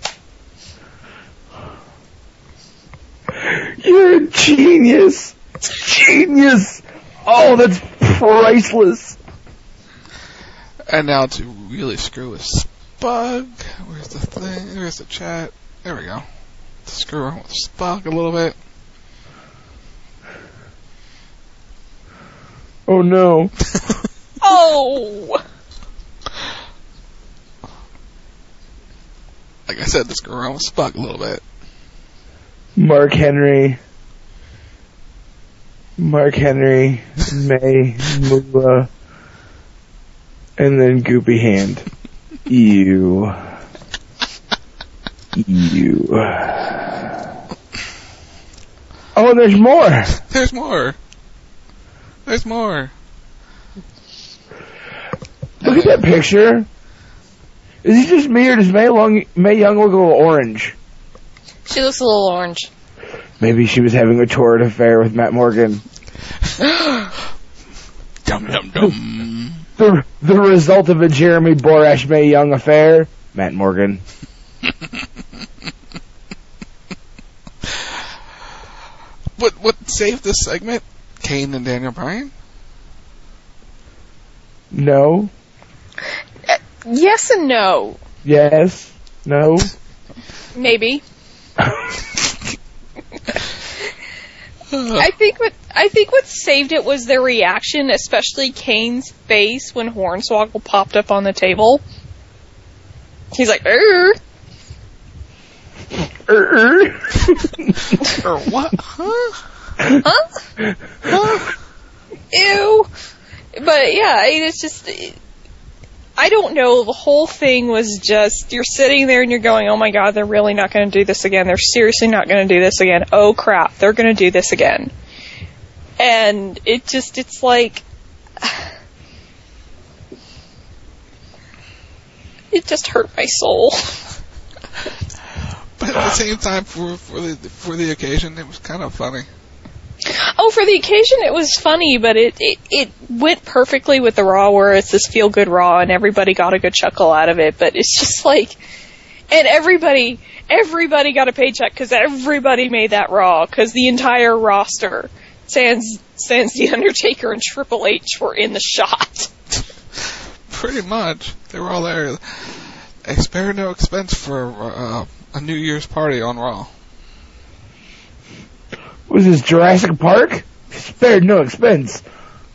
You're a genius. Genius. Oh, that's priceless. And now to really screw with Spug. Where's the thing? Where's the chat? There we go. To screw around with Spug a little bit. Oh no. Oh! Like I said, to screw around with Spug a little bit. Mark Henry. Mark Henry. May. Moolah. And then Goopy Hand. Ew. Ew. Oh, and there's more. There's more. There's more. Look at that picture. Is he just me, or does Mae Young, Mae Young look a little orange? She looks a little orange. Maybe she was having a torrid affair with Matt Morgan. Dum dum dum. The, the result of a Jeremy Borash Mae Young affair, Matt Morgan. What what saved this segment? Kane and Daniel Bryan? No. Uh, yes and no. Yes. No. Maybe. I think what I think what saved it was their reaction, especially Kane's face when Hornswoggle popped up on the table. He's like, er. Er. Or what? Huh? Huh? Huh? Ew. But yeah, it's just, I don't know, the whole thing was just, you're sitting there and you're going, oh my god, they're really not going to do this again. They're seriously not going to do this again. Oh crap, they're going to do this again. And it just, it's like, it just hurt my soul. But at the same time, for for the for the occasion, it was kind of funny. Oh, for the occasion, it was funny, but it, it, it went perfectly with the Raw, where it's this feel-good Raw, and everybody got a good chuckle out of it, but it's just like, And everybody, everybody got a paycheck because everybody made that Raw, because the entire roster, sans, sans The Undertaker and Triple H, were in the shot. Pretty much. They were all there. They spared no expense for uh, a New Year's party on Raw. Was this Jurassic Park? Spared no expense.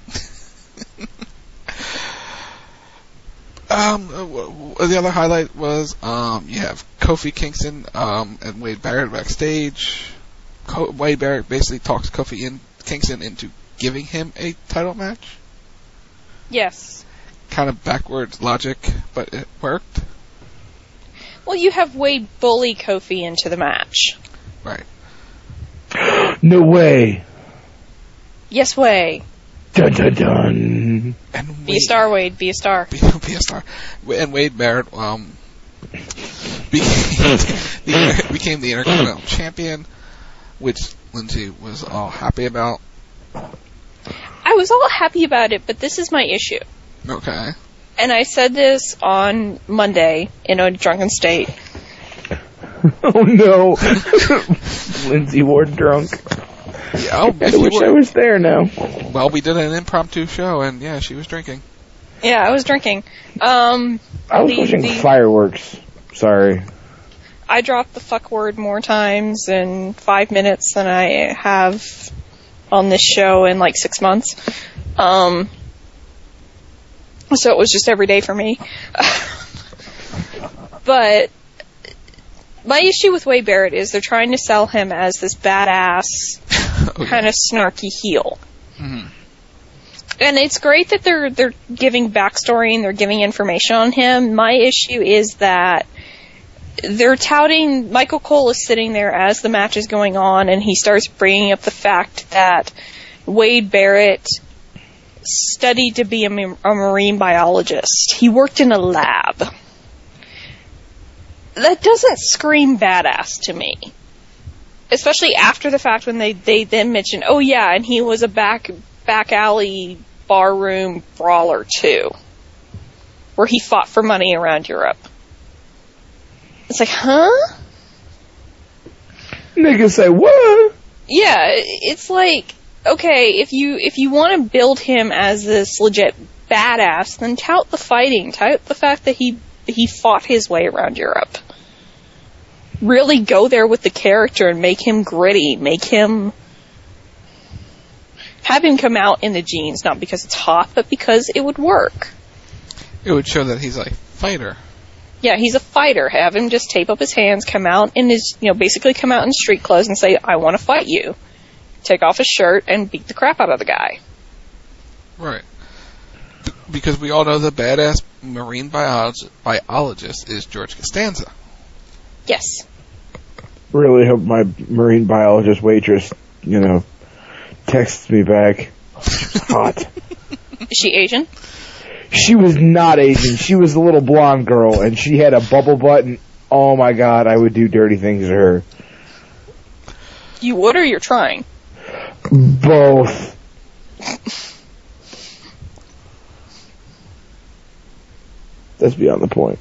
Um, uh, the other highlight was, um, you have Kofi Kingston, um, and Wade Barrett backstage. Co- Wade Barrett basically talks Kofi in, Kingston into giving him a title match. Yes. Kind of backwards logic, but it worked. Well, you have Wade bully Kofi into the match. Right. No way. Yes way. Dun dun dun. And be a star, Wade. Be a star. Be, be a star. And Wade Barrett um, became, the, became the Intercontinental Champion, which Lindsay was all happy about. I was all happy about it, but this is my issue. Okay. And I said this on Monday in a drunken state. Oh no. Lindsay Ward drunk. Yeah, oh, I wish I was there now. Well, we did an impromptu show, and yeah, she was drinking. Yeah, I was drinking. Um, I was the, watching the, fireworks. Sorry. I dropped the fuck word more times in five minutes than I have on this show in like six months. Um, so it was just every day for me. But my issue with Wade Barrett is they're trying to sell him as this badass, oh, yeah. kind of snarky heel. Mm-hmm. And it's great that they're they're giving backstory and they're giving information on him. My issue is that they're touting, Michael Cole is sitting there as the match is going on, and he starts bringing up the fact that Wade Barrett studied to be a, a marine biologist. He worked in a lab. That doesn't scream badass to me. Especially after the fact when they, they then mention, oh yeah, and he was a back back alley barroom brawler too. Where he fought for money around Europe. It's like, huh? Niggas say, what? Yeah, it's like, okay, if you if you want to build him as this legit badass, then tout the fighting, tout the fact that he he fought his way around Europe. Really go there with the character and make him gritty, make him... Have him come out in the jeans, not because it's hot, but because it would work. It would show that he's a fighter. Yeah, he's a fighter. Have him just tape up his hands, come out in his, you know, basically come out in street clothes and say, I want to fight you. Take off his shirt and beat the crap out of the guy. Right. B- because we all know the badass marine biolog- biologist is George Costanza. Yes. Really hope my marine biologist waitress, you know, texts me back. She's hot. Is she Asian? She was not Asian. She was a little blonde girl, and she had a bubble butt, and oh my god, I would do dirty things to her. You would, or you're trying? Both. That's beyond the point.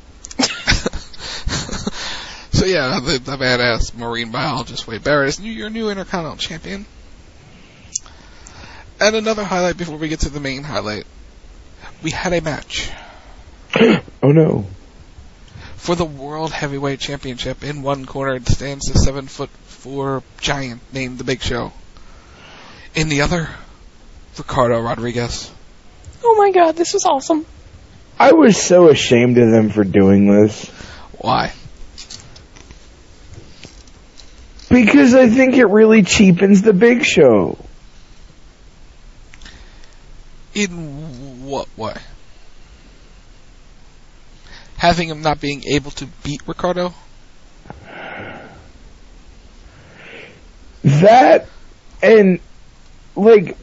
So yeah, the, the badass marine biologist Wade Barrett is your new Intercontinental Champion. And another highlight before we get to the main highlight. We had a match. Oh no. For the World Heavyweight Championship, in one corner stands the seven foot four giant named The Big Show. In the other, Ricardo Rodriguez. Oh my god, this was awesome. I was so ashamed of them for doing this. Why? Because I think it really cheapens The Big Show. In what way? Having him not being able to beat Ricardo? That, and, like,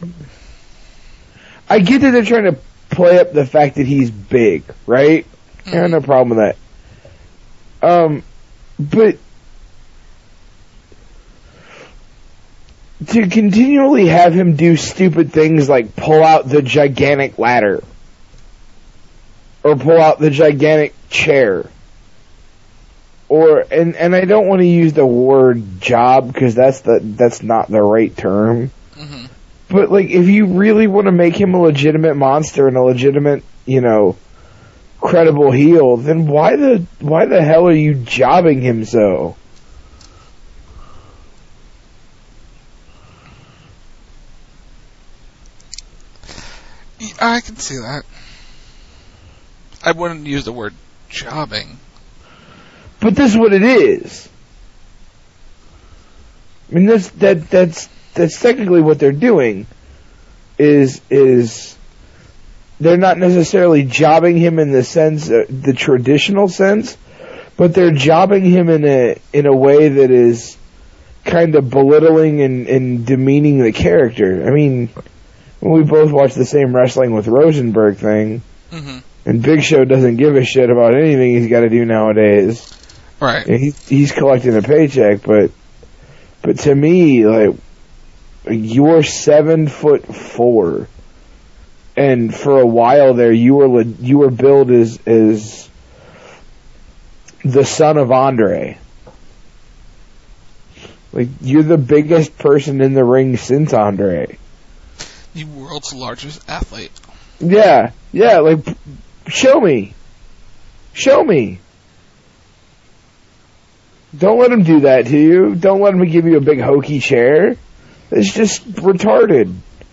I get that they're trying to play up the fact that he's big, right? Mm-hmm. I have no problem with that. Um, but to continually have him do stupid things like pull out the gigantic ladder or pull out the gigantic chair or and and I don't want to use the word job because that's the that's not the right term. Mm-hmm. But like, if you really want to make him a legitimate monster and a legitimate, you know, credible heel, then why the why the hell are you jobbing him so? I can see that. I wouldn't use the word jobbing. But this is what it is. I mean, this that that's that's technically what they're doing. Is is they're not necessarily jobbing him in the sense, uh, the traditional sense, but they're jobbing him in a in a way that is kind of belittling and, and demeaning the character. I mean, we both watched the same Wrestling with Rosenberg thing, mm-hmm. and Big Show doesn't give a shit about anything he's got to do nowadays. Right. And he, he's collecting a paycheck, but but to me, like, you're seven foot four, and for a while there, you were you were billed as as the son of Andre. Like, you're the biggest person in the ring since Andre. The world's largest athlete. Yeah, yeah, like, show me. Show me. Don't let him do that to you. Don't let him give you a big hokey chair. It's just retarded.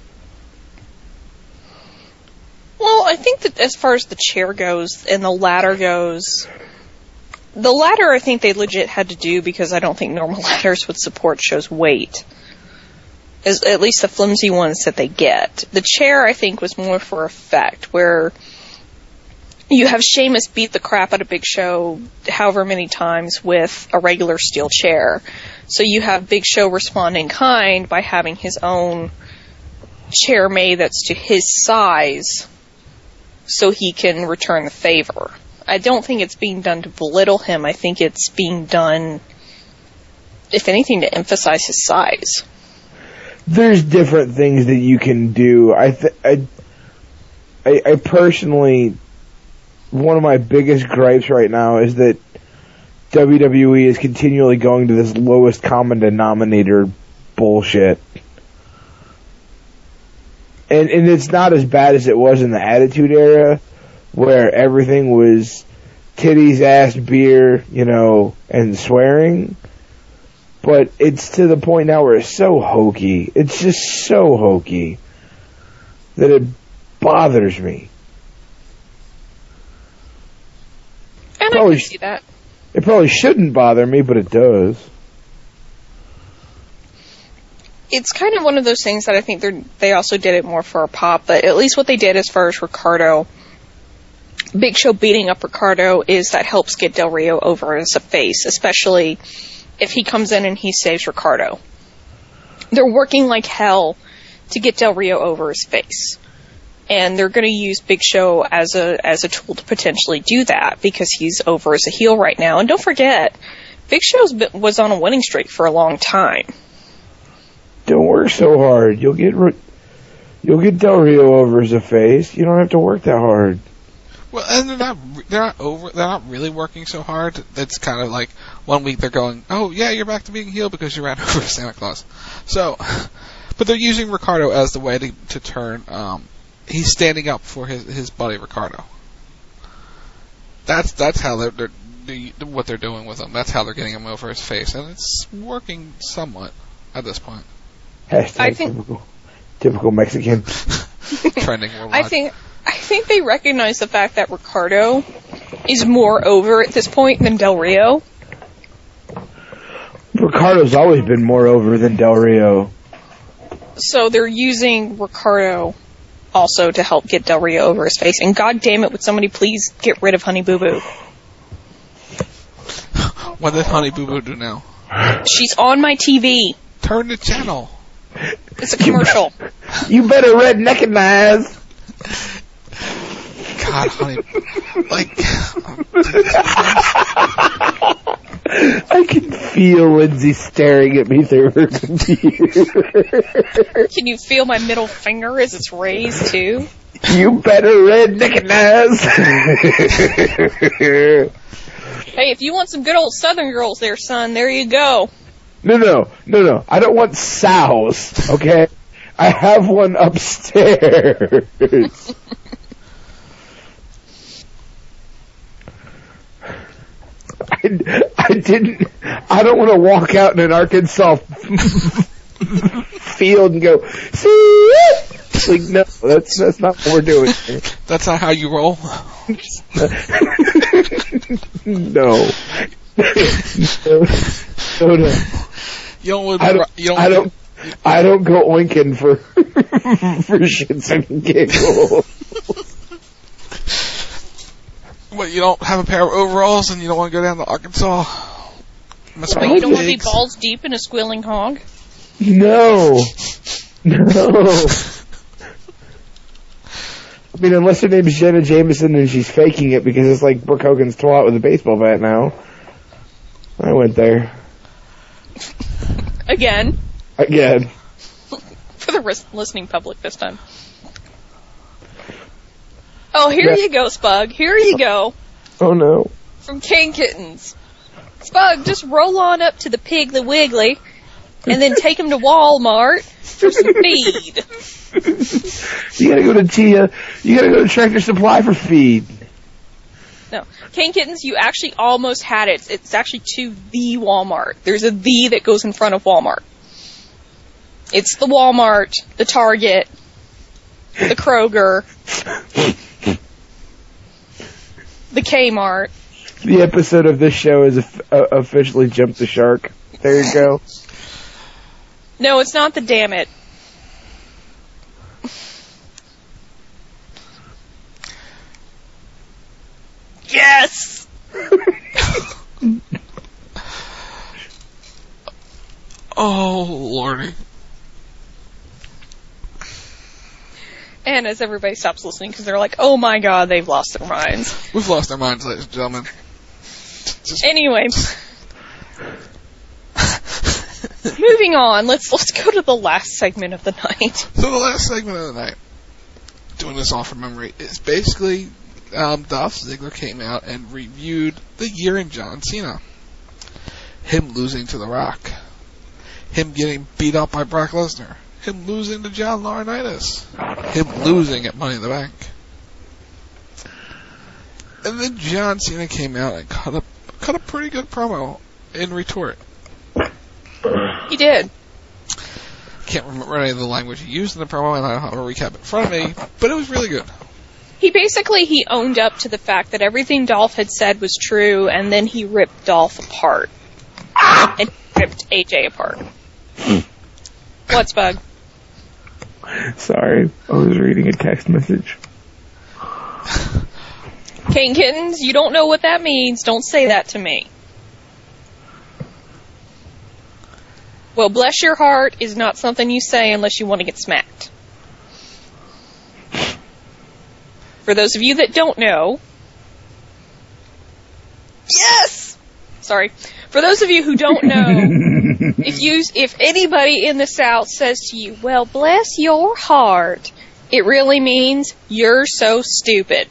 Well, I think that as far as the chair goes and the ladder goes, the ladder I think they legit had to do because I don't think normal ladders would support Show's weight. As, at least the flimsy ones that they get. The chair, I think, was more for effect, where you have Sheamus beat the crap out of Big Show however many times with a regular steel chair. So you have Big Show respond in kind by having his own chair made that's to his size so he can return the favor. I don't think it's being done to belittle him. I think it's being done, if anything, to emphasize his size. There's different things that you can do. I, th- I, I, I personally, one of my biggest gripes right now is that W W E is continually going to this lowest common denominator bullshit. And and it's not as bad as it was in the Attitude Era, where everything was titties, ass, beer, you know, and swearing. But it's to the point now where it's so hokey. It's just so hokey that it bothers me. And probably, I can see that. It probably shouldn't bother me, but it does. It's kind of one of those things that I think they they also did it more for a pop, but at least what they did as far as Ricardo, Big Show beating up Ricardo, is that helps get Del Rio over as a face, especially if he comes in and he saves Ricardo. They're working like hell to get Del Rio over his face. And they're going to use Big Show as a as a tool to potentially do that because he's over as a heel right now. And don't forget, Big Show was on a winning streak for a long time. Don't work so hard. You'll get you'll get Del Rio over as a face. You don't have to work that hard. Well, and they're not they're not over they're not really working so hard. It's kind of like one week they're going, oh yeah, you're back to being heel because you ran over Santa Claus. So, but they're using Ricardo as the way to to turn. Um, he's standing up for his his buddy Ricardo. That's that's how they're, they're the, what they're doing with him. That's how they're getting him over his face, and it's working somewhat at this point. Hashtag I think typical, typical Mexican. Trending worldwide. I think I think they recognize the fact that Ricardo is more over at this point than Del Rio. Ricardo's always been more over than Del Rio. So they're using Ricardo also to help get Del Rio over his face. And god damn it, would somebody please get rid of Honey Boo Boo? What did Honey Boo Boo do now? She's on my T V. Turn the channel. It's a commercial. You better redneckinize. God, Honey, like I can feel Lindsay staring at me through her computer. Can you feel my middle finger as it's raised too? You better redneckinize. Hey, if you want some good old Southern girls there, son, there you go. No, no, no, no. I don't want sows, okay? I have one upstairs. I, I didn't, I don't want to walk out in an Arkansas field and go, see it? Like, no, that's, that's not what we're doing here. That's not how you roll? No. no. No, no. You don't, I don't, you don't, I don't, I don't go oinking for, for shits and giggles. What, you don't have a pair of overalls and you don't want to go down to Arkansas? But you don't want to be balls deep in a squealing hog? No. No. I mean, unless her name's Jenna Jameson and she's faking it because it's like Brooke Hogan's twat with a baseball bat now. I went there. Again. Again. For the ris- listening public this time. Oh, here Yeah. you go, Spug. Here you go. Oh, no. From King Kittens. Spug, just roll on up to the Piggly Wiggly and then take him to Walmart for some feed. You gotta go to Tia. You gotta go to Tractor Supply for feed. No. King Kittens, you actually almost had it. It's actually to the Walmart. There's a the that goes in front of Walmart. It's the Walmart, the Target, the Kroger, the Kmart. The episode of this show is uh, officially Jump the Shark. There you go. No, it's not the Damn It. Yes! Oh, Lordy. And as everybody stops listening because they're like, oh my god, they've lost their minds. We've lost our minds, ladies and gentlemen. Just Anyway. Moving on, let's let's go to the last segment of the night. So the last segment of the night, doing this all from memory, is basically um, Dolph Ziggler came out and reviewed the year in John Cena. Him losing to The Rock. Him getting beat up by Brock Lesnar. Him losing to John Laurinaitis. Him losing at Money in the Bank. And then John Cena came out and cut a, cut a pretty good promo in retort. He did. Can't remember any of the language he used in the promo, and I don't have a recap in front of me, but it was really good. He basically, he owned up to the fact that everything Dolph had said was true, and then he ripped Dolph apart. And ripped A J apart. What's Bug? Sorry, I was reading a text message. King Kittens, you don't know what that means. Don't say that to me. Well, bless your heart is not something you say unless you want to get smacked. For those of you that don't know... Yes! Sorry. For those of you who don't know, if you, if anybody in the South says to you, well, bless your heart, it really means you're so stupid.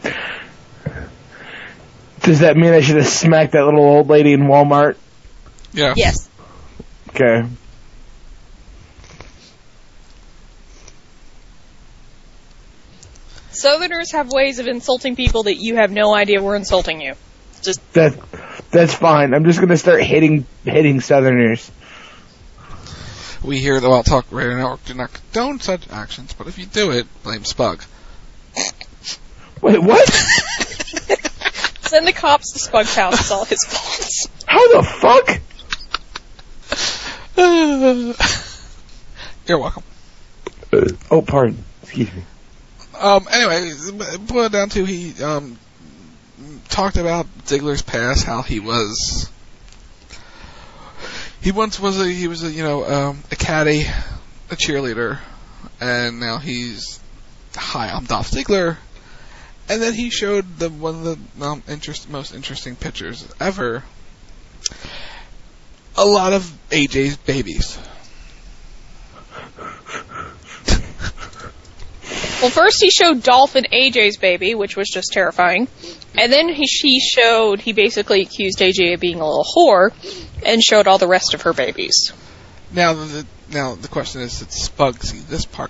Does that mean I should have smacked that little old lady in Walmart? Yeah. Yes. Okay. Southerners have ways of insulting people that you have no idea we're insulting you. Just that. That's fine. I'm just gonna start hitting hitting Southerners. We here at the Wild Talk Radio Network do not condone such actions, but if you do it, blame Spug. Wait, what? Send the cops to Spug's house. It's all his fault. How the fuck? You're welcome. Uh, oh, pardon. Excuse me. Um, anyway, boil it down to he um, talked about Ziggler's past, how he was. He once was a he was a you know um, a caddy, a cheerleader, and now he's hi, I'm Dolph Ziggler. And then he showed the one of the um, interest, most interesting pictures ever. A lot of A J's babies. Well, first he showed Dolph and A J's baby, which was just terrifying. And then he, she showed, he basically accused A J of being a little whore and showed all the rest of her babies. Now the now the question is, did Spug see this part?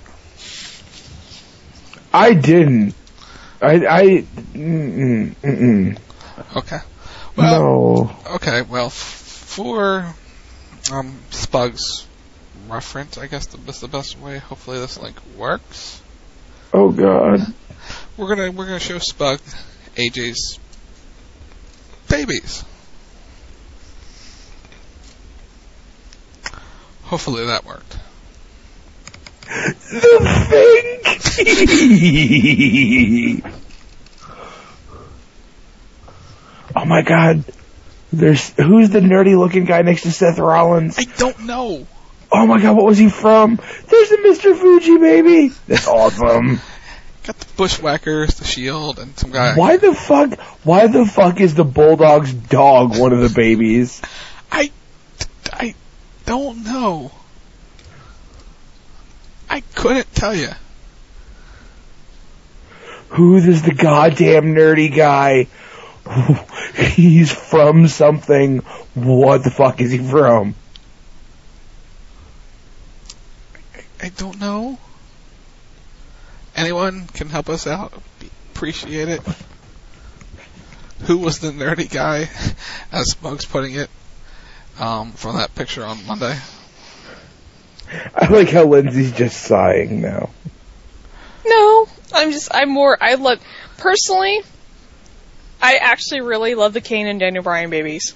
I didn't. I I mm-mm, mm-mm. Okay. Well, no. Okay. Well, f- for um, Spug's reference, I guess that's the best way. Hopefully, this link works. Oh God. We're gonna we're gonna show Spug A J's babies. Hopefully that worked. The thing. Oh my God. There's who's the nerdy looking guy next to Seth Rollins? I don't know. Oh my God, what was he from? There's a Mister Fuji baby. That's awesome. Got the Bushwhackers, the Shield, and some guy. Why the fuck? Why the fuck is the Bulldog's dog one of the babies? I, I don't know. I couldn't tell you. Who is the goddamn nerdy guy? He's from something. What the fuck is he from? I don't know. Anyone can help us out? Appreciate it. Who was the nerdy guy, as Smug's putting it, um, from that picture on Monday? I like how Lindsay's just sighing now. No, I'm just, I'm more, I love, personally, I actually really love the Kane and Daniel Bryan babies.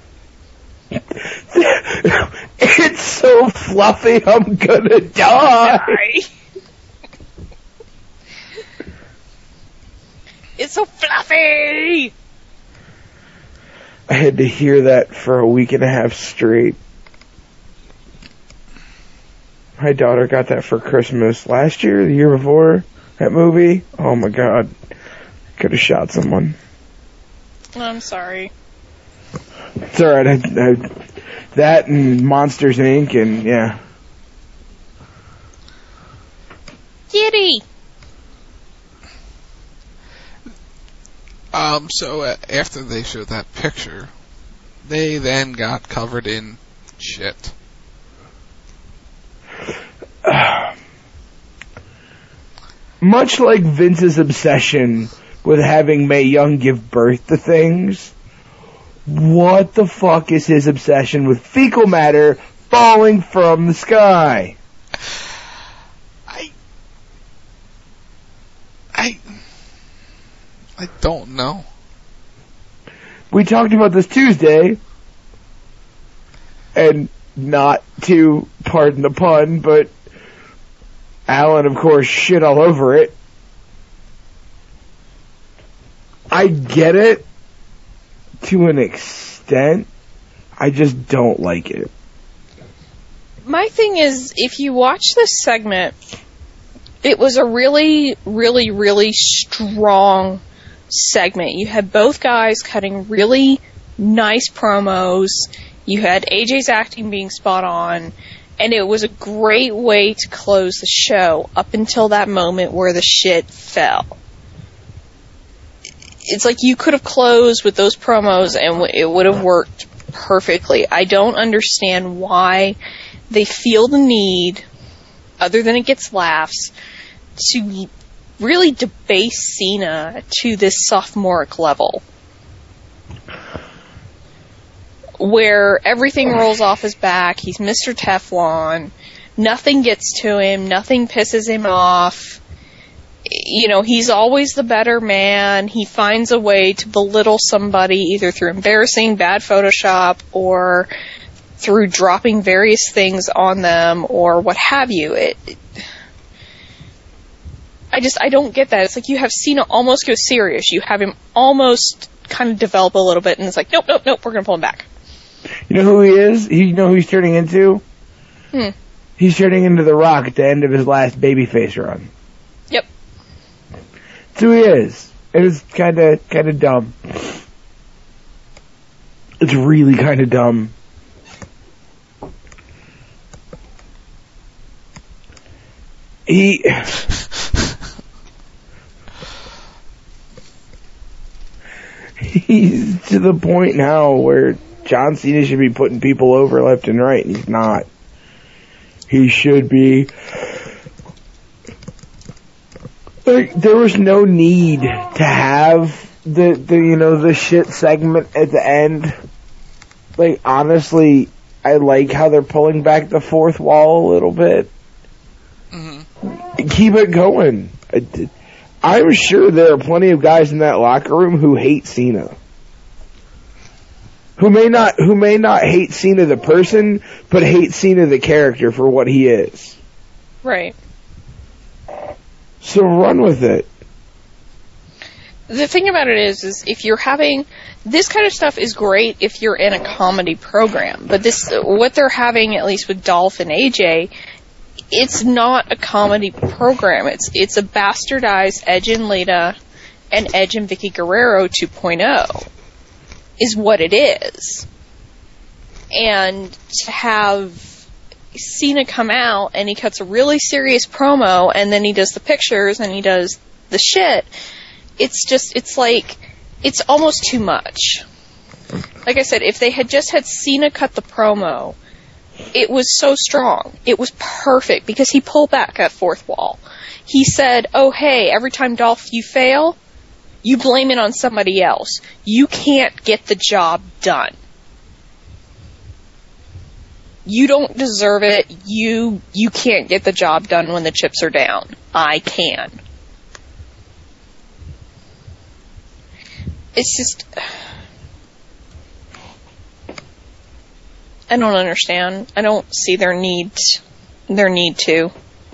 It's so fluffy, I'm gonna die. die. It's so fluffy! I had to hear that for a week and a half straight. My daughter got that for Christmas last year, the year before, that movie. Oh my God. Could have shot someone. I'm sorry. It's alright, I, I, that and Monsters Incorporated and, yeah. Kitty! Um, so uh, after they showed that picture, they then got covered in shit. Much like Vince's obsession with having Mae Young give birth to things, what the fuck is his obsession with fecal matter falling from the sky? I... I... I don't know. We talked about this Tuesday, and not to, pardon the pun, but Alan, of course, shit all over it. I get it to an extent. I just don't like it. My thing is, if you watch this segment, it was a really, really, really strong segment. You had both guys cutting really nice promos. You had A J's acting being spot on. And it was a great way to close the show up until that moment where the shit fell. It's like you could have closed with those promos and it would have worked perfectly. I don't understand why they feel the need, other than it gets laughs, to really debase Cena to this sophomoric level. Where everything rolls off his back, he's Mister Teflon, nothing gets to him, nothing pisses him off. You know, he's always the better man. He finds a way to belittle somebody either through embarrassing bad Photoshop or through dropping various things on them or what have you. It, it I just, I don't get that. It's like you have Cena almost go serious. You have him almost kind of develop a little bit and it's like, nope, nope, nope, we're going to pull him back. You know who he is? You know who he's turning into? Hmm. He's turning into The Rock at the end of his last babyface run. Yep. That's who he is. It was kind of, kind of dumb. It's really kind of dumb. He... he's to the point now where John Cena should be putting people over left and right, and he's not. He should be. Like, there was no need to have the, the, you know, the shit segment at the end. Like, honestly, I like how they're pulling back the fourth wall a little bit. Mm-hmm. Keep it going. I, I'm sure there are plenty of guys in that locker room who hate Cena. Who may not, who may not hate Cena the person, but hate Cena the character for what he is. Right. So run with it. The thing about it is, is if you're having, this kind of stuff is great if you're in a comedy program, but this, what they're having, at least with Dolph and A J, it's not a comedy program. It's, it's a bastardized Edge and Lita and Edge and Vicky Guerrero two point oh. Is what it is. And to have Cena come out and he cuts a really serious promo and then he does the pictures and he does the shit, it's just, it's like, it's almost too much. Like I said, if they had just had Cena cut the promo, it was so strong. It was perfect because he pulled back that fourth wall. He said, oh hey, every time Dolph you fail, you blame it on somebody else. You can't get the job done. You don't deserve it. You you can't get the job done when the chips are down. I can. It's just, I don't understand. I don't see their need their need to.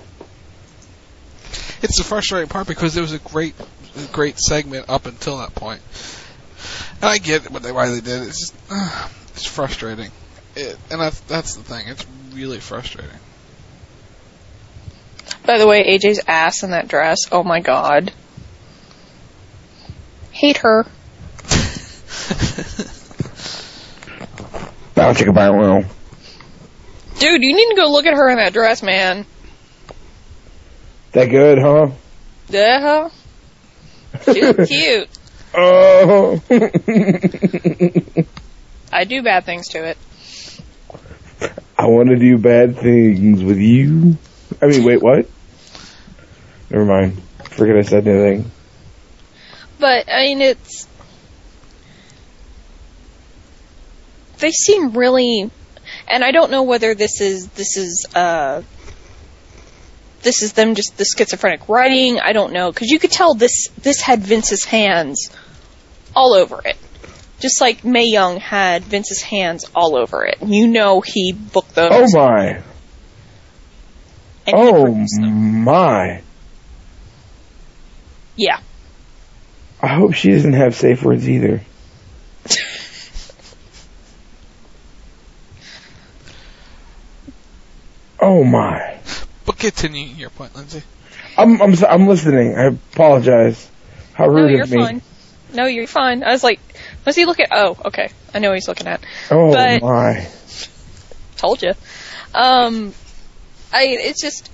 It's the frustrating part because there was a great great segment up until that point. And I get what they, why they did it. It's just, uh, it's frustrating. It, and that's, that's the thing. It's really frustrating. By the way, A J's ass in that dress, oh my god. Hate her. Bow chicka bow wow. Dude, you need to go look at her in that dress, man. That good, huh? Yeah. She's cute. Oh. I do bad things to it. I want to do bad things with you. I mean, wait, what? Never mind. Forget I said anything. But, I mean, it's... They seem really... And I don't know whether this is, this is, uh... This is them just the schizophrenic writing. I don't know. Because you could tell this this had Vince's hands all over it. Just like Mae Young had Vince's hands all over it. You know he booked those. Oh, my. Oh, my. Yeah. I hope she doesn't have safe words either. Oh, my. But continue your point, Lindsay. I'm I'm I'm listening. I apologize. How rude no, you're of me. Fine. No, you're fine. I was like, what's he looking at? Oh, okay. I know what he's looking at. Oh but, my. Told you. Um, I it's just,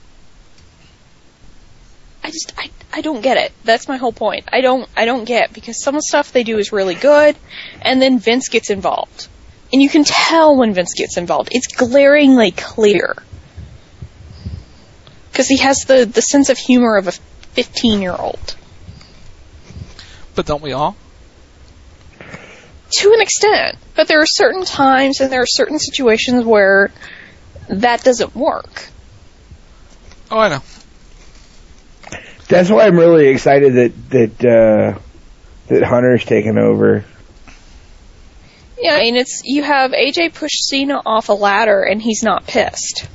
I just I I don't get it. That's my whole point. I don't I don't get because some of the stuff they do is really good, and then Vince gets involved, and you can tell when Vince gets involved. It's glaringly clear. Because he has the, the sense of humor of a fifteen-year-old. But don't we all? To an extent. But there are certain times and there are certain situations where that doesn't work. Oh, I know. That's why I'm really excited that that uh, that Hunter's taken over. Yeah, I mean, it's you have A J push Cena off a ladder and he's not pissed.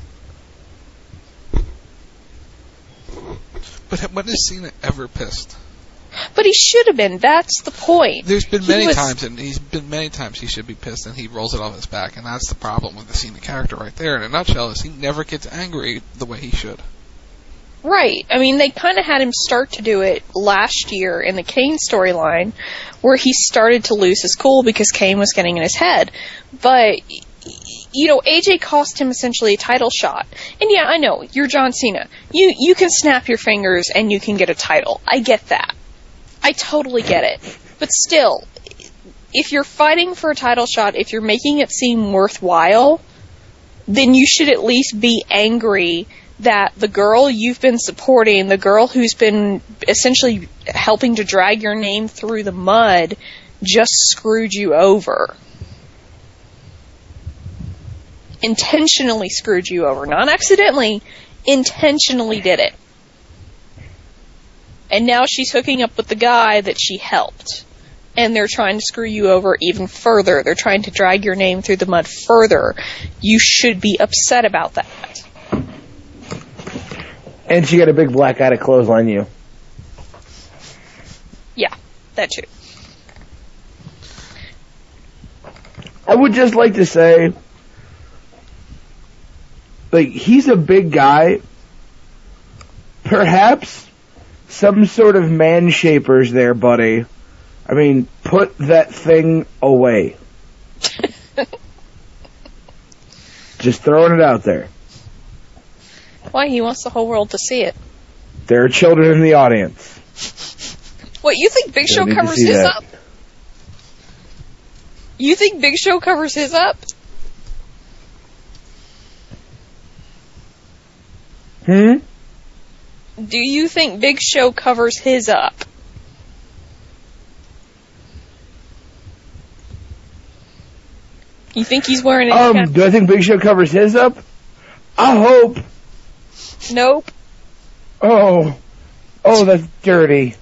But when has Cena ever pissed? But he should have been. That's the point. There's been He many was- times, and he's been many times he should be pissed, and he rolls it off his back, and that's the problem with the Cena character right there. In a nutshell, is he never gets angry the way he should. Right. I mean, they kind of had him start to do it last year in the Kane storyline, where he started to lose his cool because Kane was getting in his head. But, you know, A J cost him essentially a title shot. And yeah, I know, you're John Cena. You, you can snap your fingers and you can get a title. I get that. I totally get it. But still, if you're fighting for a title shot, if you're making it seem worthwhile, then you should at least be angry that the girl you've been supporting, the girl who's been essentially helping to drag your name through the mud, just screwed you over. Intentionally screwed you over. Not accidentally, intentionally did it. And now she's hooking up with the guy that she helped. And they're trying to screw you over even further. They're trying to drag your name through the mud further. You should be upset about that. And she got a big black eye to clothesline you. Yeah, that too. I would just like to say, like, he's a big guy. Perhaps some sort of man shapers there, buddy. I mean, put that thing away. Just throwing it out there. Why? He wants the whole world to see it. There are children in the audience. What, you think Big Show covers his that. up? You think Big Show covers his up? Hmm? Do you think Big Show covers his up? You think he's wearing any Um, kind of- do I think Big Show covers his up? I hope. Nope. Oh. Oh, that's dirty.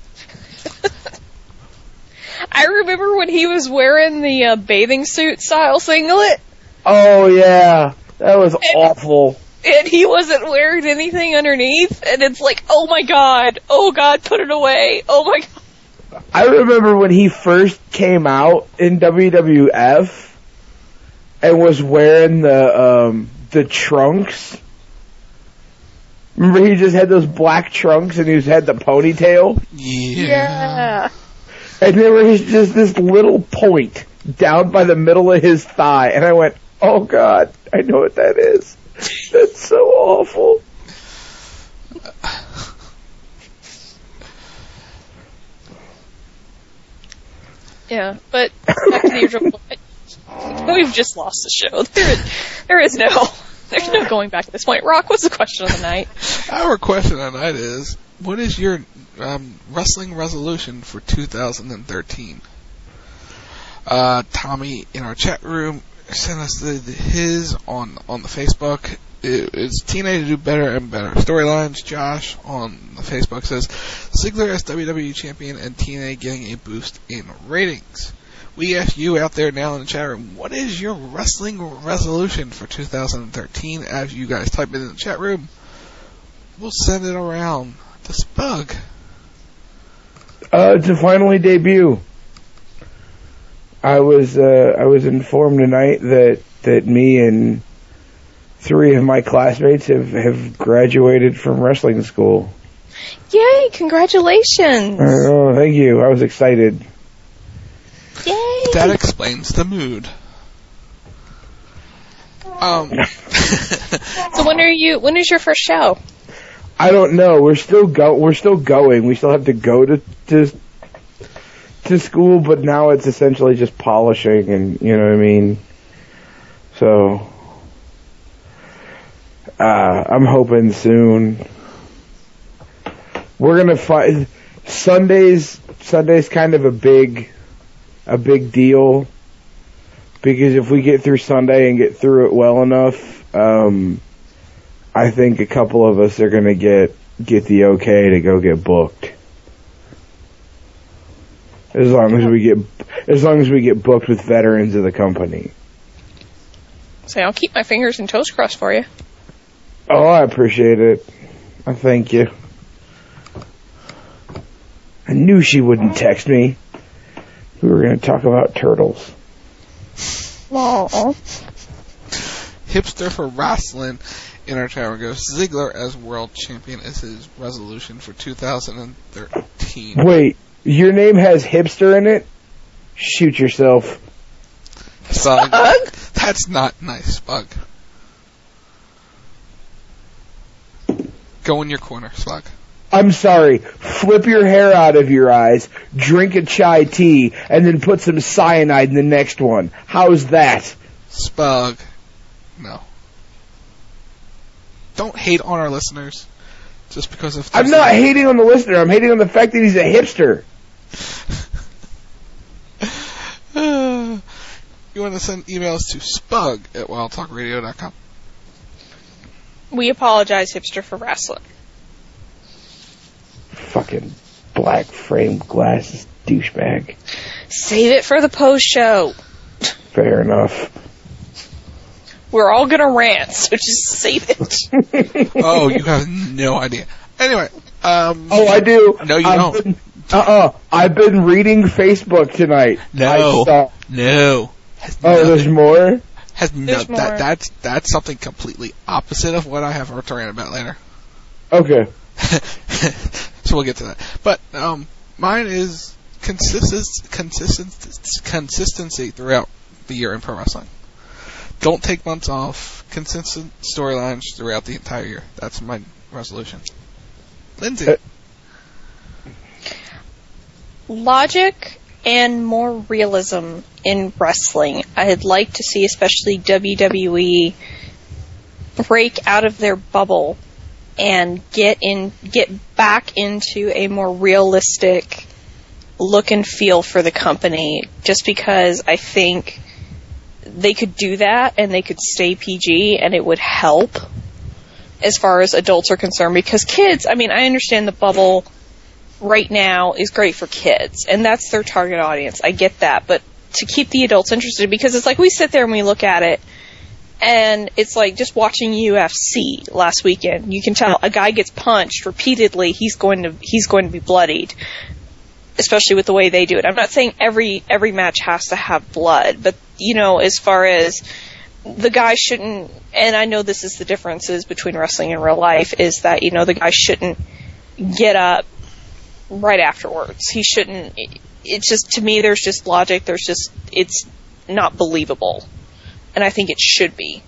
I remember when he was wearing the uh, bathing suit style singlet. Oh, yeah. That was and, awful. And he wasn't wearing anything underneath. And it's like, oh my god. Oh god, put it away. Oh my god. I remember when he first came out in W W F and was wearing the um, the trunks. Remember he just had those black trunks and he had the ponytail? Yeah. Yeah. And there was just this little point down by the middle of his thigh. And I went, oh god, I know what that is. That's so awful. Yeah, but back to the usual. We've just lost the show. There is, there is no, there's no going back at this point. Rock, what's the question of the night? Our question of the night is, what is your um, wrestling resolution for two thousand thirteen? Uh, Tommy in our chat room sent us the, the, his on on the Facebook. It, it's T N A to do better and better storylines. Josh on the Facebook says Ziggler as W W E champion and T N A getting a boost in ratings. We ask you out there now in the chat room, what is your wrestling resolution for two thousand thirteen? As you guys type it in the chat room, we'll send it around to Spug. Uh, to finally debut. I was uh, I was informed tonight that, that me and three of my classmates have, have graduated from wrestling school. Yay, congratulations. Oh, thank you. I was excited. Yay. That explains the mood. Um. So when are you, when is your first show? I don't know. We're still go we're still going. We still have to go to to to school, but now it's essentially just polishing and, you know what I mean? So uh I'm hoping soon. We're going to find Sundays Sundays kind of a big a big deal, because if we get through Sunday and get through it well enough, um I think a couple of us are going to get get the okay to go get booked. As long as we get as long as we get booked with veterans of the company. So I'll keep my fingers and toes crossed for you. Oh, I appreciate it. I thank you. I knew she wouldn't text me. We were going to talk about turtles. Aww. Hipster for wrestling in our chat room goes, Ziggler as world champion is his resolution for two thousand thirteen. Wait, your name has hipster in it? Shoot yourself. Spug. That's not nice, Spug. Go in your corner, Spug. I'm sorry, flip your hair out of your eyes, drink a chai tea, and then put some cyanide in the next one. How's that? Spug. No. Don't hate on our listeners just because of... I'm not hating on the listener. I'm hating on the fact that he's a hipster. uh, you want to send emails to spug at wild talk radio dot com. We apologize, hipster, for wrestling. Fucking black framed glasses douchebag. Save it for the post show. Fair enough. We're all gonna rant, so just save it. Oh, you have no idea. Anyway, um... Oh, I do. No, you I've don't. Been, uh-uh. I've been reading Facebook tonight. No. I saw, no. Oh, there's more? Has no, There's more. That, that's, that's something completely opposite of what I have to rant about later. Okay. So we'll get to that. But, um, mine is consistent, consistent, consistency throughout the year in pro wrestling. Don't take months off. Consistent storylines throughout the entire year. That's my resolution. Lindsay. Uh, Logic and more realism in wrestling. I'd like to see, especially W W E, break out of their bubble and get in, get back into a more realistic look and feel for the company. Just because I think they could do that and they could stay P G and it would help as far as adults are concerned. Because kids, I mean, I understand the bubble right now is great for kids and that's their target audience. I get that. But to keep the adults interested, because it's like we sit there and we look at it and it's like just watching U F C last weekend. You can tell a guy gets punched repeatedly, he's going to he's going to be bloodied. Especially with the way they do it. I'm not saying every every match has to have blood, but, you know, as far as the guy shouldn't, and I know this is the differences between wrestling and real life, is that, you know, the guy shouldn't get up right afterwards. He shouldn't, it's just, to me, there's just logic, there's just, it's not believable. And I think it should be.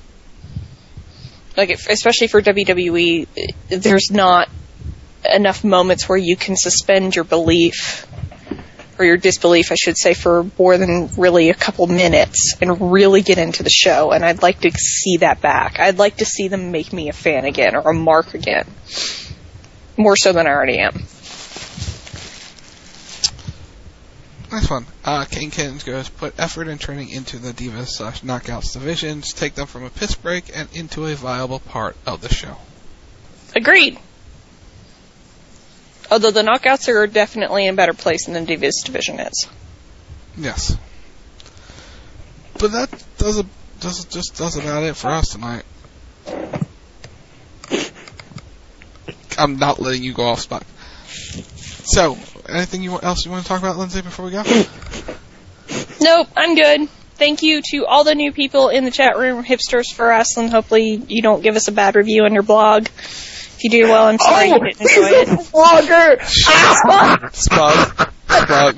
Like, if, especially for W W E, there's not enough moments where you can suspend your belief, or your disbelief, I should say, for more than really a couple minutes and really get into the show. And I'd like to see that back. I'd like to see them make me a fan again or a mark again. More so than I already am. Nice one. Uh, Kane Kittens goes, put effort and training into the Divas slash Knockouts divisions, take them from a piss break and into a viable part of the show. Agreed. Although the Knockouts are definitely in a better place than the Divas division is. Yes. But that does a, does just does about it for us tonight. I'm not letting you go off spot. So, anything you, else you want to talk about, Lindsay, before we go? Nope, I'm good. Thank you to all the new people in the chat room, Hipsters for Wrestling. Hopefully you don't give us a bad review on your blog. If you do, well, I'm sorry oh, you didn't enjoy it. Vlogger! Ah, Spug. Spug.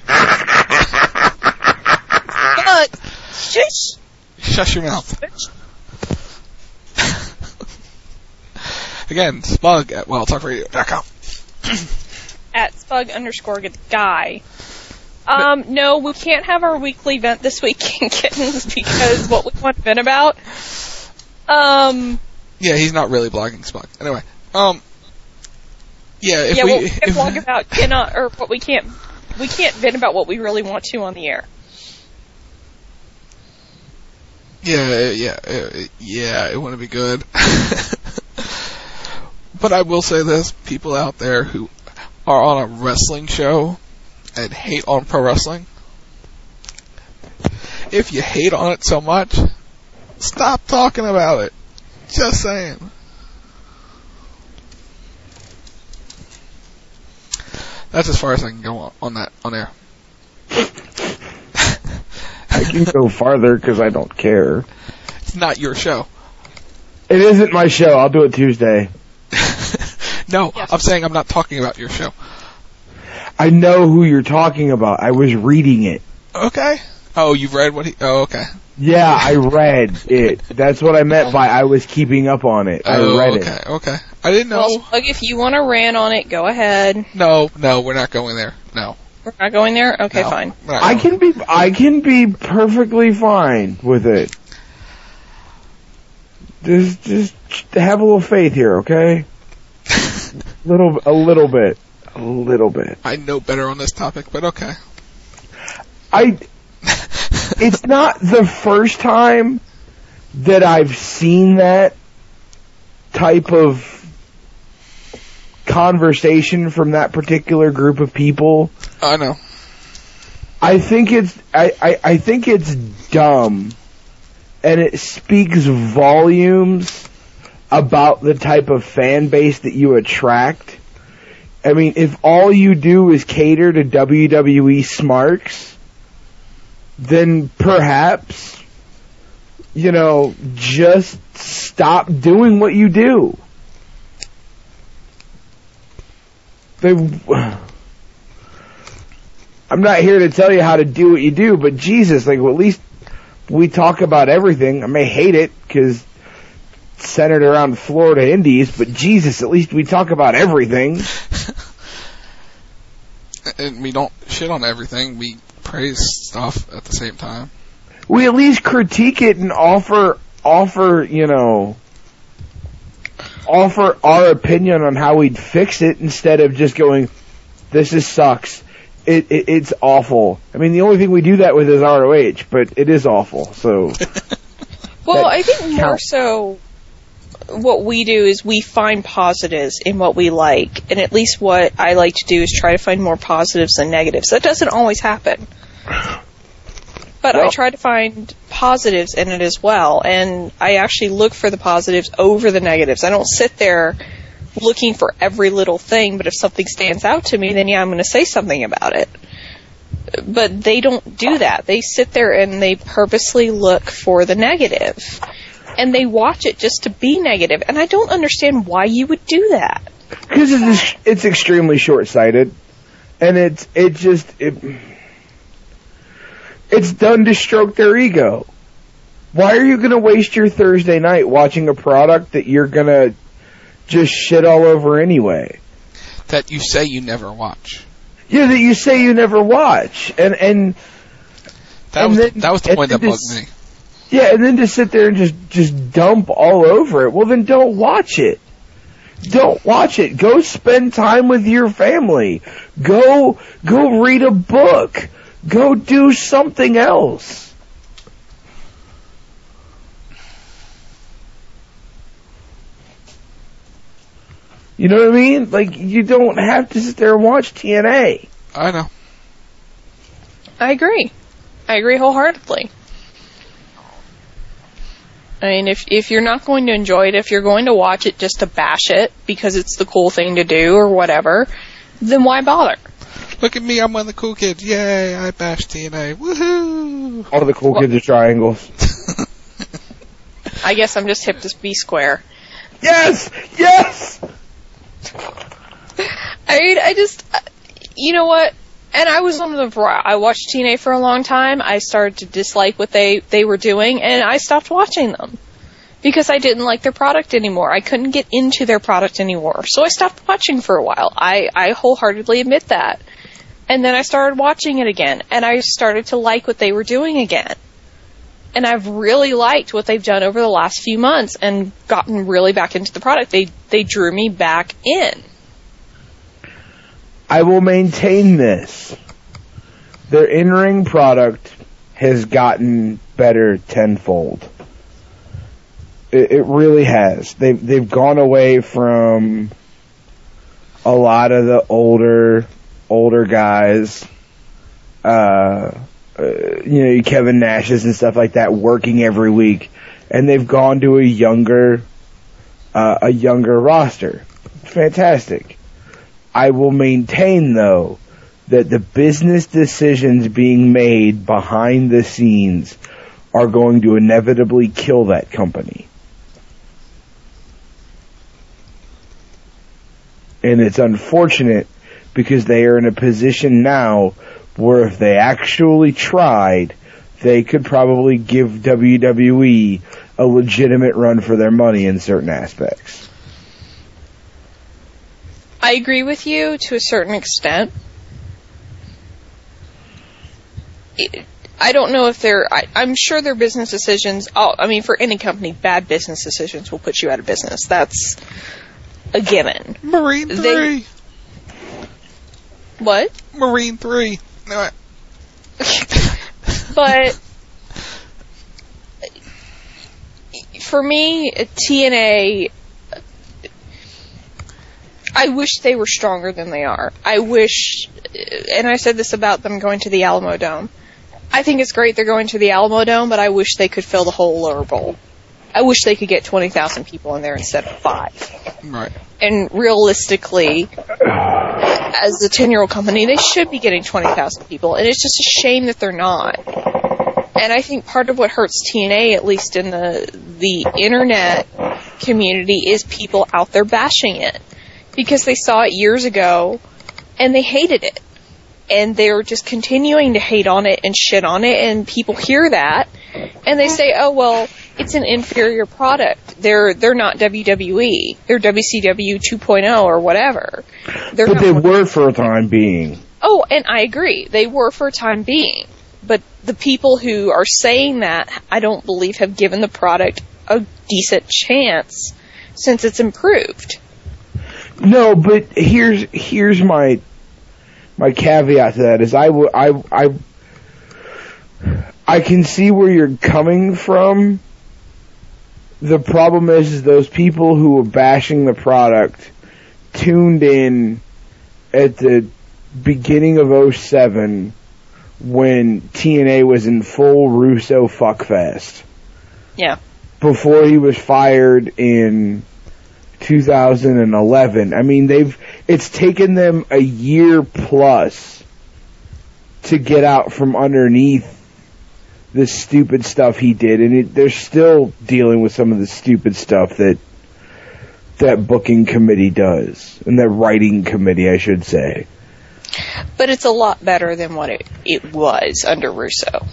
Spug. Shush. Shush your mouth. Again, Spug at wild talk radio dot com. At Spug underscore guy. Um, no, we can't have our weekly event this week in Kittens because what we want to vent about. Um. Yeah, he's not really blogging Spug. Anyway, um. Yeah, if yeah, we what we if, can blog about cannot, or what we can't, we can't vent about what we really want to on the air. Yeah, yeah, uh, yeah, it wouldn't be good. But I will say this, people out there who are on a wrestling show and hate on pro wrestling, if you hate on it so much, stop talking about it. Just saying. That's as far as I can go on, on that, on air. I can go farther because I don't care. It's not your show. It isn't my show. I'll do it Tuesday. No, yes. I'm saying I'm not talking about your show. I know who you're talking about. I was reading it. Okay. Oh, you've read what he... Oh, okay. Yeah, I read it. That's what I meant by I was keeping up on it. I oh, read okay, it. Okay, I didn't know. Well, Slug, if you want to rant on it, go ahead. No, no, we're not going there. No. We're not going there? Okay, No, fine. I can be I can be perfectly fine with it. Just just have a little faith here, okay? little a little bit. A little bit. I know better on this topic, but okay. I It's not the first time that I've seen that type of conversation from that particular group of people. I know. I think it's I, I, I think it's dumb, and it speaks volumes about the type of fan base that you attract. I mean, if all you do is cater to W W E smarks, then perhaps, you know, just stop doing what you do. They, I'm not here to tell you how to do what you do, but Jesus, like, well, at least we talk about everything. I may hate it because it's centered around Florida Indies, but Jesus, at least we talk about everything. And we don't shit on everything. We praise stuff at the same time. We at least critique it and offer, offer, you know, offer our opinion on how we'd fix it instead of just going, this is sucks. It, it it's awful. I mean, the only thing we do that with is R O H, but it is awful. So, well, I think more so what we do is we find positives in what we like, and at least what I like to do is try to find more positives than negatives. That doesn't always happen, but well, I try to find positives in it as well, and I actually look for the positives over the negatives. I don't sit there looking for every little thing, but if something stands out to me, then yeah, I'm going to say something about it. But they don't do that. They sit there and they purposely look for the negative. And they watch it just to be negative. And I don't understand why you would do that. Because it's, it's extremely short-sighted. And it's it just... It, it's done to stroke their ego. Why are you going to waste your Thursday night watching a product that you're going to just shit all over anyway? That you say you never watch. Yeah, that you say you never watch. And and That, and was, then, that was the point that bugged just, me. Yeah, and then to sit there and just, just dump all over it. Well, then don't watch it. Don't watch it. Go spend time with your family. Go, go read a book. Go do something else. You know what I mean? Like, you don't have to sit there and watch T N A. I know. I agree. I agree wholeheartedly. I mean, if if you're not going to enjoy it, if you're going to watch it just to bash it because it's the cool thing to do or whatever, then why bother? Look at me, I'm one of the cool kids. Yay, I bashed T N A. Woohoo! All the cool well, kids are triangles. I guess I'm just hip to be square. Yes! Yes! I mean, I just, you know what? And I was one of the, I watched T N A for a long time. I started to dislike what they, they were doing, and I stopped watching them. Because I didn't like their product anymore. I couldn't get into their product anymore. So I stopped watching for a while. I, I wholeheartedly admit that. And then I started watching it again, and I started to like what they were doing again. And I've really liked what they've done over the last few months and gotten really back into the product. They they drew me back in. I will maintain this. Their in-ring product has gotten better tenfold. It, it really has. They've they've gone away from a lot of the older older guys. Uh, uh, you know, Kevin Nash's and stuff like that, working every week, and they've gone to a younger uh, a younger roster. Fantastic. I will maintain, though, that the business decisions being made behind the scenes are going to inevitably kill that company. And it's unfortunate because they are in a position now where if they actually tried, they could probably give W W E a legitimate run for their money in certain aspects. I agree with you to a certain extent. I don't know if they're... I, I'm sure their business decisions... Oh, I mean, for any company, bad business decisions will put you out of business. That's a given. Marine three. They, what? Marine three. No, but for me, T N A... I wish they were stronger than they are. I wish... And I said this about them going to the Alamo Dome. I think it's great they're going to the Alamo Dome, but I wish they could fill the whole lower bowl. I wish they could get twenty thousand people in there instead of five. Right. And realistically, as a ten-year-old company, they should be getting twenty thousand people, and it's just a shame that they're not. And I think part of what hurts T N A, at least in the the internet community, is people out there bashing it. Because they saw it years ago, and they hated it. And they're just continuing to hate on it and shit on it, and people hear that, and they say, oh, well, it's an inferior product. They're they're not W W E. They're W C W two point oh or whatever. They're but they were for a time being. Oh, and I agree. They were for a time being. But the people who are saying that, I don't believe, have given the product a decent chance since it's improved. No, but here's here's my my caveat to that is I, w- I, I, I can see where you're coming from. The problem is, is those people who were bashing the product tuned in at the beginning of oh seven when T N A was in full Russo fuckfest. Yeah. Before he was fired in two thousand eleven. I mean, they've it's taken them a year plus to get out from underneath the stupid stuff he did, and it, they're still dealing with some of the stupid stuff that that booking committee does, and that writing committee, I should say. But it's a lot better than what it, it was under Russo.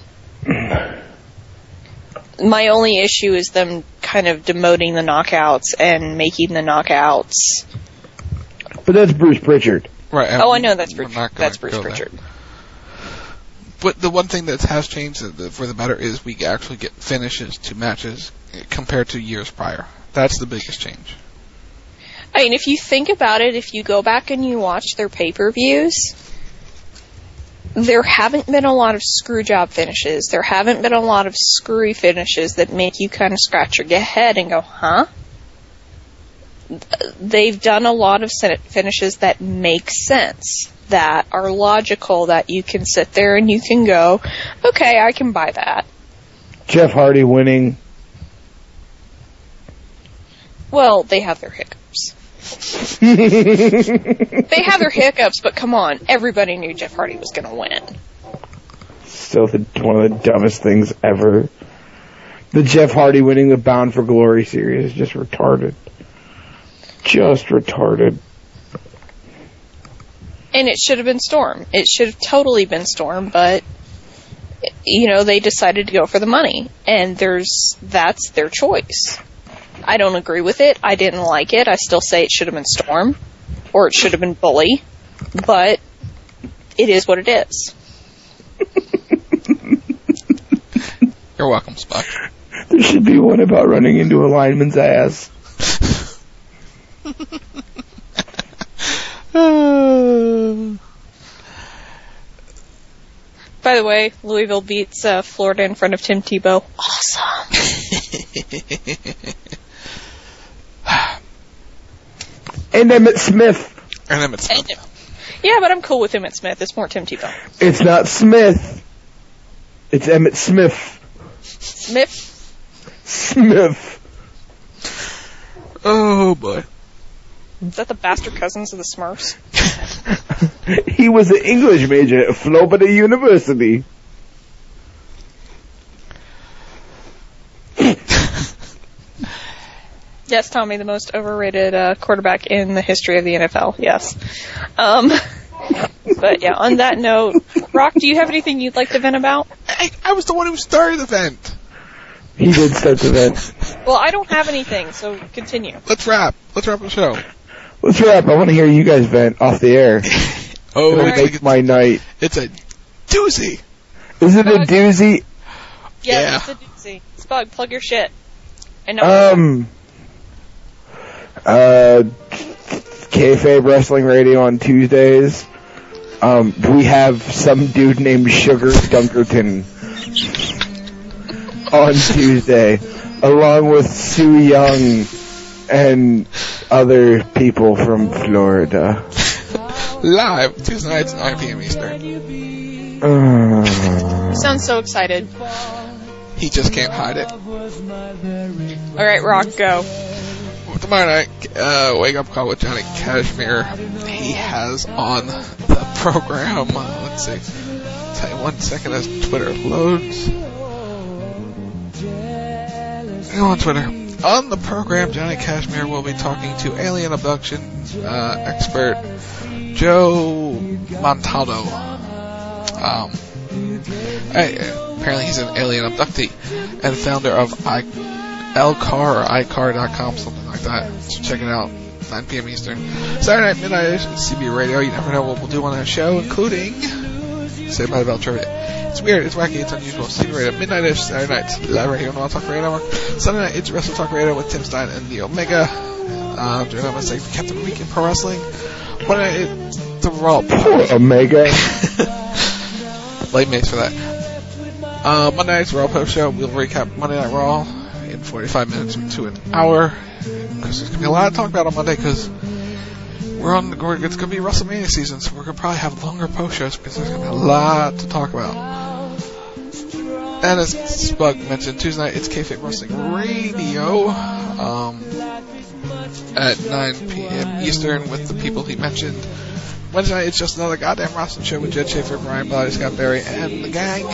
My only issue is them kind of demoting the knockouts and making the knockouts. But that's Bruce Pritchard. Right. Oh, I know that's Bruce. That's Bruce go Pritchard. There. But the one thing that has changed for the better is we actually get finishes to matches compared to years prior. That's the biggest change. I mean, if you think about it, if you go back and you watch their pay-per-views, there haven't been a lot of screw job finishes. There haven't been a lot of screwy finishes that make you kind of scratch your head and go, huh? They've done a lot of finishes that make sense, that are logical, that you can sit there and you can go, okay, I can buy that. Jeff Hardy winning. Well, they have their hiccups. They have their hiccups, but come on, everybody knew Jeff Hardy was going to win. Still the, one of the dumbest things ever. The Jeff Hardy winning the Bound for Glory series is just retarded. Just retarded. And it should have been Storm. It should have totally been Storm, but, you know, they decided to go for the money. And there's, that's their choice. I don't agree with it. I didn't like it. I still say it should have been Storm. Or it should have been Bully. But it is what it is. You're welcome, Spock. There should be one about running into a lineman's ass. By the way, Louisville beats uh, Florida in front of Tim Tebow. Awesome. And Emmitt Smith. And Emmitt Smith. And, yeah, but I'm cool with Emmitt Smith. It's more Tim Tebow. It's not Smith. It's Emmitt Smith. Smith? Smith. Oh, boy. Is that the bastard cousins of the Smurfs? He was an English major at Florida University. Yes, Tommy, the most overrated uh, quarterback in the history of the N F L. Yes. Um, but yeah, on that note, Rock, do you have anything you'd like to vent about? I, I was the one who started the vent. He did start the vent. Well, I don't have anything, so continue. Let's wrap. Let's wrap the show. Let's wrap. I want to hear you guys vent off the air. Oh, It'll make my night. It's a doozy. Is it a doozy? Yeah, Yeah. it's a doozy. Spug, plug your shit. I know. Um, uh, Kayfabe Wrestling Radio on Tuesdays. Um, we have some dude named Sugar Dunkerton on Tuesday, along with Sue Young and other people from Florida. Live Tuesday nights, nine p.m. Eastern. Uh, You sound so excited. He just can't hide it. All right, Rock, go. Tomorrow night, uh, Wake Up Call with Johnny Cashmere. He has on the program. Uh, let's see. Tell you one second as Twitter loads. Go on Twitter. On the program, Johnny Cashmere will be talking to alien abduction uh, expert Joe Montaldo. Um, I, apparently he's an alien abductee and founder of I, L C A R or I C A R dot com, something like that. So check it out, nine p.m. Eastern. Saturday night, midnight, C B Radio. You never know what we'll do on that show, including Say Bye to Bell Trivia. It's weird, it's wacky, it's unusual. C B Radio, midnight-ish, Saturday night, live radio on Wild Talk Radio Network. Sunday night, it's Wrestle Talk Radio with Tim Stein and the Omega. Uh, doing that mistake for Captain Week in Pro Wrestling. Monday night, it's the Raw. Omega. Late Mace for that. Uh, Monday night's Raw Post Show. We'll recap Monday Night Raw in forty-five minutes to an hour. Because there's going to be a lot to talk about on Monday because we're on the, we're, it's going to be WrestleMania season, so we're going to probably have longer post shows because there's going to be a lot to talk about. And as Spug mentioned, Tuesday night it's Kayfabe Wrestling Radio um, at nine p.m. Eastern with the people he mentioned. Wednesday night it's just another goddamn wrestling show with Jed Schaefer, Brian Blatty, Scott Berry, and the gang.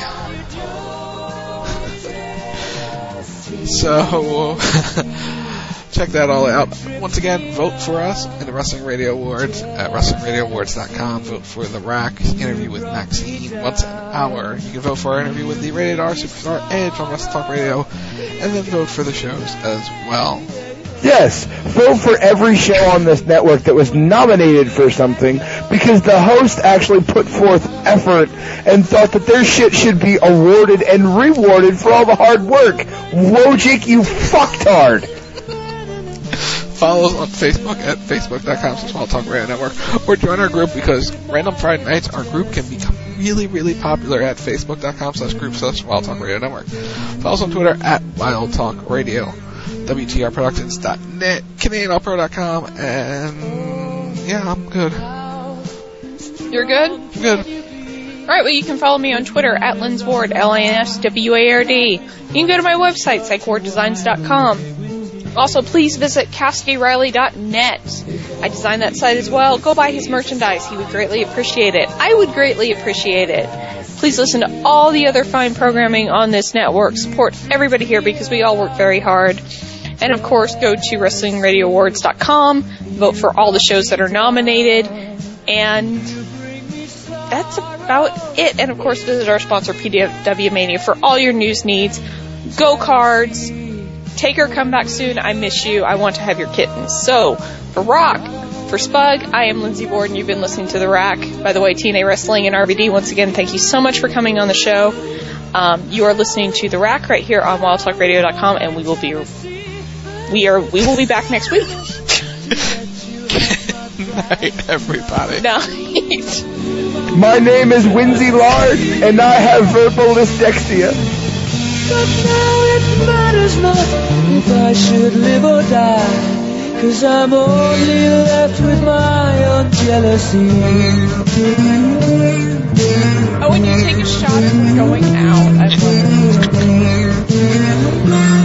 So check that all out. Once again, vote for us in the Wrestling Radio Awards at wrestling radio awards dot com. Vote for The Rack interview with Maxine once an hour. You can vote for our interview with the Rated R Superstar Edge on Wrestle Talk Radio, and then vote for the shows as well. Yes, vote for every show on this network that was nominated for something because the host actually put forth effort and thought that their shit should be awarded and rewarded for all the hard work. Wojcik, you fucktard. Follow us on Facebook at facebook dot com slash Wild Talk Radio Network, or join our group because random Friday nights our group can become really, really popular at facebook dot com slash group slash Wild Talk Radio Network. Follow us on Twitter at Wild Talk Radio, W T R Productions dot net, Canadian All Pro dot com, and yeah, I'm good. You're good? I'm good. Alright, well you can follow me on Twitter at Lins Ward, L I N S W A R D. You can go to my website, psych ward designs dot com. Also, please visit Cassidy Riley dot net. I designed that site as well. Go buy his merchandise. He would greatly appreciate it. I would greatly appreciate it. Please listen to all the other fine programming on this network. Support everybody here because we all work very hard. And, of course, go to wrestling radio awards dot com. Vote for all the shows that are nominated. And that's about it. And, of course, visit our sponsor, P W Mania, for all your news needs. Go Cards. Take her, come back soon. I miss you. I want to have your kittens. So, for Rock, for Spug, I am Lindsay Ward, and you've been listening to The Rack. By the way, T N A Wrestling and R V D, once again, thank you so much for coming on the show. Um, you are listening to The Rack right here on wild talk radio dot com, and we will be we are we will be back next week. Good night, everybody. Night. My name is Winsy Lard, and I have verbal dyslexia. But now it matters not if I should live or die, 'cause I'm only left with my own jealousy. Oh, when you take a shot at going out, I love it.